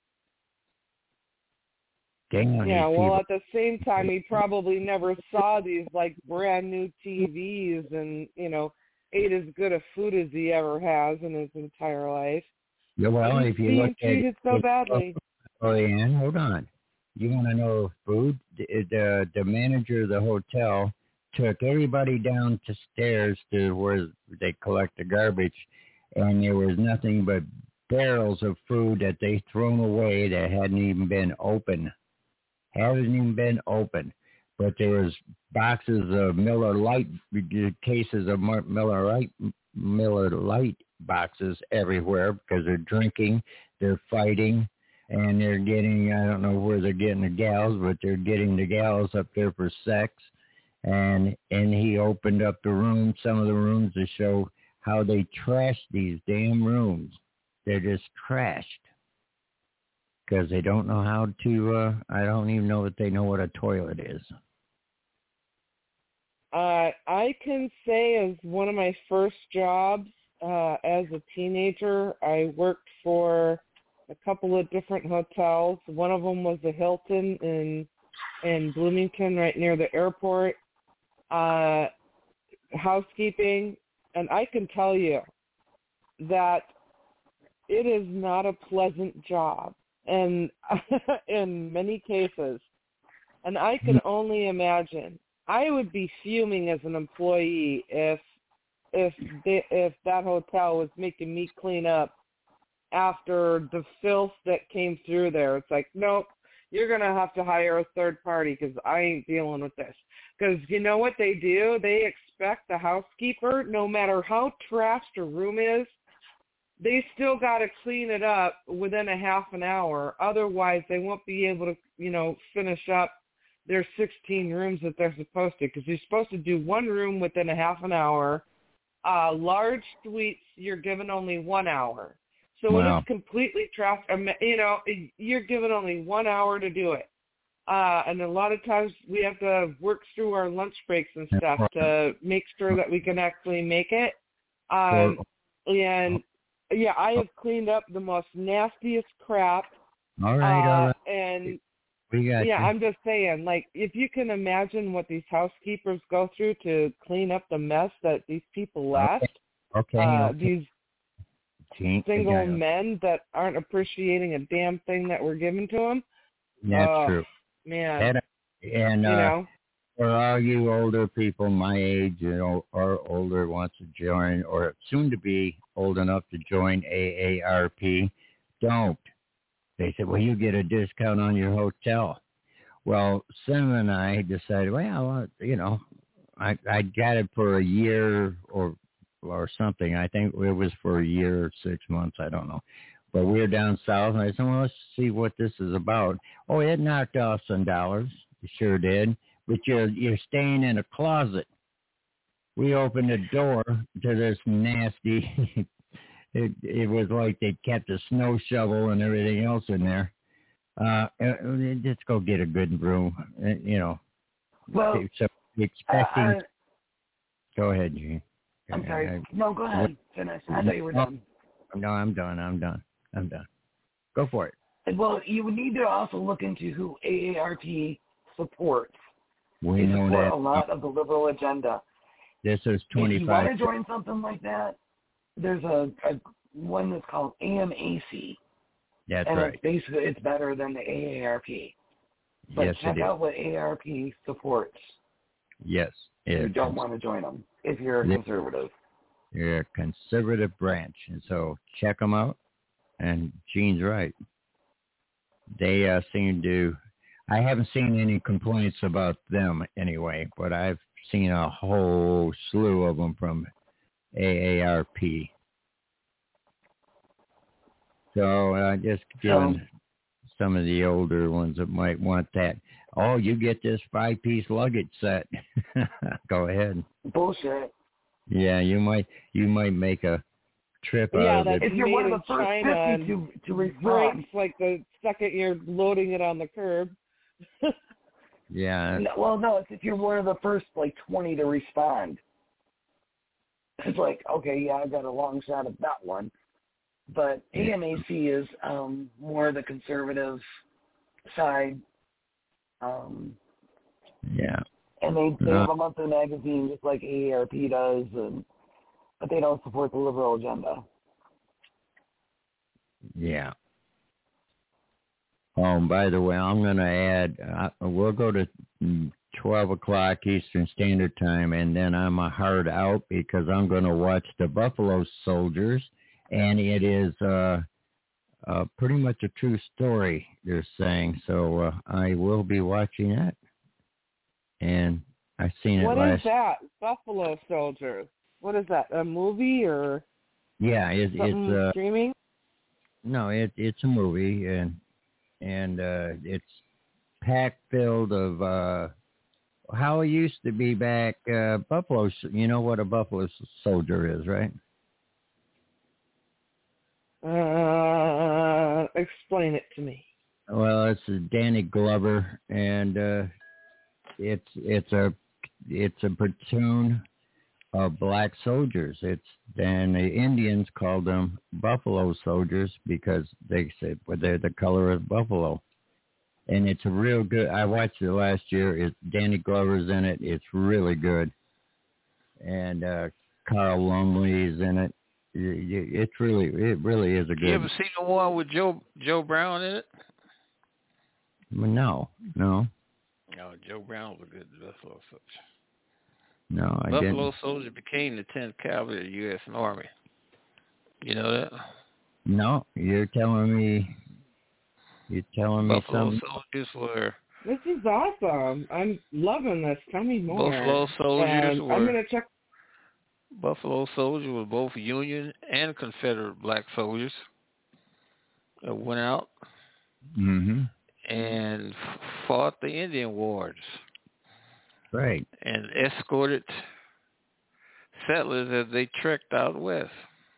Dang on yeah, well, people. at the same time, he probably never saw these, like, brand new T Vs and, you know, ate as good a food as he ever has in his entire life. Yeah, well, if you look treated at so badly. Oh, Ann, hold on. You want to know food? The, the, the manager of the hotel took everybody down to stairs to where they collect the garbage, and there was nothing but barrels of food that they thrown away that hadn't even been open. Hasn't even been open. but there was boxes of Miller Lite, cases of Miller Lite, Miller Lite boxes everywhere because they're drinking, they're fighting, and they're getting, I don't know where they're getting the gals, but they're getting the gals up there for sex. And and he opened up the room, some of the rooms, to show how they trashed these damn rooms. They're just trashed because they don't know how to, uh, I don't even know if they know what a toilet is. Uh, I can say as one of my first jobs uh, as a teenager, I worked for a couple of different hotels. One of them was the Hilton in in Bloomington, right near the airport. Uh, housekeeping, and I can tell you that it is not a pleasant job, and in many cases, and I can only imagine. I would be fuming as an employee if if they, if that hotel was making me clean up after the filth that came through there. It's like, nope, you're going to have to hire a third party because I ain't dealing with this. Because you know what they do? They expect the housekeeper, no matter how trashed a room is, they still got to clean it up within a half an hour. Otherwise, they won't be able to, you know, finish up their sixteen rooms that they're supposed to. Because you're supposed to do one room within a half an hour. Uh, large suites, you're given only one hour. So when Wow. it's completely trashed, you know, you're given only one hour to do it. Uh, and a lot of times we have to work through our lunch breaks and stuff to make sure that we can actually make it. Um, and, yeah, I have cleaned up the most nastiest crap. All right, uh, all right. And, We got yeah, you. I'm just saying, like, if you can imagine what these housekeepers go through to clean up the mess that these people left, Okay, uh, okay. these Gee, single yeah, men that aren't appreciating a damn thing that we're giving to them. That's oh, true. Man. And, and you uh, know? for all you older people my age, you know, or older wants to join, or soon to be old enough to join A A R P, don't. They said, well, you get a discount on your hotel. Well, Sim and I decided, well, you know, I I got it for a year or or something. I think it was for a year or six months. I don't know. But we were down south, and I said, well, let's see what this is about. Oh, it knocked off some dollars. It sure did. But you're, you're staying in a closet. We opened the door to this nasty, it, it was like they kept a snow shovel and everything else in there. Uh, just go get a good room, you know. Well, so expecting. Uh, go ahead, Gene. I'm sorry. No, go ahead. Finish. I thought you were done. No, I'm done. I'm done. I'm done. Go for it. Well, you would need to also look into who A A R P supports. We they know support that. a lot of the liberal agenda. This is twenty-five. If you want to join something like that, there's a, a one that's called A M A C. That's and right. It's basically, it's better than the A A R P. But yes, check it out is. what A A R P supports. Yes. You It don't is. want to join them if you're a Yeah. conservative. You're a conservative branch, and so check them out. And Gene's right. They uh, seem to. I haven't seen any complaints about them anyway, but I've seen a whole slew of them from A A R P. So uh, just giving so, some of the older ones that might want that. Oh, you get this five-piece luggage set. Go ahead. Bullshit. Yeah, you might you might make a trip Yeah, out of that's it. If you're made one of in the first China fifty to to respond. breaks like the second you're loading it on the curb. Yeah. No, well, no, it's if you're one of the first like twenty to respond. It's like, okay, yeah, I got a long shot at that one. But A M A C is um, more the conservative side. Um, Yeah. and they, they Uh, have a monthly magazine just like A A R P does, and but they don't support the liberal agenda. Yeah. Oh, by the way, I'm going to add, uh, we'll go to twelve o'clock Eastern Standard Time, and then I'm a hard out because I'm going to watch the Buffalo Soldiers, and it is uh, uh, pretty much a true story, they're saying, so uh, I will be watching that. I seen it What last. is that? Buffalo Soldiers. What is that? A movie or? Yeah, it, it's uh, streaming. No, it it's a movie, and and uh, it's packed filled of uh, how it used to be back. Uh, Buffalo. You know what a Buffalo Soldier is, right? Uh, explain it to me. Well, it's Danny Glover, and uh, it's it's a it's a platoon of black soldiers. It's and the Indians called them Buffalo Soldiers because they said well, they're the color of buffalo. And it's a real good. I watched it last year. It's Danny Glover's in it. It's really good, and uh, Carl Lumley's in it. It's really it really is a good. You ever seen the one with Joe Joe Brown in it? No, no. No, Joe Brown was a good Buffalo Soldier. No, I Buffalo didn't. Soldier became the tenth Cavalry of the U S Army. You know that? No, you're telling me. You're telling me Buffalo something. Soldiers were. This is awesome. I'm loving this. Tell me more. Buffalo Soldiers and were. I'm gonna check. Buffalo Soldiers were both Union and Confederate black soldiers that went out Mm-hmm. and fought the Indian wars. Right. And escorted settlers as they trekked out west.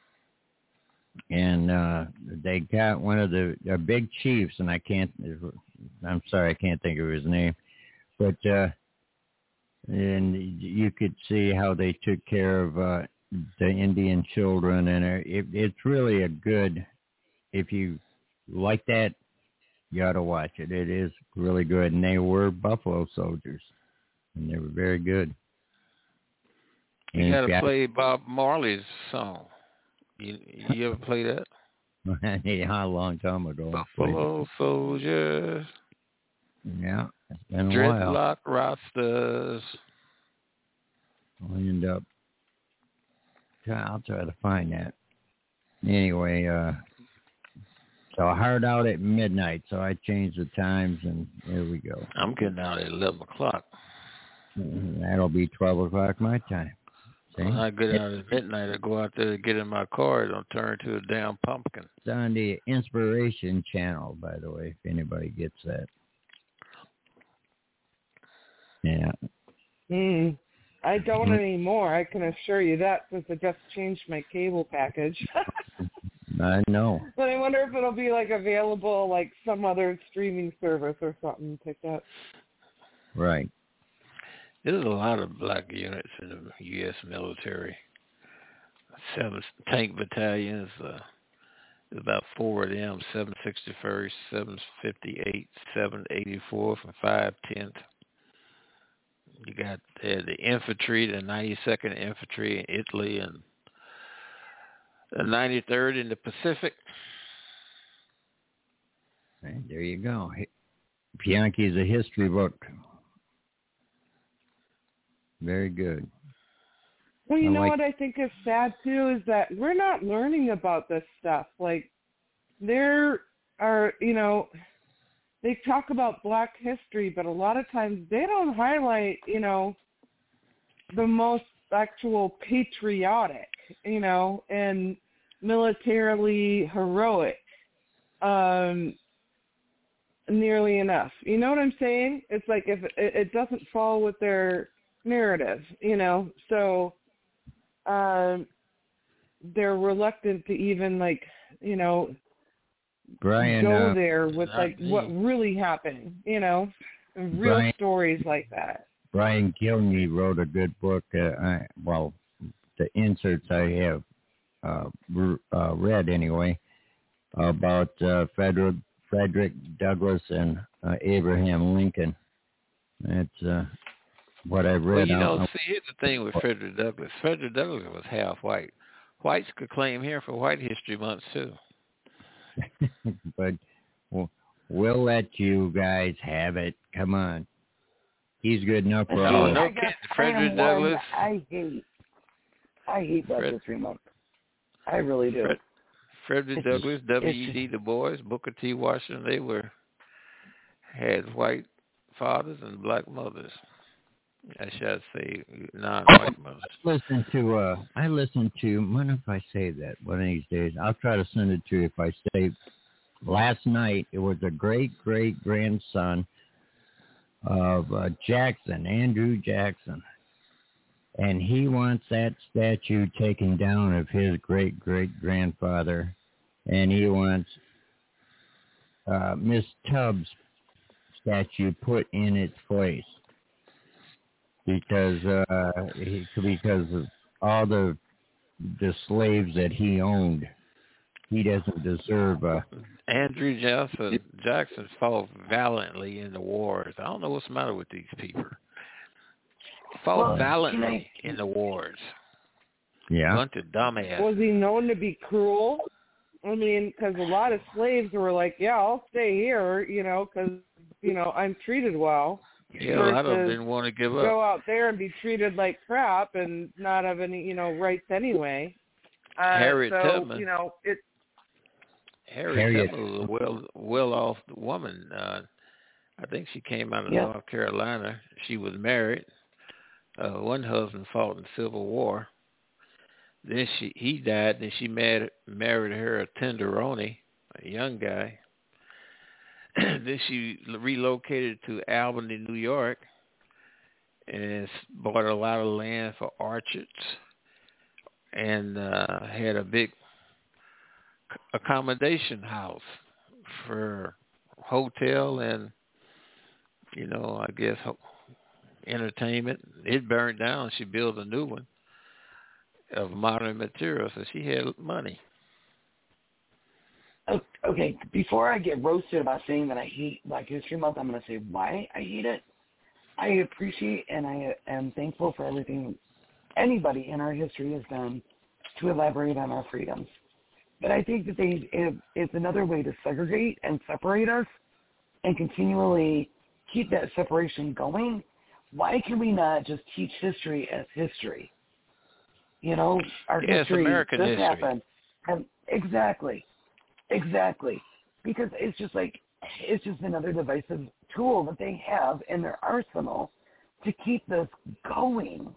And uh, they got one of the uh, big chiefs, and I can't, I'm sorry, I can't think of his name, but uh, and you could see how they took care of uh, the Indian children, and it, it's really a good, if you like that, you ought to watch it. It is really good, and they were Buffalo Soldiers, and they were very good. You And got to got, play Bob Marley's song. You, you ever play that? Yeah, a long time ago. Buffalo Soldiers. Yeah, it's been a Dreadlock while. Rastas. I'll end up. I'll try to find that. Anyway, uh, so hard out at midnight, so I changed the times, and there we go. I'm getting out at eleven o'clock. That'll be twelve o'clock my time. See? When I get out at midnight, I go out there to get in my car. It'll turn to a damn pumpkin. It's on the Inspiration Channel, by the way, if anybody gets that. Yeah. Mm, I don't anymore. I can assure you that since I just changed my cable package. I know. But I wonder if it'll be like available like some other streaming service or something picked up. Right. There's a lot of black units in the U S military. Seven tank battalions. Uh, there's about four of them: seven sixty-first, seven fifty-eight, seven eighty-fourth, and five tenth. You got uh, the infantry, the ninety-second Infantry in Italy, and the ninety-third in the Pacific. Right, there you go. Bianchi is a history book. Very good. Well, you I know like- what I think is sad, too, is that we're not learning about this stuff. Like, there are, you know, they talk about black history, but a lot of times they don't highlight, you know, the most actual patriotic, you know, and militarily heroic um, nearly enough. You know what I'm saying? It's like if it, it doesn't fall with their narrative, you know, so um, they're reluctant to even, like, you know, Brian, go uh, there with, like, what really happened, you know, and real Brian, stories like that. Brian Gilney wrote a good book. Uh, I, well, the inserts I have uh, re- uh, read anyway about uh, Frederick, Frederick Douglass and uh, Abraham Lincoln. That's uh, what I've read. Well, you know, know. see, here's the thing with Frederick Douglass. Frederick Douglass was half white. Whites could claim here for White History Month, too. But we'll, we'll let you guys have it. Come on. He's good enough for No, all no of us. kidding. Frederick Douglass. I hate. I hate Black Fred, History Month. I really do. Fred, Frederick Douglass, W E D Du Bois, Booker T. Washington, they were had white fathers and black mothers. I should say non-white Muslims. Listen to, uh, I listen to, I wonder if I say that one of these days. I'll try to send it to you if I say, last night, it was a great-great-grandson of uh, Jackson, Andrew Jackson. And he wants that statue taken down of his great-great-grandfather. And he wants uh, Miss Tubbs' statue put in its place. Because uh, he, because of all the the slaves that he owned, he doesn't deserve a. Andrew Jackson Jackson fought valiantly in the wars. I don't know what's the matter with these people. Fought well, valiantly you know, in the wars. Yeah. Bunch of dumbass. Was he known to be cruel? I mean, because a lot of slaves were like, "Yeah, I'll stay here," you know, because you know I'm treated well. Yeah, a lot of them didn't want to give up. Go out there and be treated like crap and not have any, you know, rights anyway. Uh, Harriet so, Tubman. You know, it. Harriet, Harriet Tubman was a well, well-off woman. Uh, I think she came out of yeah. North Carolina. She was married. Uh, one husband fought in the Civil War. Then she he died. Then she married married her a tenderoni, a young guy. Then she relocated to Albany, New York, and bought a lot of land for orchards, and uh, had a big accommodation house for hotel and, you know, I guess entertainment. It burned down. She built a new one of modern materials, so she had money. Okay, before I get roasted about saying that I hate Black History Month, I'm going to say why I hate it. I appreciate and I am thankful for everything anybody in our history has done to elaborate on our freedoms. But I think that they it, it's another way to segregate and separate us and continually keep that separation going. Why can we not just teach history as history? You know, our yeah, history, American this history. happened. And exactly. Exactly. Because it's just like, it's just another divisive tool that they have in their arsenal to keep this going.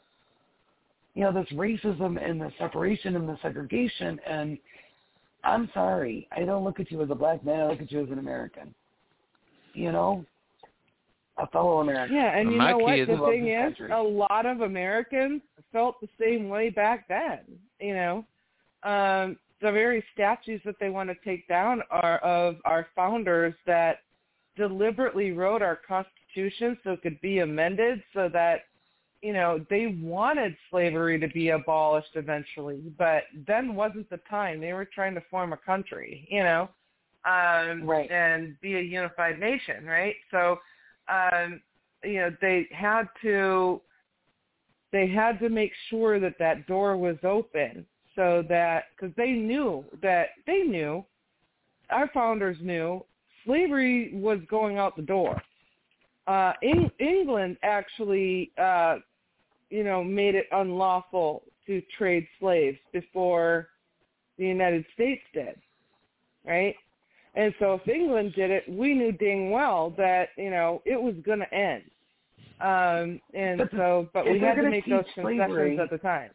You know, this racism and the separation and the segregation. And I'm sorry, I don't look at you as a black man, I look at you as an American. You know? A fellow American. Yeah, and you My know what? kids The love thing this is, country. a lot of Americans felt the same way back then, you know? Um, the very statues that they want to take down are of our founders that deliberately wrote our Constitution so it could be amended so that, you know, they wanted slavery to be abolished eventually, but then wasn't the time. They were trying to form a country, you know, um, right. and be a unified nation, right? So, um, you know, they had to, they had to make sure that that door was open. So that, because they knew that, they knew, our founders knew, slavery was going out the door. Uh, in, England actually, uh, you know, made it unlawful to trade slaves before the United States did, right? And so if England did it, we knew dang well that, you know, it was going to end. Um, and but so, but we had to make those concessions slavery, at the time.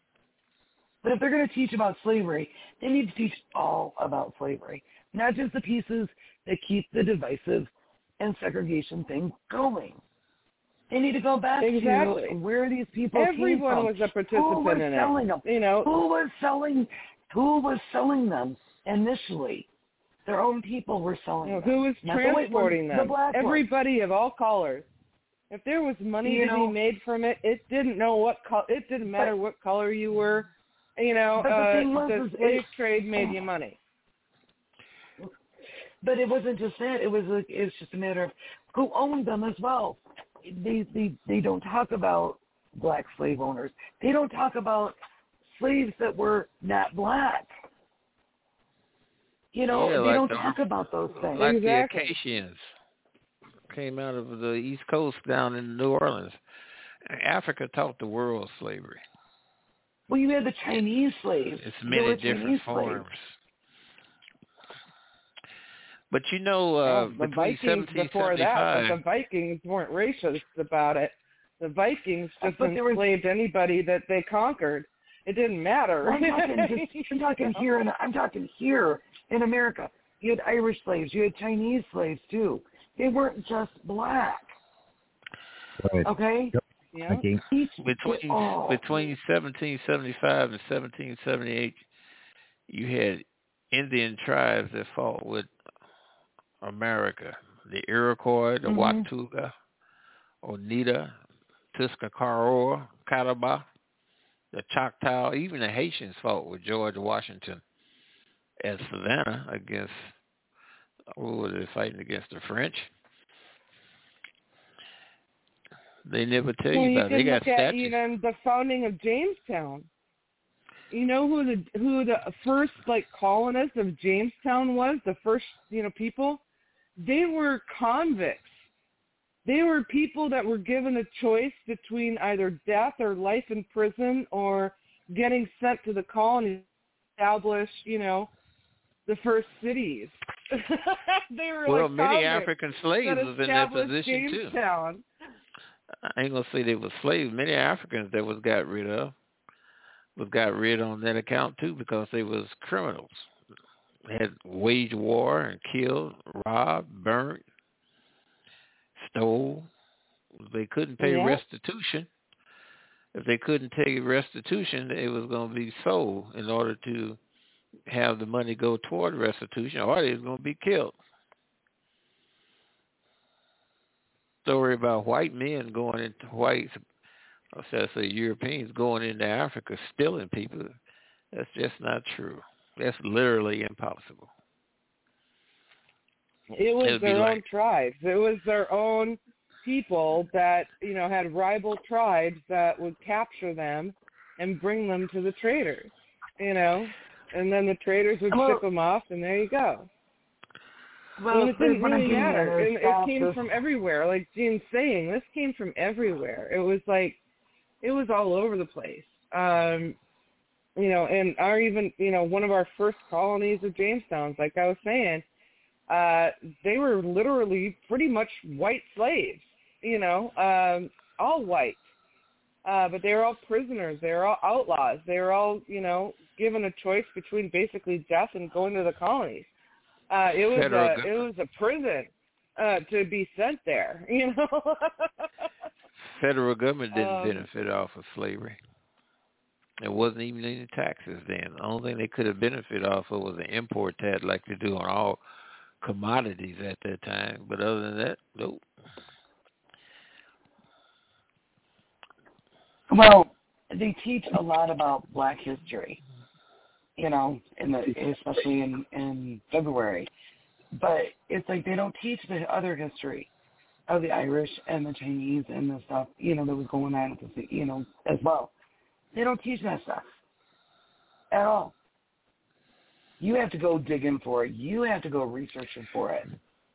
But if they're going to teach about slavery, they need to teach all about slavery, not just the pieces that keep the divisive and segregation thing going. They need to go back exactly. to where these people Everyone came from. was a participant who was in selling it. Them? You know, who was selling? Who was selling them initially? Their own people were selling you know, them. who was Not the transporting white them? ones, the black Everybody of all colors. If there was money you to know, be made from it, it didn't know what co- it didn't matter but, what color you were. You know, but the, uh, thing was, the is slave it, trade made you money. But it wasn't just that. It was a, it's just a matter of who owned them as well. They they they don't talk about black slave owners. They don't talk about slaves that were not black. You know, yeah, they like don't the, talk about those things. Like exactly. the Acacians came out of the East Coast down in New Orleans. Africa taught the world slavery. Well, you had the Chinese slaves. It's many different Chinese forms. slaves. But you know, uh, well, the between Vikings seventeen before that, seventy-five, but the Vikings weren't racist about it. The Vikings just but there was, enslaved anybody that they conquered. It didn't matter. Well, I'm talking, just, I'm talking here, in, I'm talking here in America. You had Irish slaves. You had Chinese slaves too. They weren't just black. Right. Okay. Yeah. Between oh. between seventeen seventy-five and seventeen seventy-eight, you had Indian tribes that fought with America: the Iroquois, the mm-hmm. Watauga, Oneida, Tuscarora, Catawba, the Choctaw. Even the Haitians fought with George Washington at Savannah against. What were they fighting against? The French. They never tell well, you about you it. They can got look at statues. even the founding of Jamestown. You know who the who the first like colonist of Jamestown was? The first, you know, people? They were convicts. They were people that were given a choice between either death or life in prison or getting sent to the colony to establish, you know, the first cities. They were well, like many African slaves that was in that established position Jamestown. too. I ain't gonna say they were slaves. Many Africans that was got rid of was got rid on that account too, because they was criminals. They had waged war and killed, robbed, burnt, stole. They couldn't pay yeah. restitution. If they couldn't pay restitution, it was going to be sold in order to have the money go toward restitution, or they was going to be killed. Story about white men going into whites, or should I say Europeans going into Africa stealing people. That's just not true. That's literally impossible. It was It'd their own like, tribes. It was their own people that, you know, had rival tribes that would capture them and bring them to the traders, you know, and then the traders would well, ship them off, and there you go. Well, and it didn't really I'm matter. It, it came this. from everywhere. Like Gene's saying, this came from everywhere. It was like, it was all over the place. Um, you know, and our even, you know, one of our first colonies of Jamestown, like I was saying, uh, they were literally pretty much white slaves, you know, um, all white. Uh, but they were all prisoners. They were all outlaws. They were all, you know, given a choice between basically death and going to the colonies. Uh, it was Federal a, government. it was a prison uh, to be sent there, you know. Federal government didn't um, benefit off of slavery. It wasn't even any taxes then. The only thing they could have benefited off of was an import tax like they do on all commodities at that time. But other than that, nope. Well, they teach a lot about Black history, you know, in the, especially in, in February. But it's like they don't teach the other history of the Irish and the Chinese and the stuff, you know, that was going on, at the, you know, as well. They don't teach that stuff at all. You have to go digging for it. You have to go researching for it.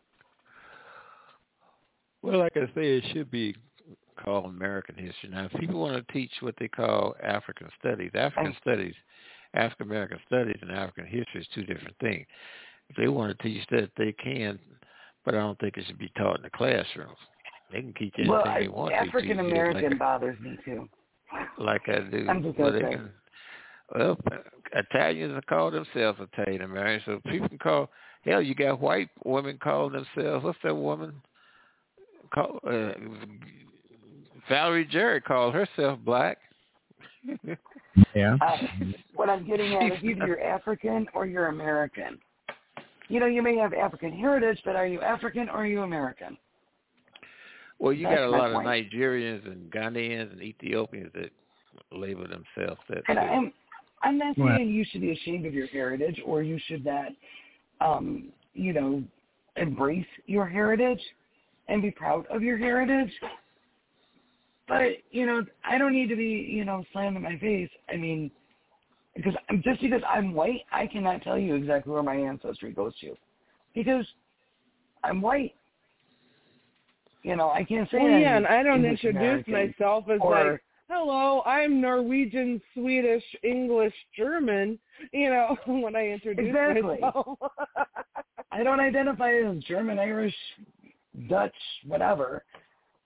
Well, like I say, it should be called American history. Now, if people want to teach what they call African studies, African I, studies, African American studies and African history is two different things. If they want to teach that, they can, but I don't think it should be taught in the classrooms. They can teach anything well, they want to. African American like bothers me too. Like I do. I'm just well, gonna they say. can, well, Italians call themselves Italian American, so people can call. Hell, you got white women calling themselves. What's that woman? Call, uh, Valerie Jerry called herself black. Yeah. Uh, what I'm getting at is either you're African or you're American. You know, you may have African heritage, but are you African or are you American? Well, you That's got a my lot point. of Nigerians and Ghanaians and Ethiopians that label themselves that. And too. I'm, I'm not saying Well, you should be ashamed of your heritage or you should not, um, you know, embrace your heritage and be proud of your heritage. But, you know, I don't need to be, you know, slammed in my face. I mean, because I'm, just because I'm white, I cannot tell you exactly where my ancestry goes to. Because I'm white. You know, I can't say well, I'm yeah, and I don't English introduce American myself as or, like, hello, I'm Norwegian, Swedish, English, German, you know, when I introduce exactly. myself. I don't identify as German, Irish, Dutch, whatever.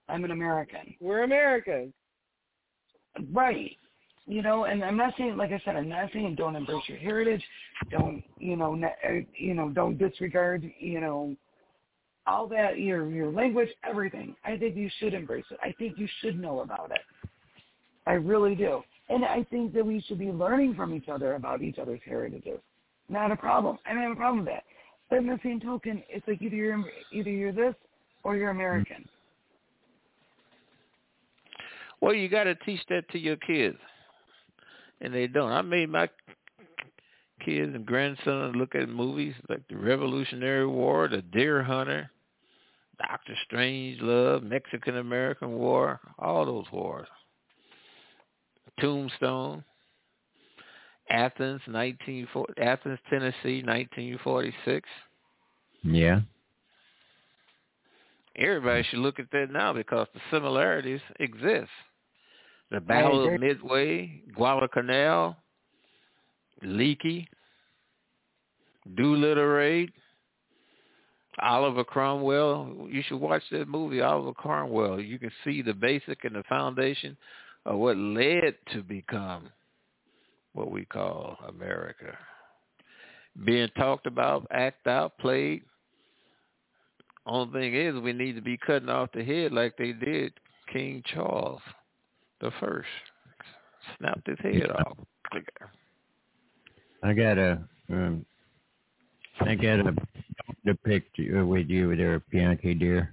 I'm an American. We're Americans. Right. You know, and I'm not saying, like I said, I'm not saying don't embrace your heritage, don't, you know, ne- you know, don't disregard, you know, all that, your your language, everything. I think you should embrace it. I think you should know about it. I really do. And I think that we should be learning from each other about each other's heritages. Not a problem. I don't have a problem with that. But in the same token, it's like either you're either you're this or you're American. Well, you got to teach that to your kids, and they don't. I made my kids and grandsons look at movies like the Revolutionary War, the Deer Hunter, Doctor Strangelove, Mexican-American War, all those wars. Tombstone, Athens, nineteen forty, Athens, Tennessee, nineteen forty-six. Yeah. Everybody should look at that now because the similarities exist. The Battle of Midway, Guadalcanal, Leakey, Doolittle Raid, Oliver Cromwell. You should watch that movie, Oliver Cromwell. You can see the basic and the foundation of what led to become what we call America. Being talked about, act out, played. Only thing is we need to be cutting off the head like they did King Charles the First. Snapped his head off. I got a, um, I got a, a picture with you there, Bianchi dear.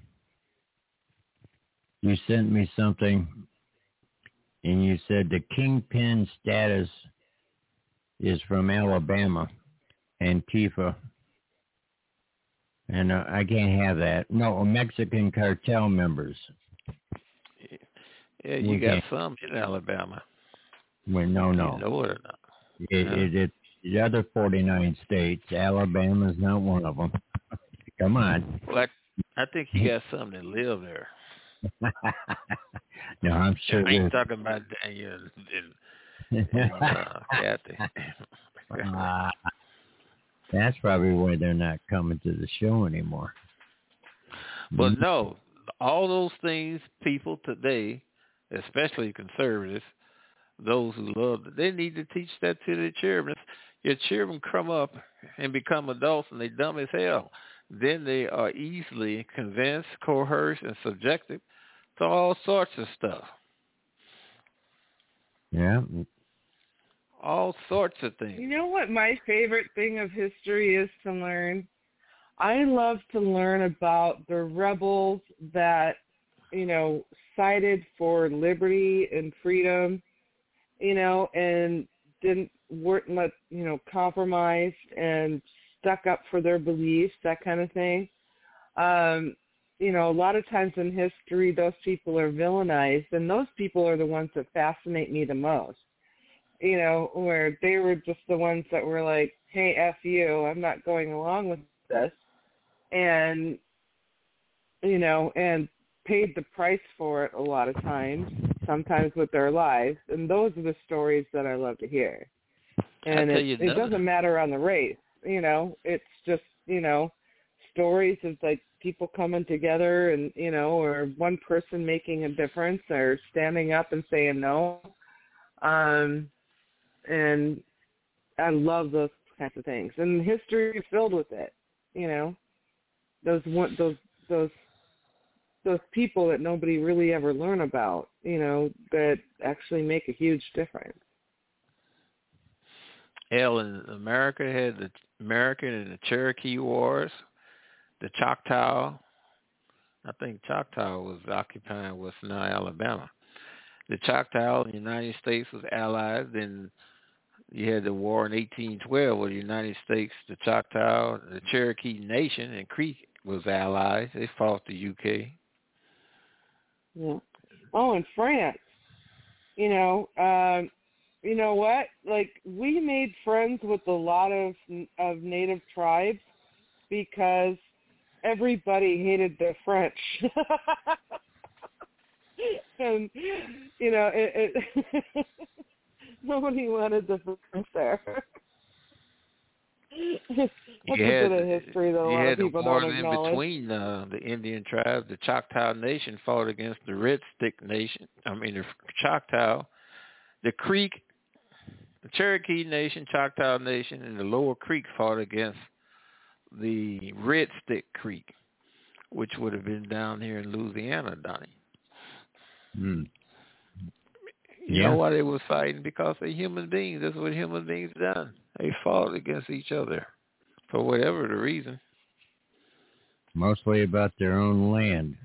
You sent me something, and you said the kingpin status is from Alabama, Antifa. And uh, I can't have that. No, Mexican cartel members. Yeah, you we got can't. Some in Alabama. Well, no, no. You know it or not. It, yeah. it, it, the other forty-nine states, Alabama's not one of them. Come on. Well, I, I think you got some that live there. No, I'm sure. I ain't talking about Daniel and, and uh, Kathy. uh, that's probably why they're not coming to the show anymore. But no, all those things, people today, especially conservatives, those who love it, they need to teach that to their children. Your children come up and become adults and they dumb as hell. Then they are easily convinced, coerced, and subjected to all sorts of stuff. Yeah. All sorts of things. You know what my favorite thing of history is to learn? I love to learn about the rebels that, you know, sided for liberty and freedom, you know, and didn't weren't let you know compromised and stuck up for their beliefs, that kind of thing. Um, you know, a lot of times in history, those people are villainized, and those people are the ones that fascinate me the most. You know, where they were just the ones that were like, "Hey, F you, I'm not going along with this," and you know, and paid the price for it a lot of times, sometimes with their lives. And those are the stories that I love to hear. And it, it doesn't matter on the race, you know, it's just, you know, stories of like people coming together and, you know, or one person making a difference or standing up and saying no. Um, and I love those kinds of things. And history is filled with it, you know, those one, those, those, those people that nobody really ever learn about, you know, that actually make a huge difference. Hell, in America had the American and the Cherokee Wars, the Choctaw. I think Choctaw was occupying what's now Alabama. The Choctaw in the United States was allies. Then you had the war in eighteen twelve where the United States, the Choctaw, the Cherokee Nation, and Creek was allies. They fought the U K. Yeah. Oh, and France. You know, um, you know what? Like, we made friends with a lot of of native tribes because everybody hated the French. And, you know, it, it nobody wanted the French there. That's a had, bit of history that a you lot had of people the wars don't in acknowledge. between uh, the Indian tribes. The Choctaw Nation fought against the Red Stick Nation. I mean, the Choctaw, the Creek, the Cherokee Nation, Choctaw Nation, and the Lower Creek fought against the Red Stick Creek, which would have been down here in Louisiana, Donnie. Hmm. You Yeah. know why they was fighting? Because they're human beings. That's what human beings done. They fought against each other for whatever the reason. Mostly about their own land.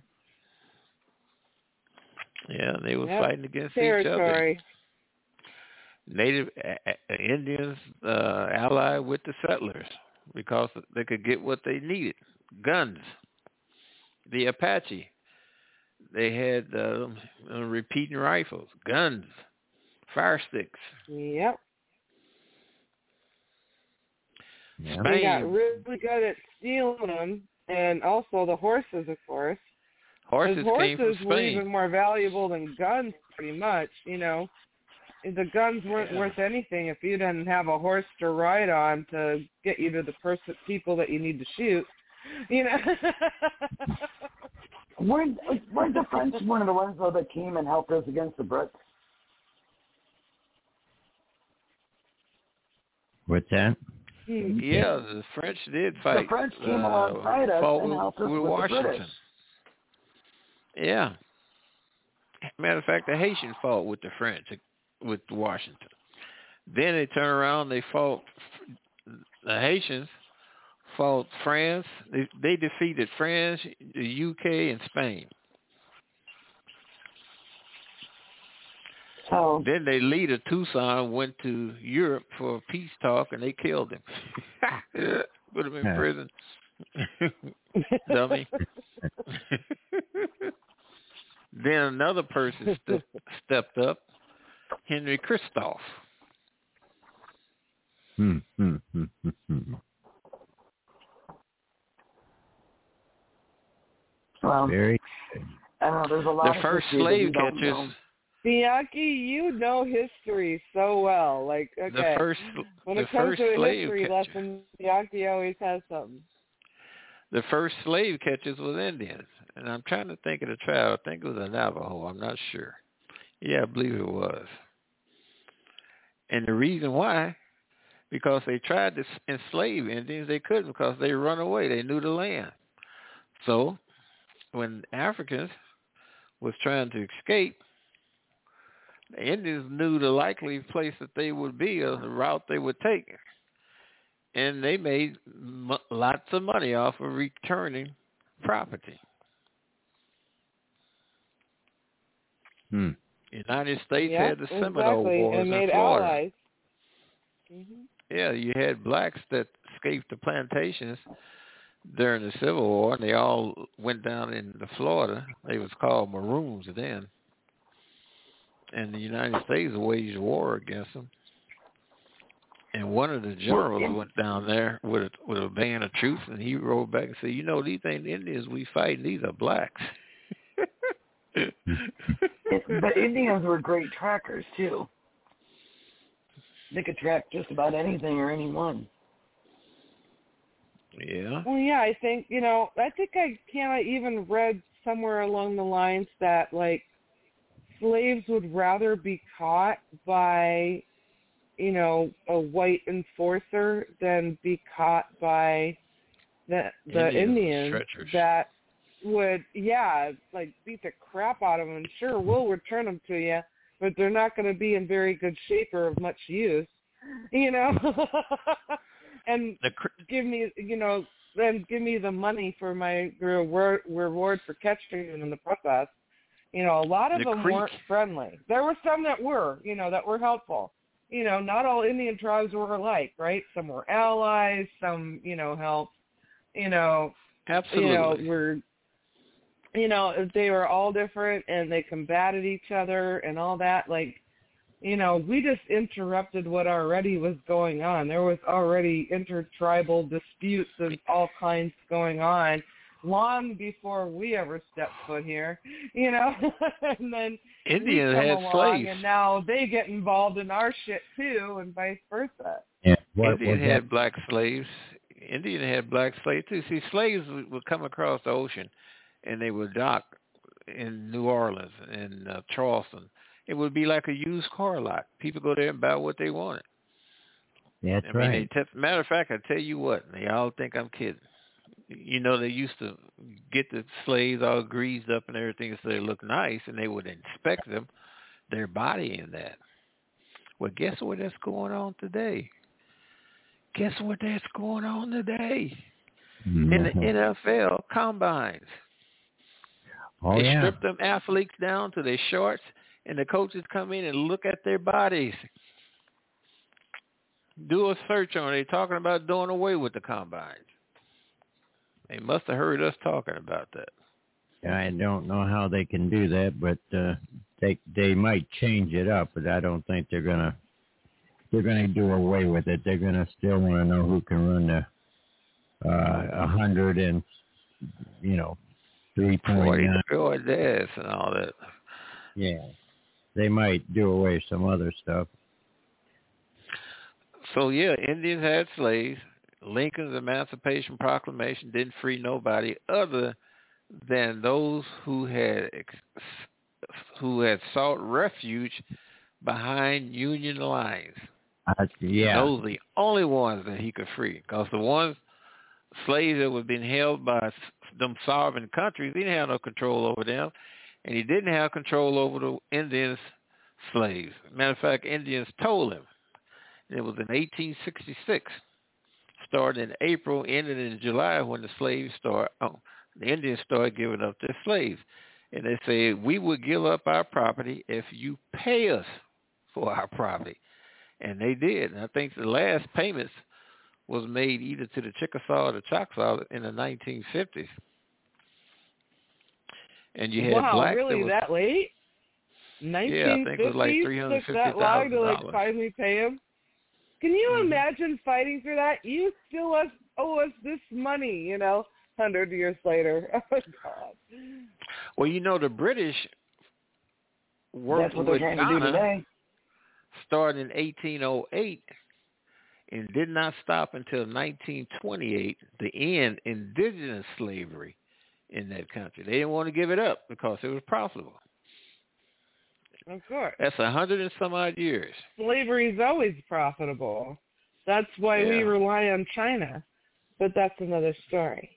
Yeah, they was Yep. fighting against Territory. each other. Native uh, Indians uh, allied with the settlers because they could get what they needed. Guns. The Apache. They had uh, repeating rifles, guns, fire sticks. Yep. Yeah. They got really good at stealing them, and also the horses, of course. Horses, horses came from were Spain. even more valuable than guns, pretty much. You know, the guns weren't Yeah. worth anything if you didn't have a horse to ride on to get you to the person, people that you need to shoot. You know. Weren't, weren't the French one of the ones, though, that came and helped us against the Brits? What's that? Yeah, the French did fight. The French came uh, alongside us fought and with, helped us with with Washington. the British. Yeah. Matter of fact, the Haitians fought with the French, with Washington. Then they turned around, they fought, the Haitians fought France. They, they defeated France, the U K, and Spain. Oh. Then their leader, Toussaint, went to Europe for a peace talk, and they killed him. Put him in prison. Dummy. Then another person ste- stepped up, Henry Christophe. Hmm, hmm, hmm, hmm, hmm. Well, Very good. I don't know, there's a lot The of first history that slave we don't catchers. know. Bianchi, you know history so well. Like, okay. The first, when the it comes first to a slave history catcher. lesson, Bianchi always has something. The first slave catchers was Indians. And I'm trying to think of the tribe. I think it was a Navajo. I'm not sure. Yeah, I believe it was. And the reason why, because they tried to enslave Indians, they couldn't because they run away. They knew the land. So when Africans was trying to escape, the Indians knew the likely place that they would be or the route they would take. And they made m- lots of money off of returning property. Hmm. United States Yep, had the Seminole exactly. Wars and in made Florida. allies. Mm-hmm. Yeah, you had blacks that escaped the plantations during the Civil War, and they all went down into Florida. They was called Maroons then. And the United States waged war against them. And one of the generals went down there with a, with a band of troops, and he rode back and said, you know, these ain't Indians we fighting, these are blacks. It, the Indians were great trackers, too. They could track just about anything or anyone. Yeah. Well, yeah, I think, you know, I think I kind of even read somewhere along the lines that, like, slaves would rather be caught by, you know, a white enforcer than be caught by the the Indians, Indians stretchers. that would, yeah, like beat the crap out of them. And sure, we'll return them to you, but they're not going to be in very good shape or of much use, you know. And The cr- give me, you know, then give me the money for my reward reward for catching them in the process. You know, a lot of The them Creek. weren't friendly. There were some that were, you know, that were helpful. You know, not all Indian tribes were alike, right? Some were allies, some, you know, helped, you know, Absolutely. you know, were, you know, they were all different and they combated each other and all that. Like, you know, we just interrupted what already was going on. There was already intertribal disputes of all kinds going on long before we ever stepped foot here, you know. And then Indians we come had along slaves. and now they get involved in our shit too, and vice versa. Yeah. What, Indian what had that? black slaves. Indian had black slaves too. See, slaves would, would come across the ocean, and they would dock in New Orleans and uh, Charleston. It would be like a used car lot. People go there and buy what they wanted. That's I mean, right. they t- matter of fact, I tell you what, they all think I'm kidding. You know, they used to get the slaves all greased up and everything so they look nice, and they would inspect them, their body in that. Well, guess what that's going on today? Guess what that's going on today? Mm-hmm. In the N F L combines. Oh, they yeah. strip them athletes down to their shorts, and the coaches come in and look at their bodies. Do a search on it. They're talking about doing away with the combines. They must have heard us talking about that. I don't know how they can do that, but uh, they they might change it up. But I don't think they're gonna they're gonna do away with it. They're gonna still want to know who can run the uh, a hundred and you know three point nine. Forty days and all that. Yeah, they might do away with some other stuff. So yeah, Indians had slaves. Lincoln's Emancipation Proclamation didn't free nobody other than those who had who had sought refuge behind Union lines. Uh, yeah, those are the only ones that he could free, because the ones slaves that were being held by them sovereign countries, he didn't have no control over them, and he didn't have control over the Indians' slaves. Matter of fact, Indians told him. It was in eighteen sixty-six. Started in April, ended in July, when the slaves start. Oh, the Indians started giving up their slaves, and they said, "We will give up our property if you pay us for our property," and they did. And I think the last payments was made either to the Chickasaw or the Choctaw in the nineteen fifties. And you had wow, blacks really that, was, that late? nineteen fifties yeah, I think it was like three hundred fifty took that long to like thousand dollars. finally pay him. Can you Mm-hmm. imagine fighting for that? You still us, owe us this money, you know, hundred years later. Oh God. Well, you know, the British worked That's what they're with trying to do Ghana today. started in eighteen oh eight and did not stop until nineteen twenty-eight to end indigenous slavery in that country. They didn't want to give it up because it was profitable. Of course. That's a hundred and some odd years. Slavery is always profitable. That's why Yeah. we rely on China. But that's another story.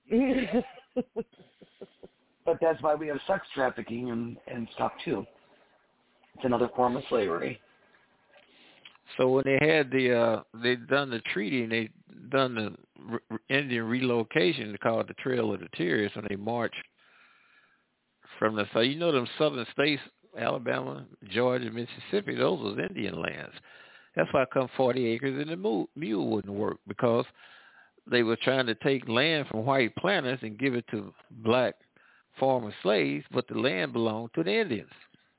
But that's why we have sex trafficking and, and stuff, too. It's another form of slavery. So when they had the, uh, they'd done the treaty and they done the re- Indian relocation, they called the Trail of the Tears, when they marched from the, so you know them southern states, Alabama, Georgia, Mississippi, those was Indian lands. That's why come forty acres and the mule, mule wouldn't work, because they were trying to take land from white planters and give it to black former slaves, but the land belonged to the Indians.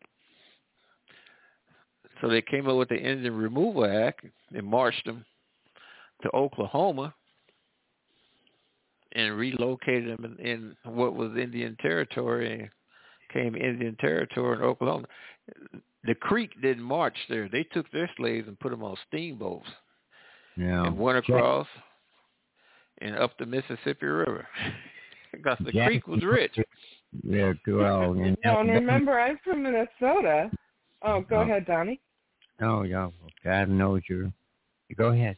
So they came up with the Indian Removal Act and marched them to Oklahoma and relocated them in, in what was Indian Territory, and came Indian Territory in Oklahoma. The Creek didn't march there. They took their slaves and put them on steamboats yeah. and went across and up the Mississippi River because the Jack- Creek was rich. Yeah, well, and, No, and remember, I'm from Minnesota. Oh, go Oh. ahead, Donnie. Oh, yeah. God knows you're. Go ahead.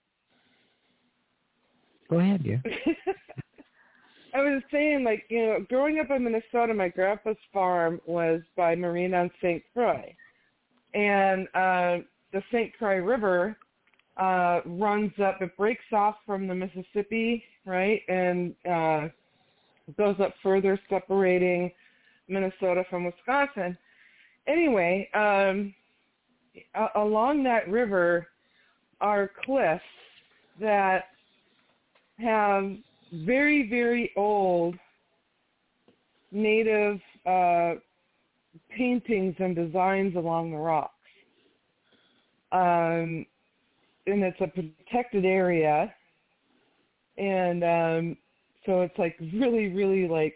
Go ahead, dear. I was saying, like, you know, growing up in Minnesota, my grandpa's farm was by Marine on Saint Croix. And uh, the Saint Croix River uh, runs up, it breaks off from the Mississippi, right, and uh, goes up further, separating Minnesota from Wisconsin. Anyway, um, a- along that river are cliffs that have very, very old native uh, paintings and designs along the rocks. Um, and it's a protected area. And um, so it's like really, really like,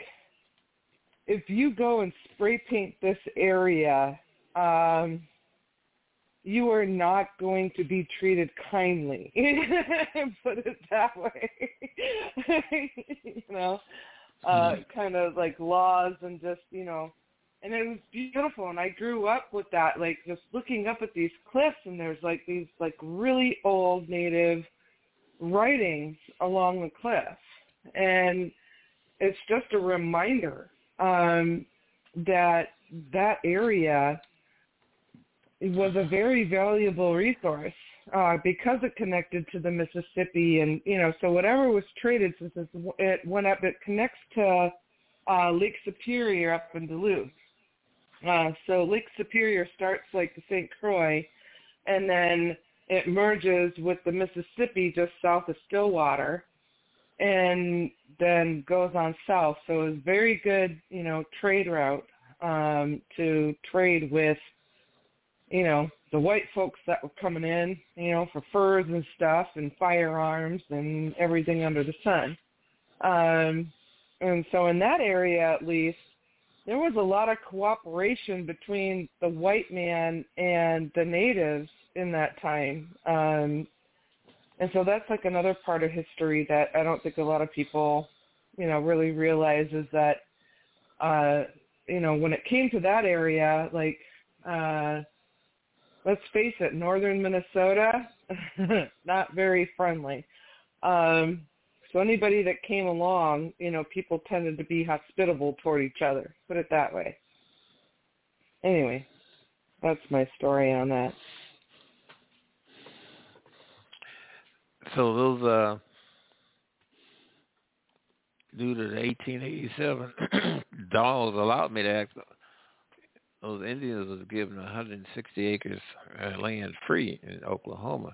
if you go and spray paint this area, um, you are not going to be treated kindly. Put it that way. You know, uh, kind of like laws and just, you know, and it was beautiful. And I grew up with that, like just looking up at these cliffs, and there's like these like really old native writings along the cliff. And it's just a reminder um, that that area was a very valuable resource uh, because it connected to the Mississippi, and you know, so whatever was traded, since it went up, it connects to uh, Lake Superior up in Duluth. Uh, so Lake Superior starts like the Saint Croix, and then it merges with the Mississippi just south of Stillwater, and then goes on south. So it was a very good, you know, trade route um, to trade with, you know, the white folks that were coming in, you know, for furs and stuff and firearms and everything under the sun. Um, and so in that area, at least, there was a lot of cooperation between the white man and the natives in that time. Um, and so that's like another part of history that I don't think a lot of people, you know, really realize is that, uh, you know, when it came to that area, like, uh, let's face it, northern Minnesota, not very friendly. Um, so anybody that came along, you know, people tended to be hospitable toward each other, put it that way. Anyway, that's my story on that. So those, uh, due to the eighteen eighty-seven laws allowed me to act, those Indians was given one hundred sixty acres of land free in Oklahoma.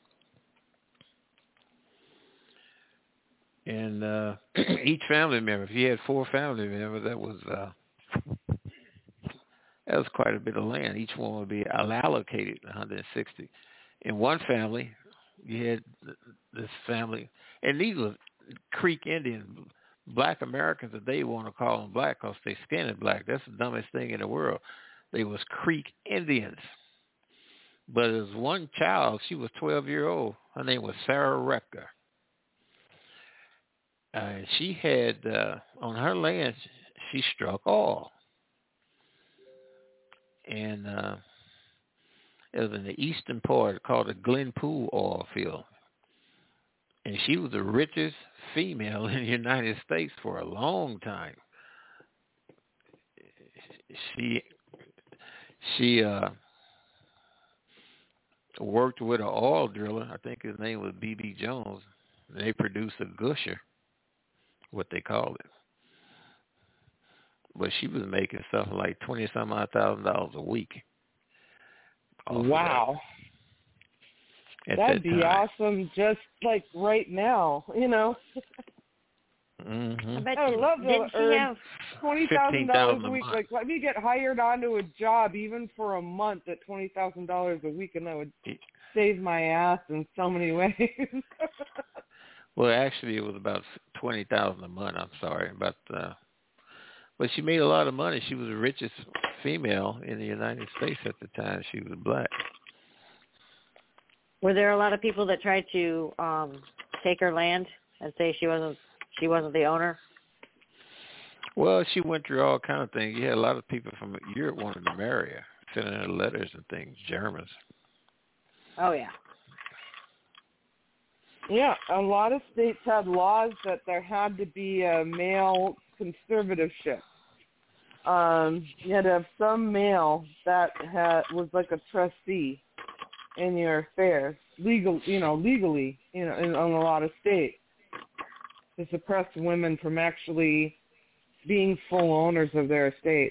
And uh, each family member, if you had four family members, that was uh, that was quite a bit of land. Each one would be allocated one hundred sixty. In one family, you had this family, and these were Creek Indians, Black Americans that they want to call them black because they skin is black. That's the dumbest thing in the world. They was Creek Indians. But as one child, she was twelve years old. Her name was Sarah Rector. Uh, she had, uh, on her land, she struck oil. And uh, it was in the eastern part called the Glenpool oil field. And she was the richest female in the United States for a long time. She she uh, worked with an oil driller. I think his name was B B Jones. They produced a gusher, what they called it. But she was making stuff like twenty some odd thousand dollars a week. Wow. That. That'd that be time. awesome just like right now, you know. Mm-hmm. I bet I you, love to didn't she earn have twenty thousand dollars a a week. month. Like, let me get hired onto a job even for a month at twenty thousand dollars a week, and that would save my ass in so many ways. Well, actually, it was about twenty thousand a month. I'm sorry, but uh, but she made a lot of money. She was the richest female in the United States at the time. She was black. Were there a lot of people that tried to um, take her land and say she wasn't she wasn't the owner? Well, she went through all kind of things. You had a lot of people from Europe wanted to marry her, sending her letters and things. Germans. Oh yeah. Yeah, a lot of states had laws that there had to be a male conservatorship. Um, you had to have some male that had was like a trustee in your affairs, legal, you know, legally, you know, in, in a lot of states, to suppress women from actually being full owners of their estate.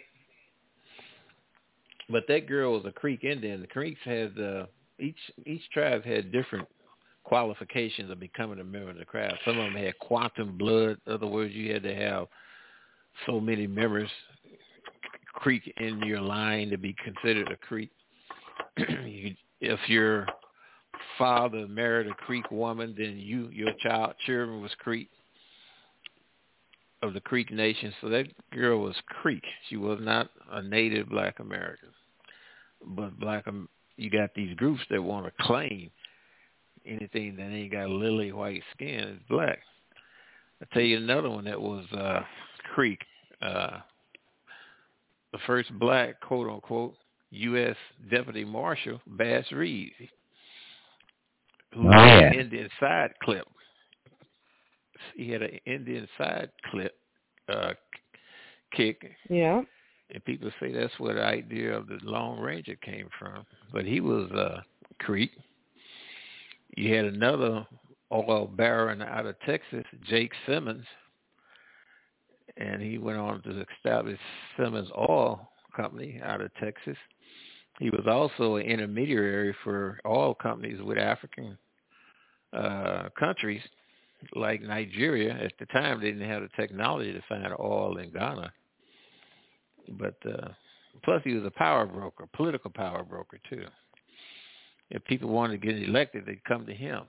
But that girl was a Creek Indian. The Creeks had uh, each each tribe had different qualifications of becoming a member of the tribe. Some of them had quantum blood. In other words, you had to have so many members Creek in your line to be considered a Creek. you, if your father married a Creek woman, then you your child children was Creek of the Creek Nation. So that girl was Creek. She was not a native Black American, but Black you got these groups that want to claim anything that ain't got lily white skin is black. I'll tell you another one that was uh, Creek. Uh, the first black, quote unquote, U S Deputy Marshal, Bass Reeves, who oh, had yeah. an Indian side clip. He had an Indian side clip uh, kick. Yeah. And people say that's where the idea of the Lone Ranger came from. But he was uh, Creek. You had another oil baron out of Texas, Jake Simmons, and he went on to establish Simmons Oil Company out of Texas. He was also an intermediary for oil companies with African uh, countries like Nigeria. At the time, they didn't have the technology to find oil in Ghana. But uh, plus, he was a power broker, political power broker, too. If people wanted to get elected, they'd come to him.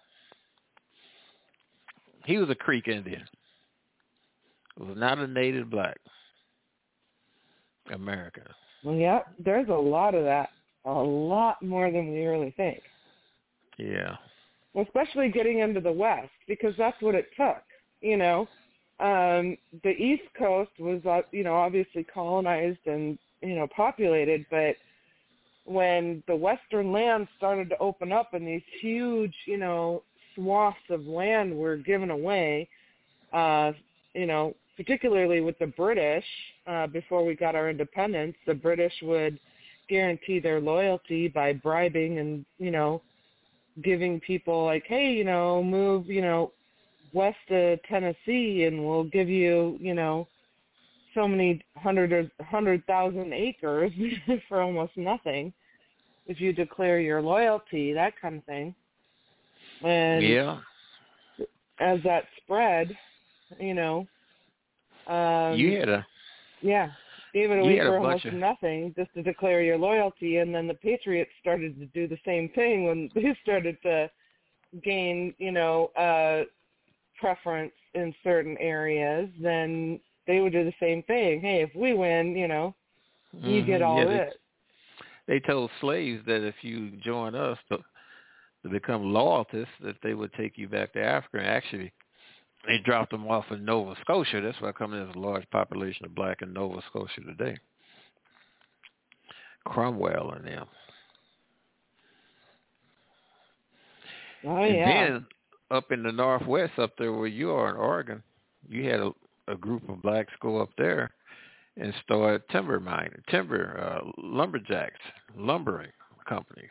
He was a Creek Indian. It was not a native black American. Well, yeah, there's a lot of that. A lot more than we really think. Yeah. Especially getting into the West, because that's what it took, you know. Um, the East Coast was, uh, you know, obviously colonized and, you know, populated, but when the Western lands started to open up and these huge, you know, swaths of land were given away, uh, you know, particularly with the British, uh, before we got our independence, the British would guarantee their loyalty by bribing and, you know, giving people like, hey, you know, move, you know, west of Tennessee and we'll give you, you know, so many hundred or hundred thousand acres for almost nothing if you declare your loyalty, that kind of thing. And yeah, as that spread, you know, um, you had a yeah, gave it away for almost of... nothing just to declare your loyalty, and then the Patriots started to do the same thing when they started to gain, you know, uh, preference in certain areas. Then they would do the same thing. Hey, if we win, you know, you mm-hmm. get all yeah, this. They, they told slaves that if you join us to, to become loyalists, that they would take you back to Africa. And actually, they dropped them off in Nova Scotia. That's why coming there's a large population of black in Nova Scotia today. Cromwell and them. Oh, and yeah. then up in the Northwest, up there where you are in Oregon, you had a, a group of blacks go up there and start timber mining, timber, uh, lumberjacks, lumbering companies.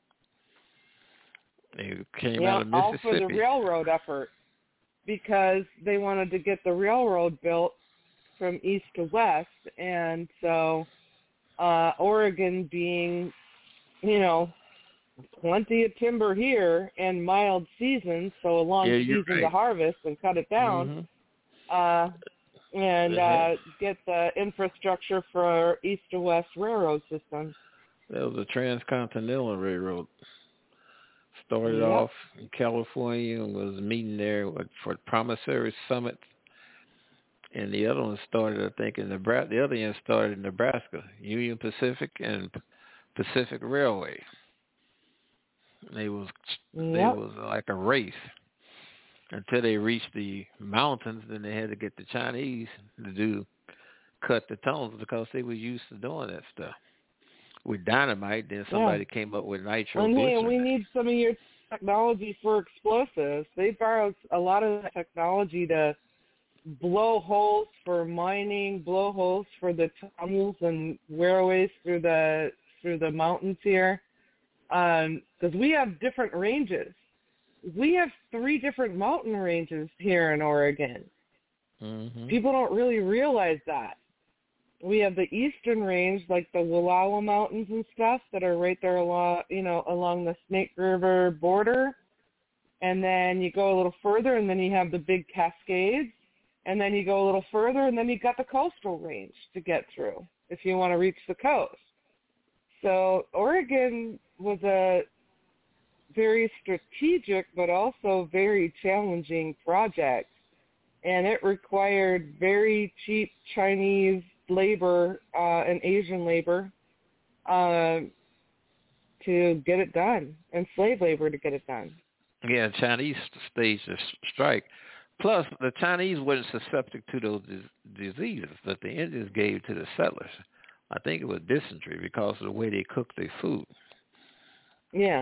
They came yeah, out of Mississippi. all for the railroad effort, because they wanted to get the railroad built from east to west. And so uh, Oregon being, you know, plenty of timber here and mild seasons, so a long yeah, season right. to harvest and cut it down, mm-hmm. uh, and uh, get the infrastructure for east to west railroad systems. That was a transcontinental railroad. Started yep. off in California and was meeting there for the Promissory Summit. And the other one started, I think, in Nebraska. The other end started in Nebraska, Union Pacific and Pacific Railway. They was yep. they was like a race until they reached the mountains. Then they had to get the Chinese to do cut the tunnels because they were used to doing that stuff. With dynamite, then somebody yeah. came up with nitroglycerin. And hey, we need some of your technology for explosives. They borrowed a lot of the technology to blow holes for mining, blow holes for the tunnels and railways through the through the mountains here. Um, because we have different ranges. We have three different mountain ranges here in Oregon. Mm-hmm. People don't really realize that. We have the eastern range, like the Wallowa Mountains and stuff, that are right there along, you know, along the Snake River border. And then you go a little further, and then you have the big Cascades. And then you go a little further, and then you got the coastal range to get through if you want to reach the coast. So Oregon was a very strategic but also very challenging project. And it required very cheap Chinese labor uh, and Asian labor uh, to get it done, and slave labor to get it done. Yeah, Chinese staged a strike. Plus, the Chinese weren't susceptible to those diseases that the Indians gave to the settlers. I think it was dysentery because of the way they cooked their food. Yeah.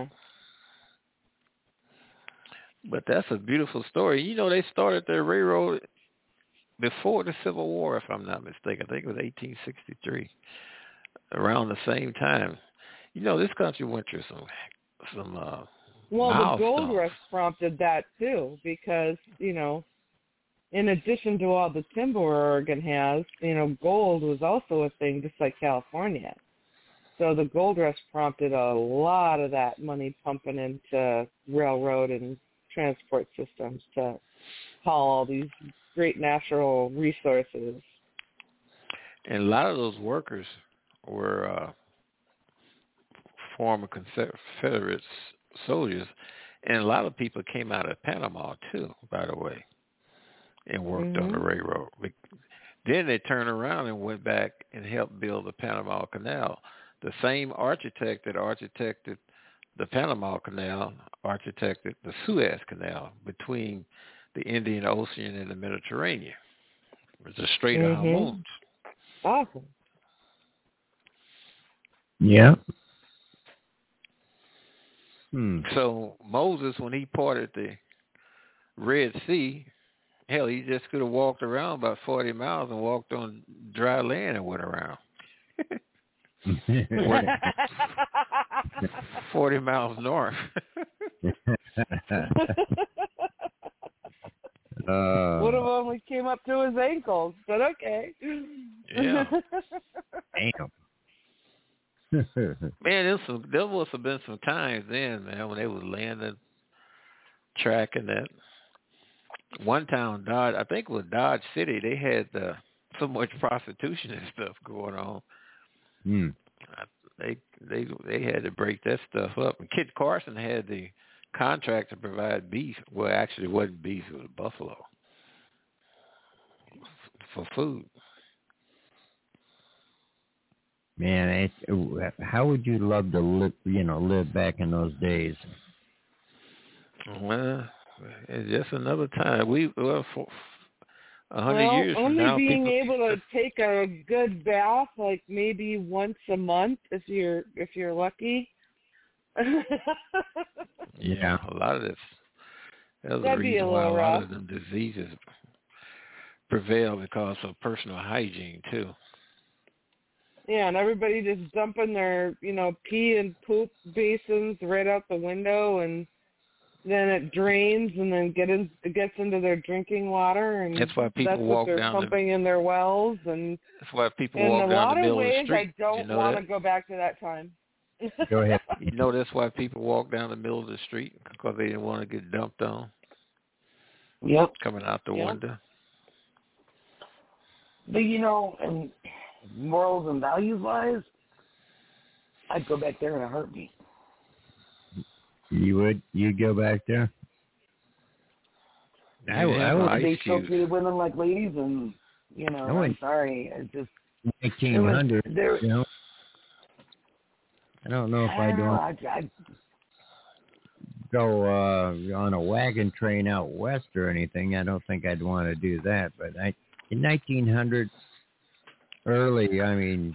But that's a beautiful story. You know, they started their railroad before the Civil War, if I'm not mistaken. I think it was eighteen sixty-three, around the same time. You know, this country went through some some uh, Well, milestones. the gold rush prompted that, too, because, you know, in addition to all the timber Oregon has, you know, gold was also a thing just like California. So the gold rush prompted a lot of that money pumping into railroad and transport systems to haul all these great natural resources. And a lot of those workers were uh, former Confederate soldiers, and a lot of people came out of Panama, too, by the way, and worked mm-hmm. on the railroad. Then they turned around and went back and helped build the Panama Canal. The same architect that architected the Panama Canal architected the Suez Canal between the Indian Ocean and the Mediterranean. It was the Strait mm-hmm. of Hormuz. Awesome. Yeah. Hmm. So Moses, when he parted the Red Sea, hell, he just could have walked around about forty miles and walked on dry land and went around. forty miles north. uh, Would have only came up to his ankles, but okay. Yeah. Damn. Man, there, some, there must have been some times then, man, when they was landing, tracking that. One town, Dodge, I think it was Dodge City, they had uh, so much prostitution and stuff going on. Hmm. They they they had to break that stuff up. And Kit Carson had the contract to provide beef. Well, actually, it wasn't beef; it was buffalo for food. Man, it, how would you love to live, you know, live back in those days? Well, it's just another time. We well for a hundred well, years from only now, being people, able to take a good bath, like maybe once a month, if you're if you're lucky. Yeah, a lot of this. That's the That'd be reason a why a little lot rough. of them diseases prevail, because of personal hygiene too. Yeah, and everybody just dumping their, you know, pee and poop basins right out the window, and then it drains and then get in, it gets into their drinking water, and That's why people that's walk what they're down pumping the, in their wells. And that's why people in walk a down lot the of middle ways, of the street. I don't you know want that? to go back to that time. Go ahead. You know that's why people walk down the middle of the street, because they didn't want to get dumped on. Yep. Coming out the Yep. window. But, you know, and morals and values-wise, I'd go back there in a heartbeat. You would? You'd go back there? I, Yeah, I would. They still treated women like ladies, and, you know, No, I'm sorry. It's just... nineteen hundred, there, you know? I don't know if I I'd don't know. want I, I, go uh, on a wagon train out west or anything. I don't think I'd want to do that. But I, in nineteen hundred, early, I mean,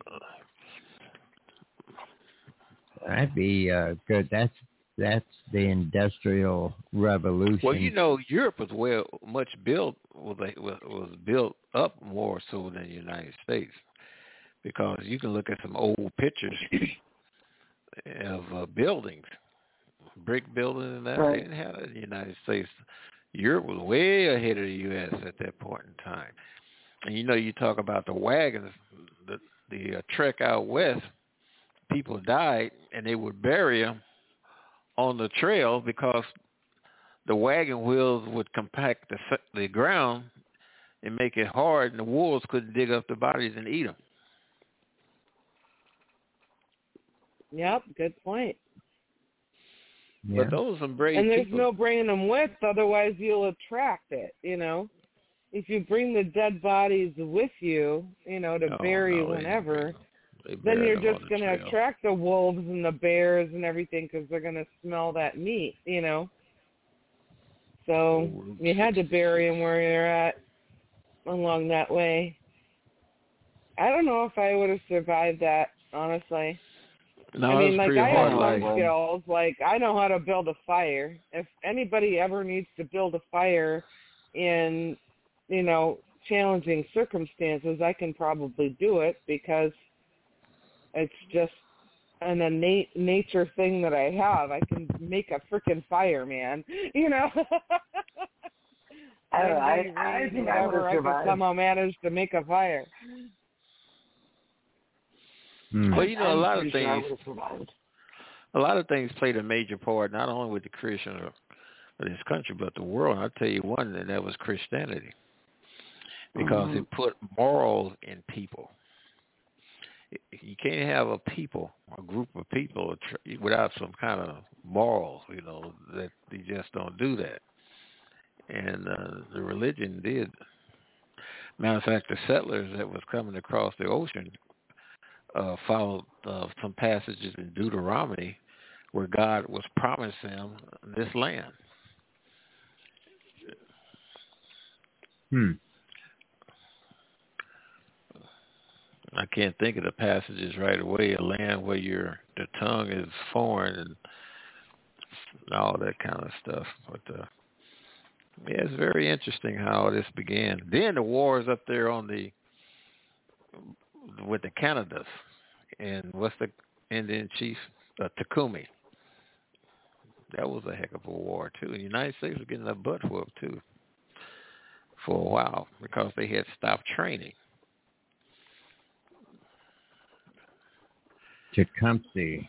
that'd be uh, good. That's that's the Industrial Revolution. Well, you know, Europe was well much built was was built up more so than the United States, because you can look at some old pictures of uh, buildings, brick buildings and that. Right. They didn't have it in the United States. Europe was way ahead of the U S at that point in time. And you know, you talk about the wagons, the the uh, trek out west. People died, and they would bury them on the trail because the wagon wheels would compact the the ground and make it hard, and the wolves couldn't dig up the bodies and eat them. Yep, good point. Yeah. But those are some brave And there's people. no bringing them with, otherwise you'll attract it, you know. If you bring the dead bodies with you, you know, to Oh, bury no, they- whenever, then you're just going to attract the wolves and the bears and everything because they're going to smell that meat, you know. So you had to bury them where you're at along that way. I don't know if I would have survived that, honestly. No, I mean, like, I have some like, skills. Like, I know how to build a fire. If anybody ever needs to build a fire in, you know, challenging circumstances, I can probably do it because it's just an innate nature thing that I have. I can make a freaking fire, man. You know? I, I, I think I would have survived. I could somehow manage to make a fire. Hmm. Well, you know, I'm a lot of sure things, a lot of things played a major part, not only with the Christian of this country, but the world. I'll tell you one, and that was Christianity, because mm-hmm. it put morals in people. You can't have a people, a group of people, without some kind of morals. You know, that you just don't do that. And uh, the religion did. Matter of fact, the settlers that was coming across the ocean uh, followed uh, some passages in Deuteronomy where God was promising them this land. Hmm. I can't think of the passages right away. A land where your the tongue is foreign and all that kind of stuff. But uh, yeah, it's very interesting how this began. Then the wars up there on the with the Canadas and what's the Indian chief uh, Takumi. That was a heck of a war too. The United States was getting their butt whooped too for a while because they had stopped training. Tecumseh.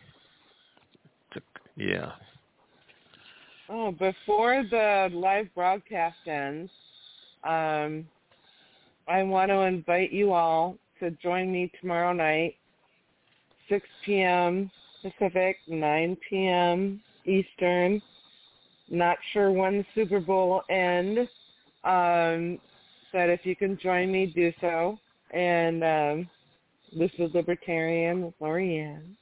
Yeah. Oh, before the live broadcast ends, um, I want to invite you all to join me tomorrow night, six p.m. Pacific, nine p.m. Eastern. Not sure when the Super Bowl will end, um, but if you can join me, do so. And um, this is Libertarian with Lorianne.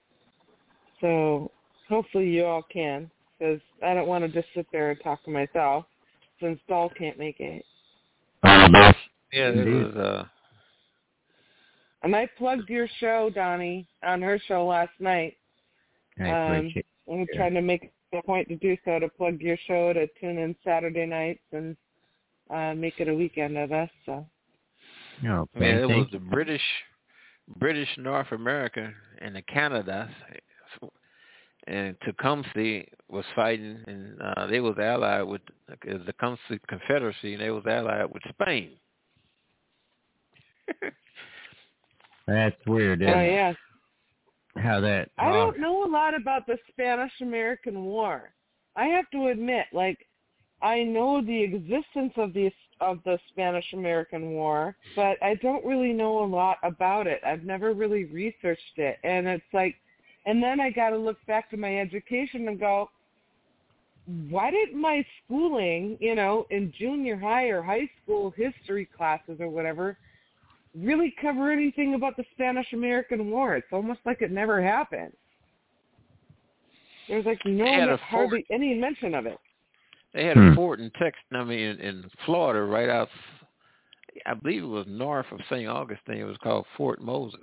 So hopefully you all can, because I don't want to just sit there and talk to myself since Dahl can't make it. Yeah, it was... Uh... And I plugged your show, Donnie, on her show last night. I um, I'm trying to make a point to do so, to plug your show, to tune in Saturday nights and uh, make it a weekend of us. So. Oh, yeah, it was the British... British North America and the Canada, and Tecumseh was fighting, and uh, they was allied with the Tecumseh Confederacy, and they was allied with Spain. That's weird, isn't oh, it? yeah. How that... I don't know a lot about the Spanish-American War. I have to admit, like, I know the existence of the of the Spanish-American War, but I don't really know a lot about it. I've never really researched it. And it's like, and then I got to look back to my education and go, why didn't my schooling, you know, in junior high or high school history classes or whatever, really cover anything about the Spanish-American War? It's almost like it never happened. There's like no, hardly any mention of it. They had a fort in Texas, I mean, in, in Florida, right out, I believe it was north of Saint Augustine. It was called Fort Moses.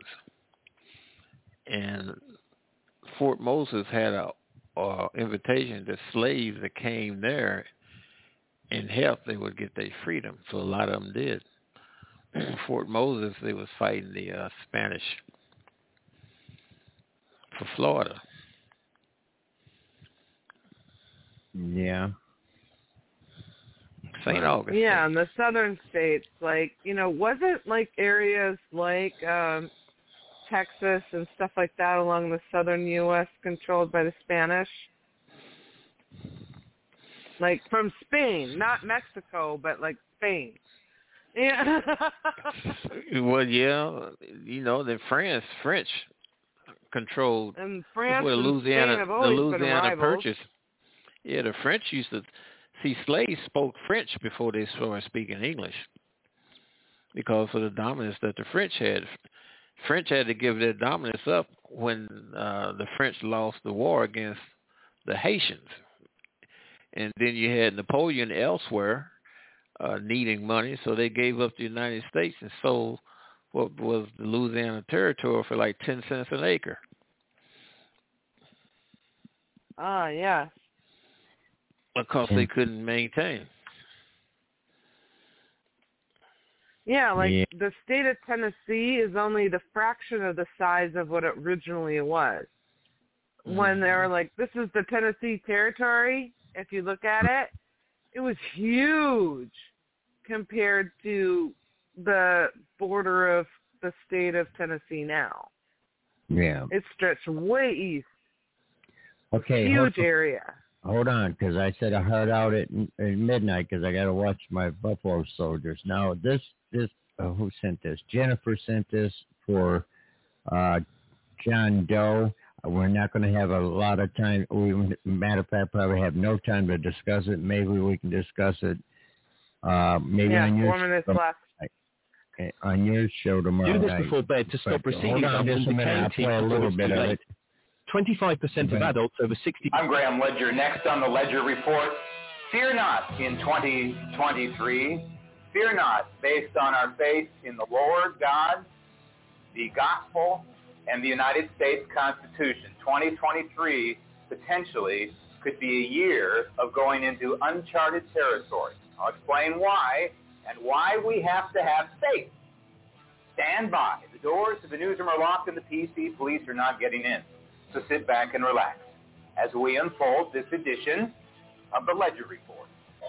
And Fort Moses had a, a invitation to slaves that came there and helped, they would get their freedom. So a lot of them did. Fort Moses, they was fighting the uh, Spanish for Florida. Yeah. Saint Augustine. Yeah, in the southern states, like, you know, wasn't like areas like um, Texas and stuff like that along the southern U S controlled by the Spanish? Like from Spain, not Mexico, but like Spain. Yeah. Well, yeah, you know, the France, French controlled and France where and Louisiana, Spain have the always Louisiana been Purchase. Yeah, the French used to see slaves spoke French before they started speaking English because of the dominance that the French had. French had to give their dominance up when uh, the French lost the war against the Haitians. And then you had Napoleon elsewhere uh, needing money, so they gave up the United States and sold what was the Louisiana Territory for like ten cents an acre. Ah, yeah. Because they couldn't maintain. Yeah, like Yeah. the state of Tennessee is only the fraction of the size of what it originally was. Mm-hmm. When they were like, this is the Tennessee Territory, if you look at it, it was huge compared to the border of the state of Tennessee now. Yeah. It stretched way east. Okay. Huge hold, area. Hold on, because I said I heard out at, at midnight because I got to watch my Buffalo Soldiers. Now, this, this uh, who sent this? Jennifer sent this for uh, John Doe. We're not going to have a lot of time. We, matter of fact, probably have no time to discuss it. Maybe we can discuss it. Uh, maybe yeah, on your four minutes show, left. on your show tomorrow. Do this night. before bed to stop But receding hold on just a minute. I'll play a little bit of it. twenty-five percent of adults over sixty. I'm Graham Ledger. Next on the Ledger Report, fear not in twenty twenty-three. Fear not, based on our faith in the Lord God, the gospel, and the United States Constitution. twenty twenty-three potentially could be a year of going into uncharted territory. I'll explain why and why we have to have faith. Stand by. The doors to the newsroom are locked and the P C police are not getting in. So sit back and relax as we unfold this edition of the Ledger Report.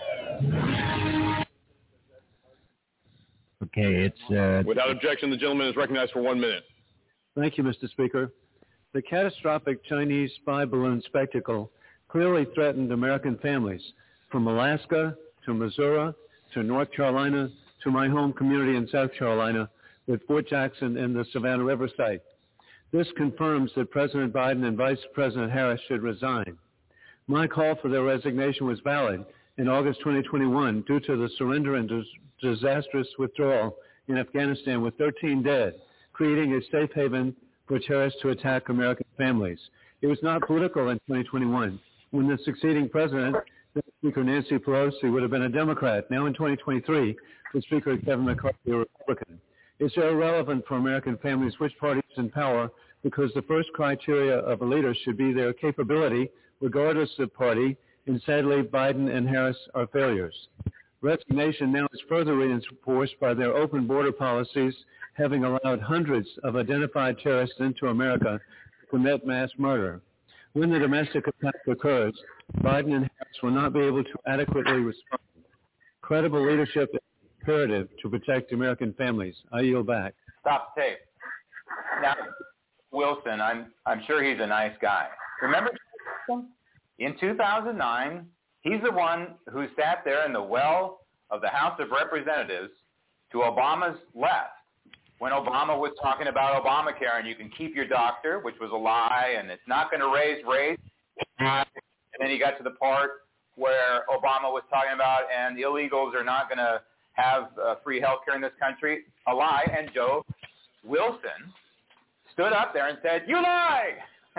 Okay, it's... Uh, Without objection, the gentleman is recognized for one minute. Thank you, Mister Speaker. The catastrophic Chinese spy balloon spectacle clearly threatened American families, from Alaska to Missouri to North Carolina to my home community in South Carolina with Fort Jackson and the Savannah River site. This confirms that President Biden and Vice President Harris should resign. My call for their resignation was valid in August twenty twenty-one due to the surrender and dis- disastrous withdrawal in Afghanistan with thirteen dead, creating a safe haven for terrorists to attack American families. It was not political in twenty twenty-one when the succeeding president, Speaker Nancy Pelosi, would have been a Democrat. Now in twenty twenty-three, the Speaker Kevin McCarthy, a Republican. It's irrelevant for American families which party is in power because the first criteria of a leader should be their capability, regardless of party, and sadly, Biden and Harris are failures. Resignation now is further reinforced by their open border policies, having allowed hundreds of identified terrorists into America to commit mass murder. When the domestic attack occurs, Biden and Harris will not be able to adequately respond. Credible leadership is imperative to protect American families. I yield back. Stop the tape. Now, Wilson, I'm I'm sure he's a nice guy. Remember in two thousand nine, he's the one who sat there in the well of the House of Representatives to Obama's left when Obama was talking about Obamacare and you can keep your doctor, which was a lie, and it's not going to raise rates. And then he got to the part where Obama was talking about and the illegals are not going to have uh, free health care in this country, a lie, and Joe Wilson stood up there and said, you lie!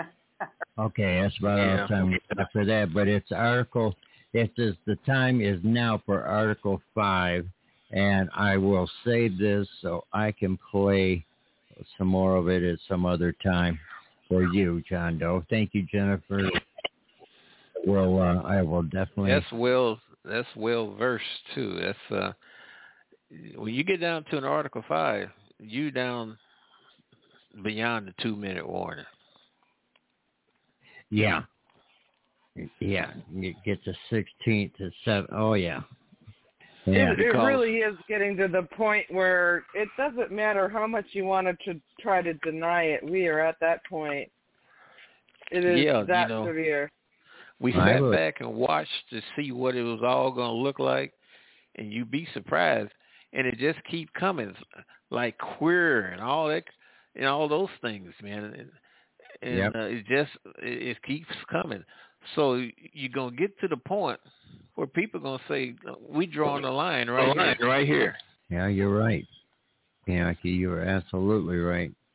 Okay, that's about all Yeah. the time we have for that. But it's Article, it is, the time is now for Article five, and I will save this so I can play some more of it at some other time for you, John Doe. Thank you, Jennifer. Well, uh, I will definitely... That's well, that's well versed, too. That's, uh, when you get down to an Article five, you down beyond the two-minute warning. Yeah. Yeah. You get to sixteenth to seven. Oh, yeah. Yeah. It, it really is getting to the point where it doesn't matter how much you wanted to try to deny it. We are at that point. It is Yeah, that you know, severe. We I sat would- back and watched to see what it was all going to look like, and you'd be surprised. And it just keep coming, like queer and all that, and all those things, man. And, and Yep. uh, it just it, it keeps coming. So you're gonna get to the point where people are gonna say, "We drawing the line right line here, right here." Yeah, you're right. Yeah, you're absolutely right.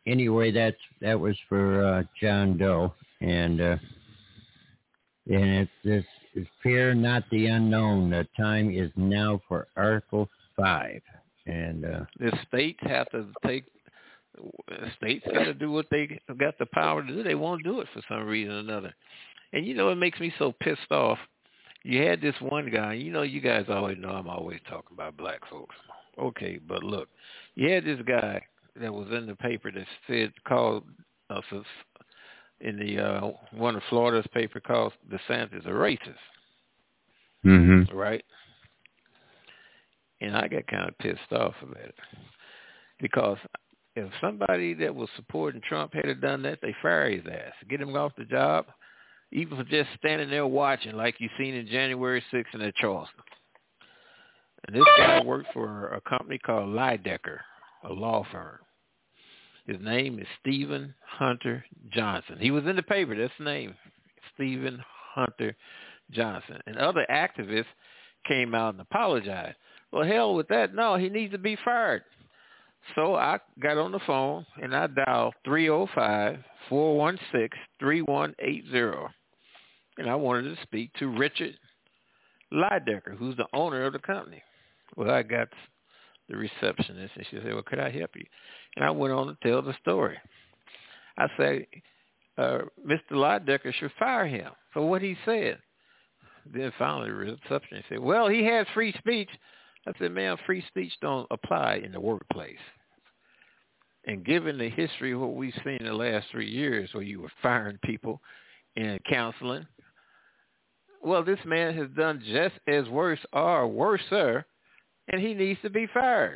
anyway, that's that was for uh, John Doe, and uh, and it's this is fear not the unknown. The time is now for Article Five, and uh, the states have to take. States got to do what they got the power to do. They won't do it for some reason or another. And you know, it makes me so pissed off. You had this one guy. You know, you guys always know I'm always talking about black folks. Okay, but look, you had this guy that was in the paper that said called us in the uh, one of Florida's paper called DeSantis a racist. Mm-hmm. Right? And I got kind of pissed off about it because if somebody that was supporting Trump had done that, they fire his ass, get him off the job, even for just standing there watching, like you seen in January sixth in Charleston. And this guy worked for a company called Lydecker, a law firm. His name is Stephen Hunter Johnson. He was in the paper. That's the name, Stephen Hunter Johnson. And other activists came out and apologized. Well, hell with that. No, he needs to be fired. So I got on the phone and I dialed three oh five, four one six, three one eight zero. And I wanted to speak to Richard Lydecker, who's the owner of the company. Well, I got the receptionist and she said, well, could I help you? And I went on to tell the story. I said, uh, Mister Lydecker should fire him for what he said. Then finally the receptionist said, well, he has free speech. I said, man, free speech don't apply in the workplace. And given the history of what we've seen in the last three years where you were firing people and counseling, well, this man has done just as worse or worser, and he needs to be fired.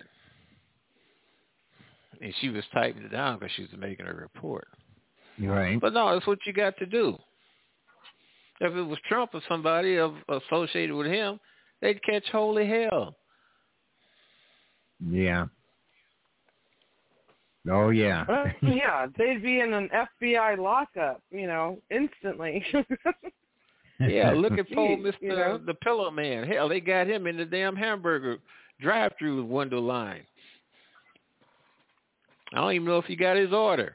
And she was typing it down because she was making a report. Right. But no, that's what you got to do. If it was Trump or somebody of, associated with him, they'd catch holy hell. Yeah. Oh, yeah. Uh, yeah, they'd be in an F B I lockup, you know, instantly. Yeah, look at poor Mister You know? the Pillow Man. Hell, they got him in the damn hamburger drive-through window line. I don't even know if he got his order.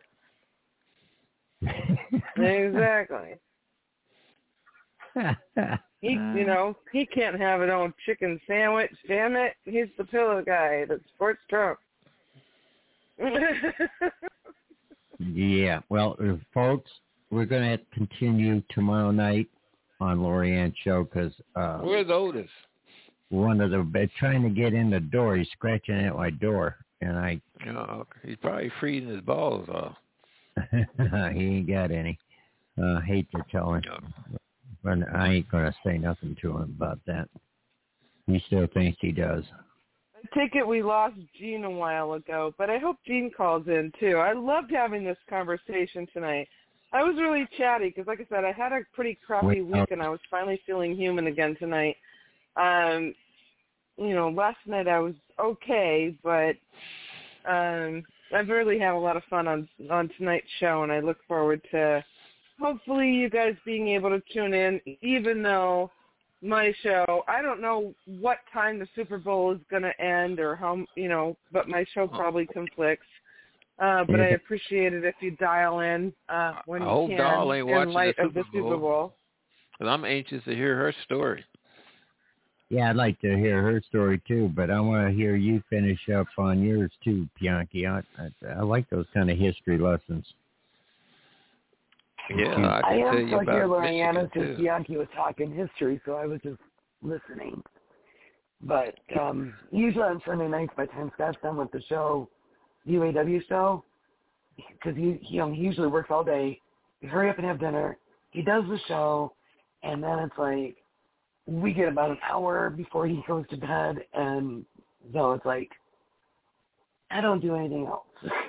Exactly. He, you know, he can't have his own chicken sandwich. Damn it, he's the pillow guy that supports Trump. Yeah. Well, uh, folks, we're going to continue tomorrow night on Lorianne's show because uh, where's Otis? One of the trying to get in the door. He's scratching at my door, and I. Oh, he's probably freezing his balls off. He ain't got any. Uh, hate to tell him. But I ain't going to say nothing to him about that. He still thinks he does. I take it we lost Gene a while ago, but I hope Gene calls in, too. I loved having this conversation tonight. I was really chatty because, like I said, I had a pretty crappy week, and I was finally feeling human again tonight. Um, you know, last night I was okay, but um, I've really had a lot of fun on, on tonight's show, and I look forward to hopefully you guys being able to tune in, even though my show, I don't know what time the Super Bowl is going to end or how, you know, but my show probably conflicts. Uh, but I appreciate it if you dial in uh, when I you hope can Doll ain't watching in light the of the Super Super Bowl. Because I'm anxious to hear her story. Yeah, I'd like to hear her story too, but I want to hear you finish up on yours too, Bianchi. I, I, I like those kind of history lessons. Yeah, I I can am tell you still here, about Lorianne, Michigan, since too. Bianchi was talking history, so I was just listening. But um, usually on Sunday nights, by the time Scott's done with the show, U A W show, because he, he, you know, he usually works all day. We hurry up and have dinner. He does the show, and then it's like we get about an hour before he goes to bed, and so it's like I don't do anything else.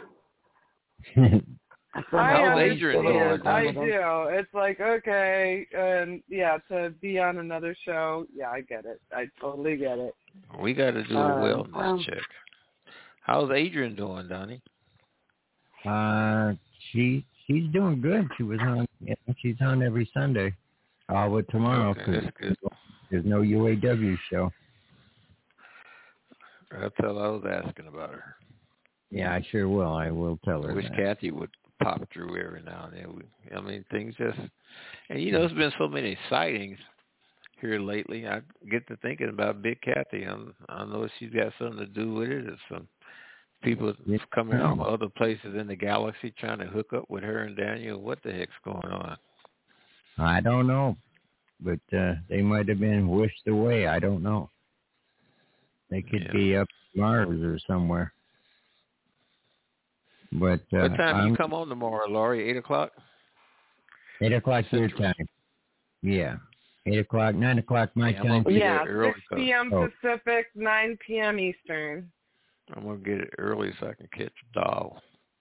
I How's Adrian doing? I do. It's like, okay, and yeah, to be on another show, yeah, I get it. I totally get it. We got to do a Um, wellness well, check. How's Adrian doing, Donnie? Uh, she she's doing good. She was on. Yeah, she's on every Sunday. Uh, with tomorrow Okay, because that's good. there's no U A W show. That's all I was asking about her. Yeah, I sure will. I will tell her I wish that. Kathy would pop through every now and then. We, I mean, things just, and you know, there's been so many sightings here lately. I get to thinking about Big Kathy. I'm, I don't know if she's got something to do with it. Or some people coming from other places in the galaxy trying to hook up with her and Daniel. What the heck's going on? I don't know, but uh, they might have been wished away. I don't know. They could yeah. be up Mars or somewhere. But uh, what time I'm, do you come on tomorrow, Laurie? Eight o'clock. Eight o'clock your time. Yeah, eight o'clock, nine o'clock my yeah, time. Yeah, six p.m. Oh. Pacific, nine p.m. Eastern. I'm gonna get it early so I can catch a doll.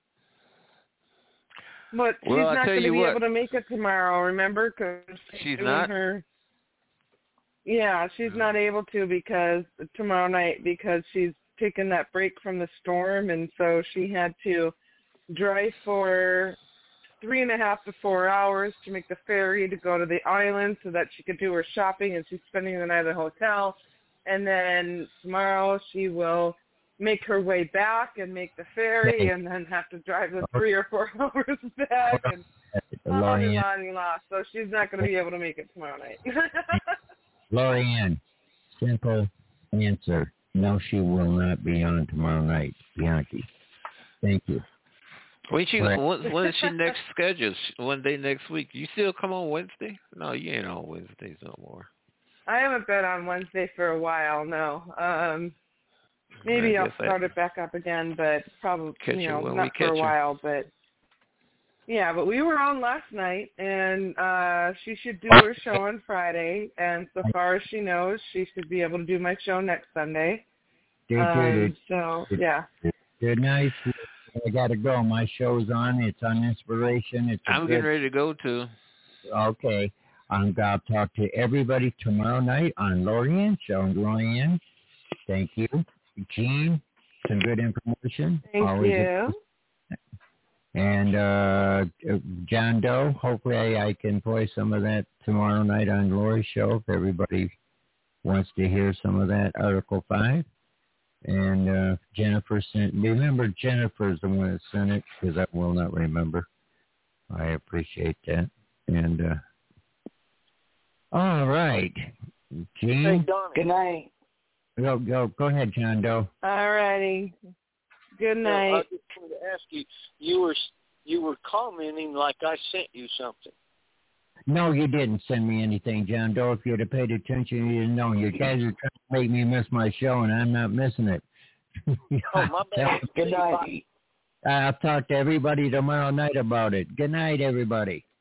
But she's well, not going to be what. able to make it tomorrow. Remember, because she's not. Her, yeah, she's not able to because tomorrow night because she's taken that break from the storm, and so she had to drive for three and a half to four hours to make the ferry to go to the island so that she could do her shopping, and she's spending the night at the hotel. And then tomorrow she will make her way back and make the ferry and then have to drive the three or four hours back and on and on and on. So she's not going to be able to make it tomorrow night. Lorianne, simple answer. No, she will not be on tomorrow night, Bianchi. Thank you. When she when, when is she next scheduled? One day next week. You still come on Wednesday? No, you ain't on Wednesdays no more. I haven't been on Wednesday for a while. No. Um, maybe I'll start I, it back up again, but probably you know not for a while. But yeah, but we were on last night, and uh, she should do her show on Friday. And so far as she knows, she should be able to do my show next Sunday. Um, so yeah. Good night. I got to go. My show's on. It's on Inspiration. It's I'm good... getting ready to go too. Okay. I'm going to talk to everybody tomorrow night on Lorianne Show. Lorianne, thank you. Gene, some good information. Thank Always you. A... And uh, John Doe, hopefully I, I can play some of that tomorrow night on Lori's show if everybody wants to hear some of that, Article five. And uh, Jennifer sent, remember Jennifer's the one that sent it, because I will not remember. I appreciate that. And, uh, all right. Gene? Hey, Donnie. Good night. Go, go, go ahead, John Doe. All righty. Good night. No, I just wanted to ask you, you were, you were commenting like I sent you something. No, you didn't send me anything, John Doe. If you'd have paid attention, you'd know. You guys are trying to make me miss my show, and I'm not missing it. Oh, my bad. Good night. I'll talk to everybody tomorrow night about it. Good night, everybody.